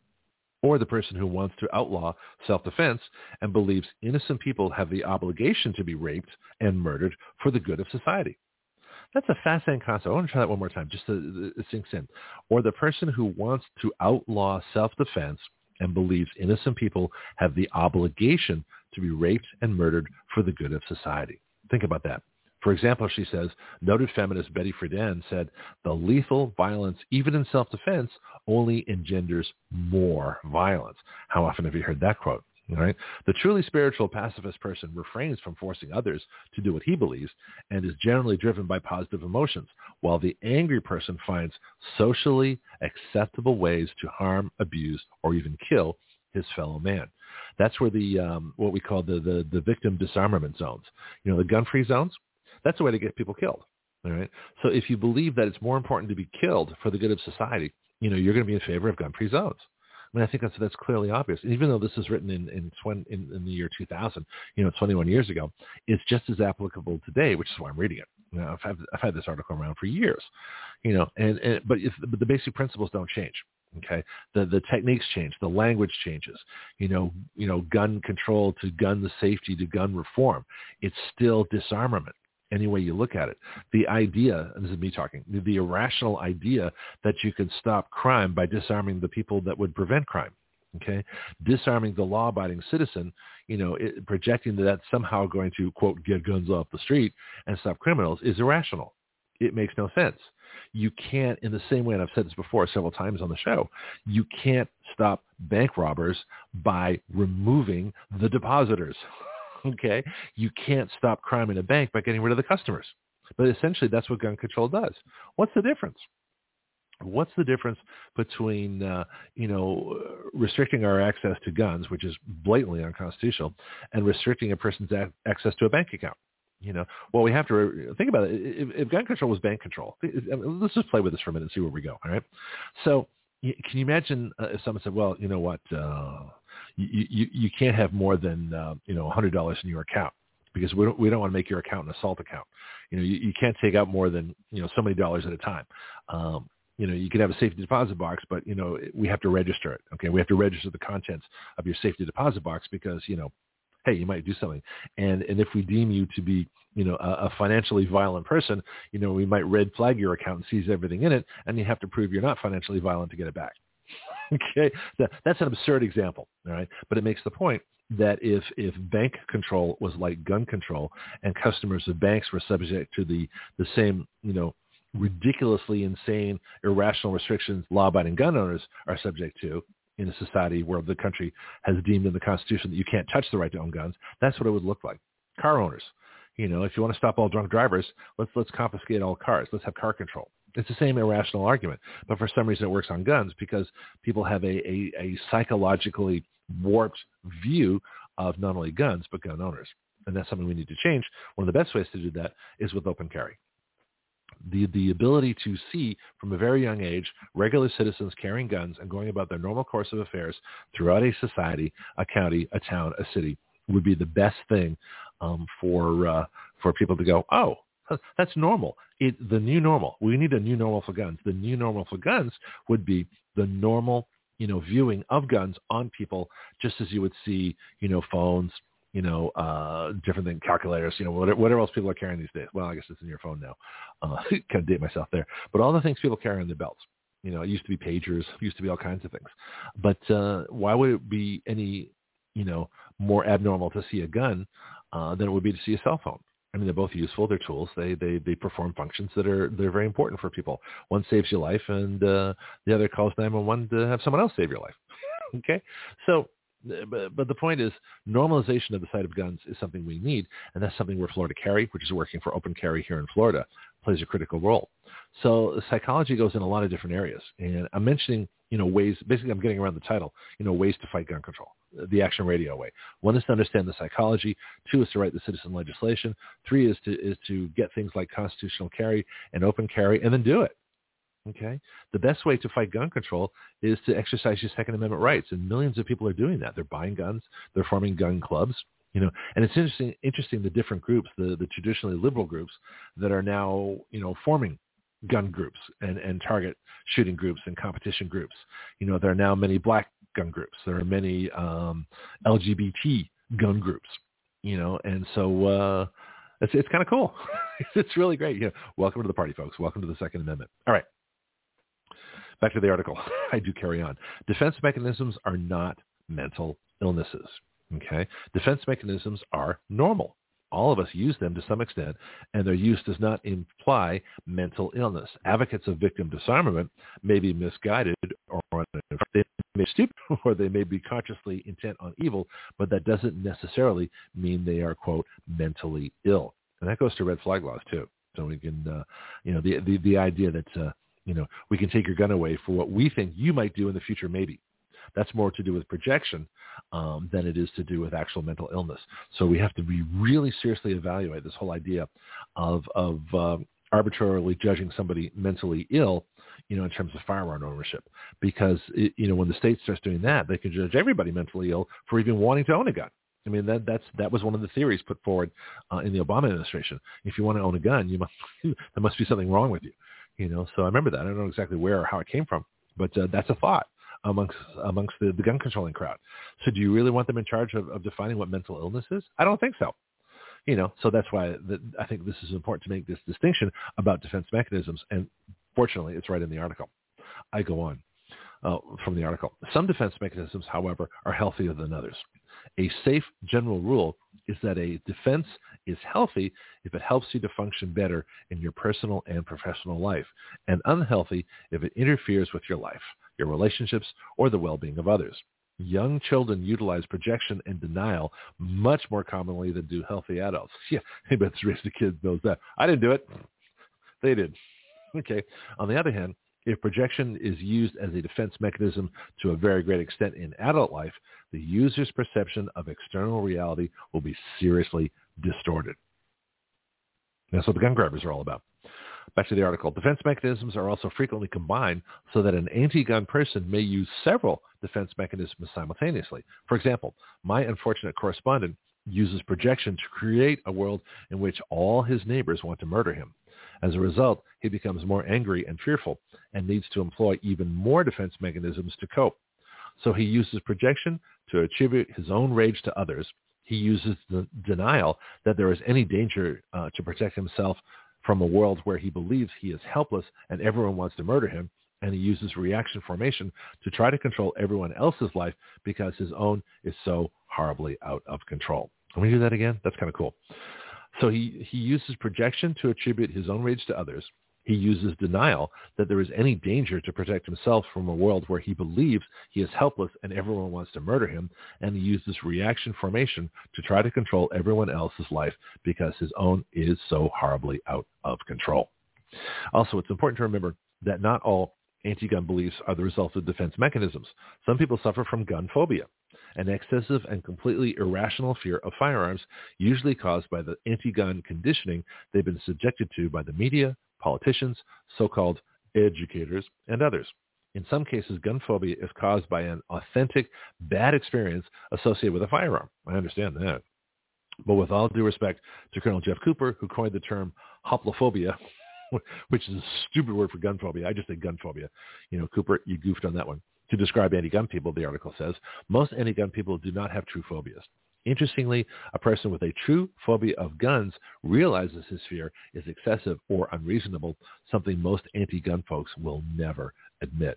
Or the person who wants to outlaw self-defense and believes innocent people have the obligation to be raped and murdered for the good of society. That's a fascinating concept. I want to try that one more time, just so it sinks in. Or the person who wants to outlaw self-defense and believes innocent people have the obligation to be raped and murdered for the good of society. Think about that. For example, she says, noted feminist Betty Friedan said, the lethal violence, even in self-defense, only engenders more violence. How often have you heard that quote? All right? The truly spiritual pacifist person refrains from forcing others to do what he believes and is generally driven by positive emotions, while the angry person finds socially acceptable ways to harm, abuse, or even kill his fellow man. That's where the um, what we call the, the the victim disarmament zones, you know, the gun-free zones. That's a way to get people killed. All right. So if you believe that it's more important to be killed for the good of society, you know, you're going to be in favor of gun-free zones. I mean, I think that's that's clearly obvious. And even though this is written in in, twenty, in in the year two thousand, you know, twenty-one years ago, it's just as applicable today, which is why I'm reading it. You know, I've had I've had this article around for years, you know, and, and but if, but the basic principles don't change. Okay, the the techniques change, the language changes. You know, you know, gun control to gun the safety to gun reform. It's still disarmament. Any way you look at it, the idea, and this is me talking, the, the irrational idea that you can stop crime by disarming the people that would prevent crime, okay? Disarming the law-abiding citizen, you know, it, projecting that that's somehow going to, quote, get guns off the street and stop criminals is irrational. It makes no sense. You can't, in the same way, and I've said this before several times on the show, you can't stop bank robbers by removing the depositors. Okay, you can't stop crime in a bank by getting rid of the customers. But essentially, that's what gun control does. What's the difference? What's the difference between, uh, you know, restricting our access to guns, which is blatantly unconstitutional, and restricting a person's a- access to a bank account? You know, well, we have to re- think about it. If, if gun control was bank control, let's just play with this for a minute and see where we go. All right. So can you imagine uh, if someone said, well, you know what, uh, you, you, you can't have more than, uh, you know, one hundred dollars in your account because we don't, we don't want to make your account an assault account. You know, you, you can't take out more than, you know, so many dollars at a time. Um, You know, you can have a safety deposit box, but, you know, we have to register it. Okay. We have to register the contents of your safety deposit box because, you know, hey, you might do something. And and if we deem you to be, you know, a, a financially violent person, you know, we might red flag your account and seize everything in it. And you have to prove you're not financially violent to get it back. Okay. That, that's an absurd example. All right. But it makes the point that if, if bank control was like gun control and customers of banks were subject to the, the same, you know, ridiculously insane, irrational restrictions law-abiding gun owners are subject to in a society where the country has deemed in the Constitution that you can't touch the right to own guns, that's what it would look like. Car owners, you know, if you want to stop all drunk drivers, let's let's confiscate all cars. Let's have car control. It's the same irrational argument, but for some reason it works on guns because people have a, a, a psychologically warped view of not only guns, but gun owners. And that's something we need to change. One of the best ways to do that is with open carry. The the ability to see from a very young age regular citizens carrying guns and going about their normal course of affairs throughout a society, a county, a town, a city would be the best thing um, for uh, for people to go, oh, that's normal. It, the new normal. We need a new normal for guns. The new normal for guns would be the normal, you know, viewing of guns on people, just as you would see, you know, phones, you know, uh, different thing, calculators, you know, whatever, whatever else people are carrying these days. Well, I guess it's in your phone now. Uh, kind of date myself there. But all the things people carry on their belts, you know, it used to be pagers, it used to be all kinds of things. But uh, why would it be any, you know, more abnormal to see a gun uh, than it would be to see a cell phone? I mean, they're both useful. They're tools. They they they perform functions that are they're very important for people. One saves your life, and uh, the other calls nine one one to have someone else save your life. Okay, so. But, but the point is, normalization of the sight of guns is something we need, and that's something where Florida Carry, which is working for open carry here in Florida, plays a critical role. So psychology goes in a lot of different areas, and I'm mentioning, you know, ways. Basically, I'm getting around the title, you know, ways to fight gun control, the Action Radio way. One is to understand the psychology. Two is to write the citizen legislation. Three is to is to get things like constitutional carry and open carry, and then do it. Okay. The best way to fight gun control is to exercise your Second Amendment rights, and millions of people are doing that. They're buying guns, they're forming gun clubs, you know, and it's interesting, interesting the different groups, the, the traditionally liberal groups that are now, you know, forming gun groups and, and target shooting groups and competition groups. You know, there are now many black gun groups. There are many um, L G B T gun groups, you know, and so uh, it's, it's kind of cool. It's really great. You know, welcome to the party, folks. Welcome to the Second Amendment. All right. Back to the article. I do carry on. Defense mechanisms are not mental illnesses. Okay? Defense mechanisms are normal. All of us use them to some extent, and their use does not imply mental illness. Advocates of victim disarmament may be misguided or they may be stupid or they may be consciously intent on evil, but that doesn't necessarily mean they are, quote, mentally ill. And that goes to red flag laws too. So we can, uh, you know, the, the, the idea that, uh, you know, we can take your gun away for what we think you might do in the future, maybe. That's more to do with projection um, than it is to do with actual mental illness. So we have to be really seriously evaluate this whole idea of, of uh, arbitrarily judging somebody mentally ill, you know, in terms of firearm ownership. Because, it, you know, when the state starts doing that, they can judge everybody mentally ill for even wanting to own a gun. I mean, that that's that was one of the theories put forward uh, in the Obama administration. If you want to own a gun, you must there must be something wrong with you. You know, so I remember that. I don't know exactly where or how it came from, but uh, that's a thought amongst amongst the, the gun controlling crowd. So do you really want them in charge of, of defining what mental illness is? I don't think so. You know, so that's why the, I think this is important to make this distinction about defense mechanisms. And fortunately, it's right in the article. I go on uh, from the article. Some defense mechanisms, however, are healthier than others. A safe general rule is that a defense is healthy if it helps you to function better in your personal and professional life, and unhealthy if it interferes with your life, your relationships, or the well-being of others. Young children utilize projection and denial much more commonly than do healthy adults. Yeah, anybody that's raised a kid knows that. I didn't do it. They did. Okay. On the other hand, if projection is used as a defense mechanism to a very great extent in adult life, the user's perception of external reality will be seriously distorted. That's what the gun grabbers are all about. Back to the article. Defense mechanisms are also frequently combined so that an anti-gun person may use several defense mechanisms simultaneously. For example, my unfortunate correspondent uses projection to create a world in which all his neighbors want to murder him. As a result, he becomes more angry and fearful and needs to employ even more defense mechanisms to cope. So he uses projection to attribute his own rage to others. He uses the denial that there is any danger uh, to protect himself from a world where he believes he is helpless and everyone wants to murder him. And he uses reaction formation to try to control everyone else's life because his own is so horribly out of control. Can we do that again? That's kind of cool. So he, he uses projection to attribute his own rage to others. He uses denial that there is any danger to protect himself from a world where he believes he is helpless and everyone wants to murder him. And he uses reaction formation to try to control everyone else's life because his own is so horribly out of control. Also, it's important to remember that not all anti-gun beliefs are the result of defense mechanisms. Some people suffer from gun phobia, an excessive and completely irrational fear of firearms, usually caused by the anti-gun conditioning they've been subjected to by the media, politicians, so-called educators, and others. In some cases, gun phobia is caused by an authentic bad experience associated with a firearm. I understand that. But with all due respect to Colonel Jeff Cooper, who coined the term hoplophobia, which is a stupid word for gun phobia. I just say gun phobia. You know, Cooper, you goofed on that one. To describe anti-gun people, the article says, most anti-gun people do not have true phobias. Interestingly, a person with a true phobia of guns realizes his fear is excessive or unreasonable, something most anti-gun folks will never admit.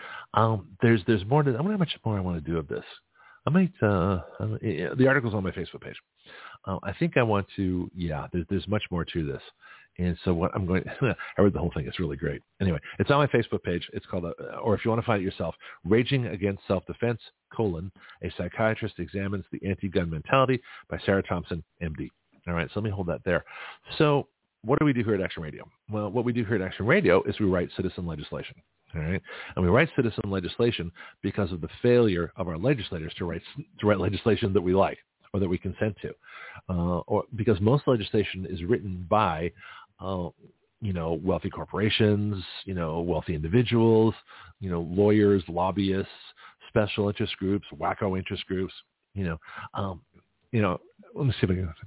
Um, there's there's more to, I wonder how much more I want to do of this. I might, uh, the article's on my Facebook page. Uh, I think I want to, yeah, there's, there's much more to this. And so what I'm going, I read the whole thing. It's really great. Anyway, it's on my Facebook page. It's called, uh, or if you want to find it yourself, Raging Against Self-Defense, colon, a psychiatrist examines the anti-gun mentality by Sarah Thompson, M D. All right, so let me hold that there. So what do we do here at Action Radio? Well, what we do here at Action Radio is we write citizen legislation. All right, and we write citizen legislation because of the failure of our legislators to write to write legislation that we like or that we consent to, uh, or because most legislation is written by, uh, you know, wealthy corporations, you know, wealthy individuals, you know, lawyers, lobbyists, special interest groups, wacko interest groups. You know, um, you know. Let me see if I can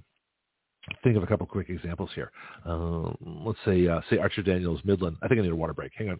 think of a couple quick examples here. Uh, let's say, uh, say Archer Daniels Midland. I think I need a water break. Hang on.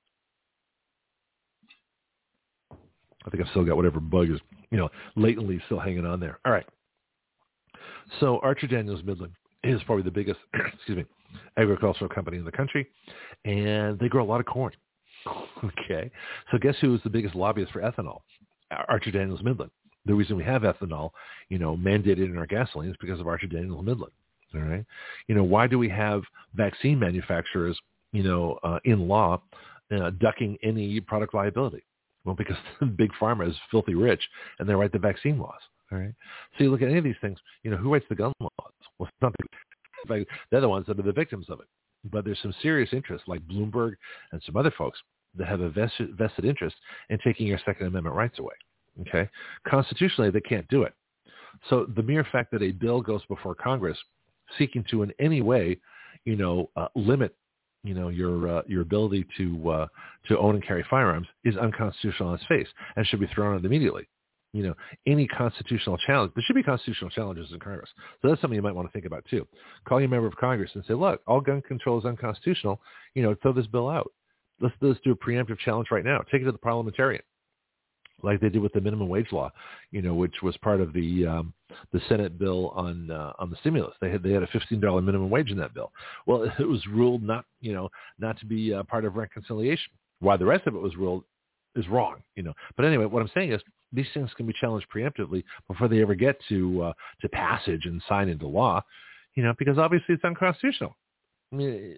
I think I've still got whatever bug is, you know, latently still hanging on there. All right. So Archer Daniels Midland is probably the biggest, excuse me, agricultural company in the country, and they grow a lot of corn. Okay. So guess who is the biggest lobbyist for ethanol? Archer Daniels Midland. The reason we have ethanol, you know, mandated in our gasoline is because of Archer Daniels Midland. All right. You know, why do we have vaccine manufacturers, you know, uh, in law uh, ducking any product liability? Well, because Big Pharma is filthy rich, and they write the vaccine laws. All right. So you look at any of these things. You know, who writes the gun laws? Well, it's not the, they're the ones that are the victims of it. But there's some serious interests, like Bloomberg and some other folks, that have a vested, vested interest in taking your Second Amendment rights away. Okay. Constitutionally, they can't do it. So the mere fact that a bill goes before Congress seeking to in any way, you know, uh, limit you know, your uh, your ability to uh, to own and carry firearms is unconstitutional on its face and should be thrown out immediately. You know, any constitutional challenge, there should be constitutional challenges in Congress. So that's something you might want to think about too. Call your member of Congress and say, look, all gun control is unconstitutional. You know, throw this bill out. Let's, let's do a preemptive challenge right now. Take it to the parliamentarian, like they did with the minimum wage law, you know, which was part of the um, the Senate bill on uh, on the stimulus. They had they had a fifteen dollars minimum wage in that bill. Well, it was ruled not, you know, not to be uh, part of reconciliation. Why the rest of it was ruled is wrong, you know. But anyway, what I'm saying is these things can be challenged preemptively before they ever get to uh, to passage and sign into law, you know, because obviously it's unconstitutional. I mean,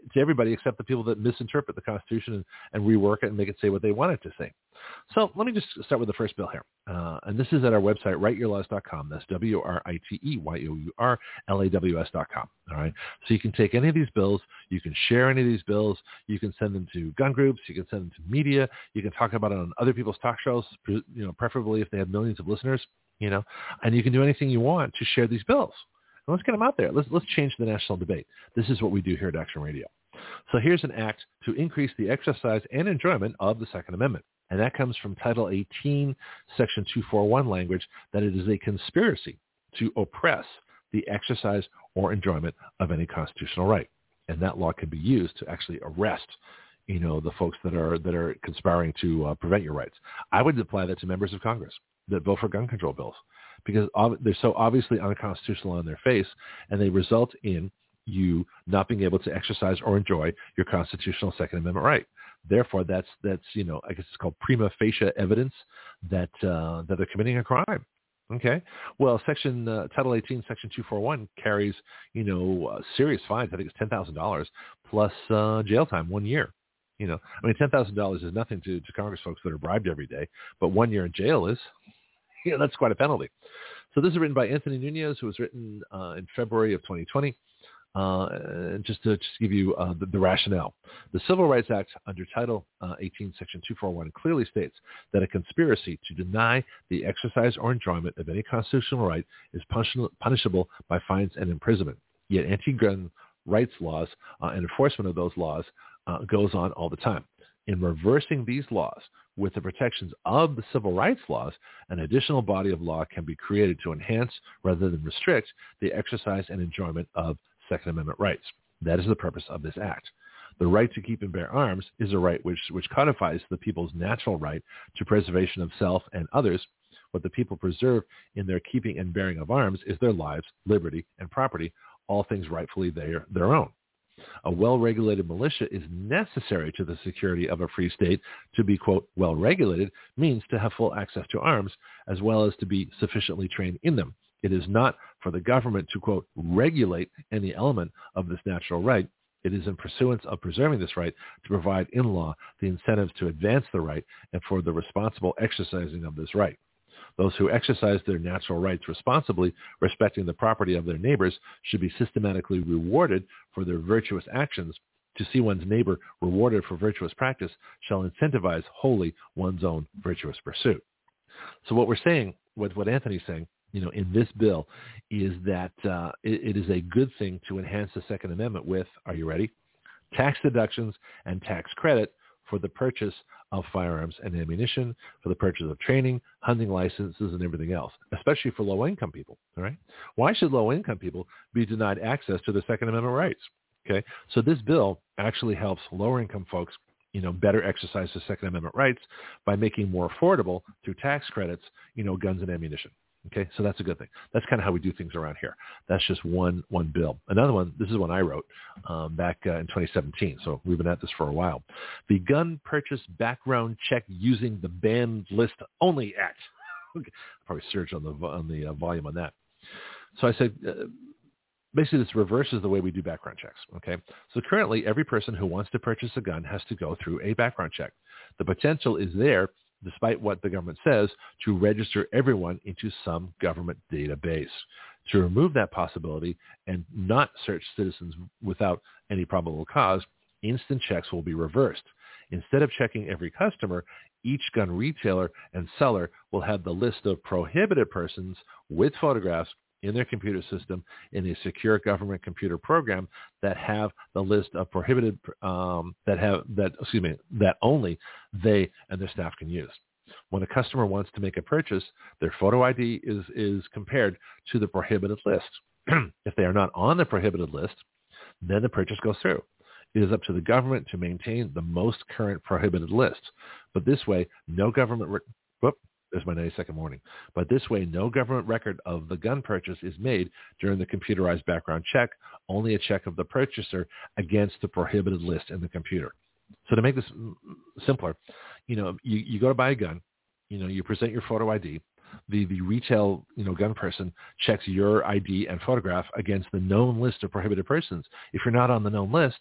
to everybody except the people that misinterpret the Constitution and, and rework it and make it say what they want it to say. So let me just start with the first bill here. Uh, and this is at our website, write your laws dot com. That's W R I T E Y O U R L A W S dot com. All right. So you can take any of these bills. You can share any of these bills. You can send them to gun groups. You can send them to media. You can talk about it on other people's talk shows, you know, preferably if they have millions of listeners, you know, and you can do anything you want to share these bills. And let's get them out there. Let's, let's change the national debate. This is what we do here at Action Radio. So here's an act to increase the exercise and enjoyment of the Second Amendment. And that comes from Title eighteen, Section two forty-one language, that it is a conspiracy to oppress the exercise or enjoyment of any constitutional right. And that law can be used to actually arrest, you know, the folks that are that are conspiring to uh, prevent your rights. I would apply that to members of Congress that vote for gun control bills, because ob- they're so obviously unconstitutional on their face, and they result in you not being able to exercise or enjoy your constitutional Second Amendment right. Therefore, that's, that's you know, I guess it's called prima facie evidence that uh, that they're committing a crime. Okay. Well, Section uh, Title eighteen, Section two forty-one carries, you know, uh, serious fines. I think it's ten thousand dollars plus uh, jail time, one year. You know, I mean, ten thousand dollars is nothing to, to Congress folks that are bribed every day, but one year in jail is, you know, that's quite a penalty. So this is written by Anthony Nunez, who was written uh, in February of twenty twenty. Uh, and just to just give you uh, the, the rationale. The Civil Rights Act under Title uh, eighteen, Section two forty-one clearly states that a conspiracy to deny the exercise or enjoyment of any constitutional right is punish- punishable by fines and imprisonment. Yet anti-gun rights laws uh, and enforcement of those laws uh, goes on all the time. In reversing these laws with the protections of the civil rights laws, an additional body of law can be created to enhance rather than restrict the exercise and enjoyment of Second Amendment rights. That is the purpose of this act. The right to keep and bear arms is a right which, which codifies the people's natural right to preservation of self and others. What the people preserve in their keeping and bearing of arms is their lives, liberty, and property, all things rightfully their, their own. A well-regulated militia is necessary to the security of a free state. To be, quote, well-regulated means to have full access to arms as well as to be sufficiently trained in them. It is not for the government to, quote, regulate any element of this natural right. It is in pursuance of preserving this right to provide in law the incentives to advance the right and for the responsible exercising of this right. Those who exercise their natural rights responsibly, respecting the property of their neighbors, should be systematically rewarded for their virtuous actions. To see one's neighbor rewarded for virtuous practice shall incentivize wholly one's own virtuous pursuit. So what we're saying, what, what Anthony's saying, you know, in this bill is that uh, it, it is a good thing to enhance the Second Amendment with, are you ready? Tax deductions and tax credit for the purchase of firearms and ammunition, for the purchase of training, hunting licenses, and everything else, especially for low-income people, all right? Why should low-income people be denied access to their Second Amendment rights? Okay, so this bill actually helps lower-income folks, you know, better exercise their Second Amendment rights by making more affordable through tax credits, you know, guns and ammunition. Okay, so that's a good thing. That's kind of how we do things around here. That's just one one bill. Another one, this is one I wrote um, back uh, in twenty seventeen, so we've been at this for a while. The Gun Purchase Background Check Using the Banned List Only Act. I'll probably search on the, on the uh, volume on that. So I said, uh, basically this reverses the way we do background checks. Okay, so currently every person who wants to purchase a gun has to go through a background check. The potential is there, despite what the government says, to register everyone into some government database. To remove that possibility and not search citizens without any probable cause, instant checks will be reversed. Instead of checking every customer, each gun retailer and seller will have the list of prohibited persons with photographs in their computer system in a secure government computer program that have the list of prohibited um, that have that excuse me that only they and their staff can use. When a customer wants to make a purchase, their photo I D is is compared to the prohibited list. If they are not on the prohibited list, then the purchase goes through. It is up to the government to maintain the most current prohibited list. But this way, no government re- whoop, there's my ninety-second warning. But this way, no government record of the gun purchase is made during the computerized background check, only a check of the purchaser against the prohibited list in the computer. So to make this simpler, you know, you, you go to buy a gun, you know, you present your photo I D. The, the retail, you know, gun person checks your I D and photograph against the known list of prohibited persons. If you're not on the known list,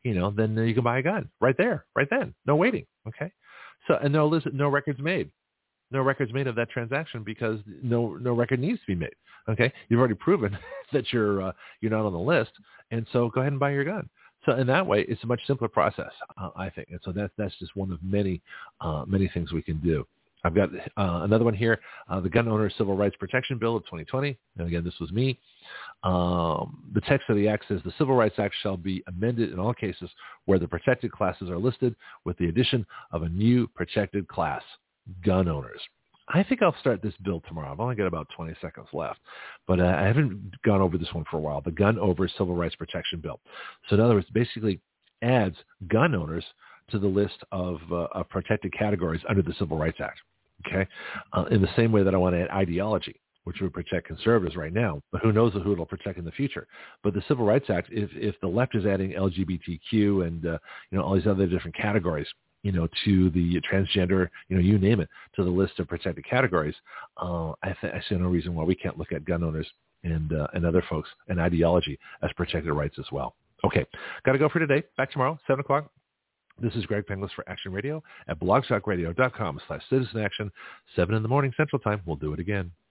you know, then you can buy a gun right there, right then. No waiting. Okay. So, and no, listen, no records made. No records made of that transaction because no no record needs to be made. Okay, you've already proven that you're uh, you're not on the list, and so go ahead and buy your gun. So in that way, it's a much simpler process, uh, I think. And so that's that's just one of many uh, many things we can do. I've got uh, another one here, uh, the Gun Owner Civil Rights Protection Bill of twenty twenty. And again, this was me. Um, the text of the act says the Civil Rights Act shall be amended in all cases where the protected classes are listed with the addition of a new protected class. Gun owners. I think I'll start this bill tomorrow. I've only got about twenty seconds left, but uh, I haven't gone over this one for a while. The Gun Over Civil Rights Protection Bill. So in other words, basically adds gun owners to the list of, uh, of protected categories under the Civil Rights Act. Okay, uh, in the same way that I want to add ideology, which would protect conservatives right now, but who knows who it'll protect in the future. But the Civil Rights Act, if if the left is adding L G B T Q and uh, you know all these other different categories, you know, to the transgender, you know, you name it, to the list of protected categories, uh, I, th- I see no reason why we can't look at gun owners and uh, and other folks and ideology as protected rights as well. Okay, got to go for today. Back tomorrow, seven o'clock. This is Greg Penglis for Action Radio at blogtalkradio dot com slash citizen action, seven in the morning Central Time. We'll do it again.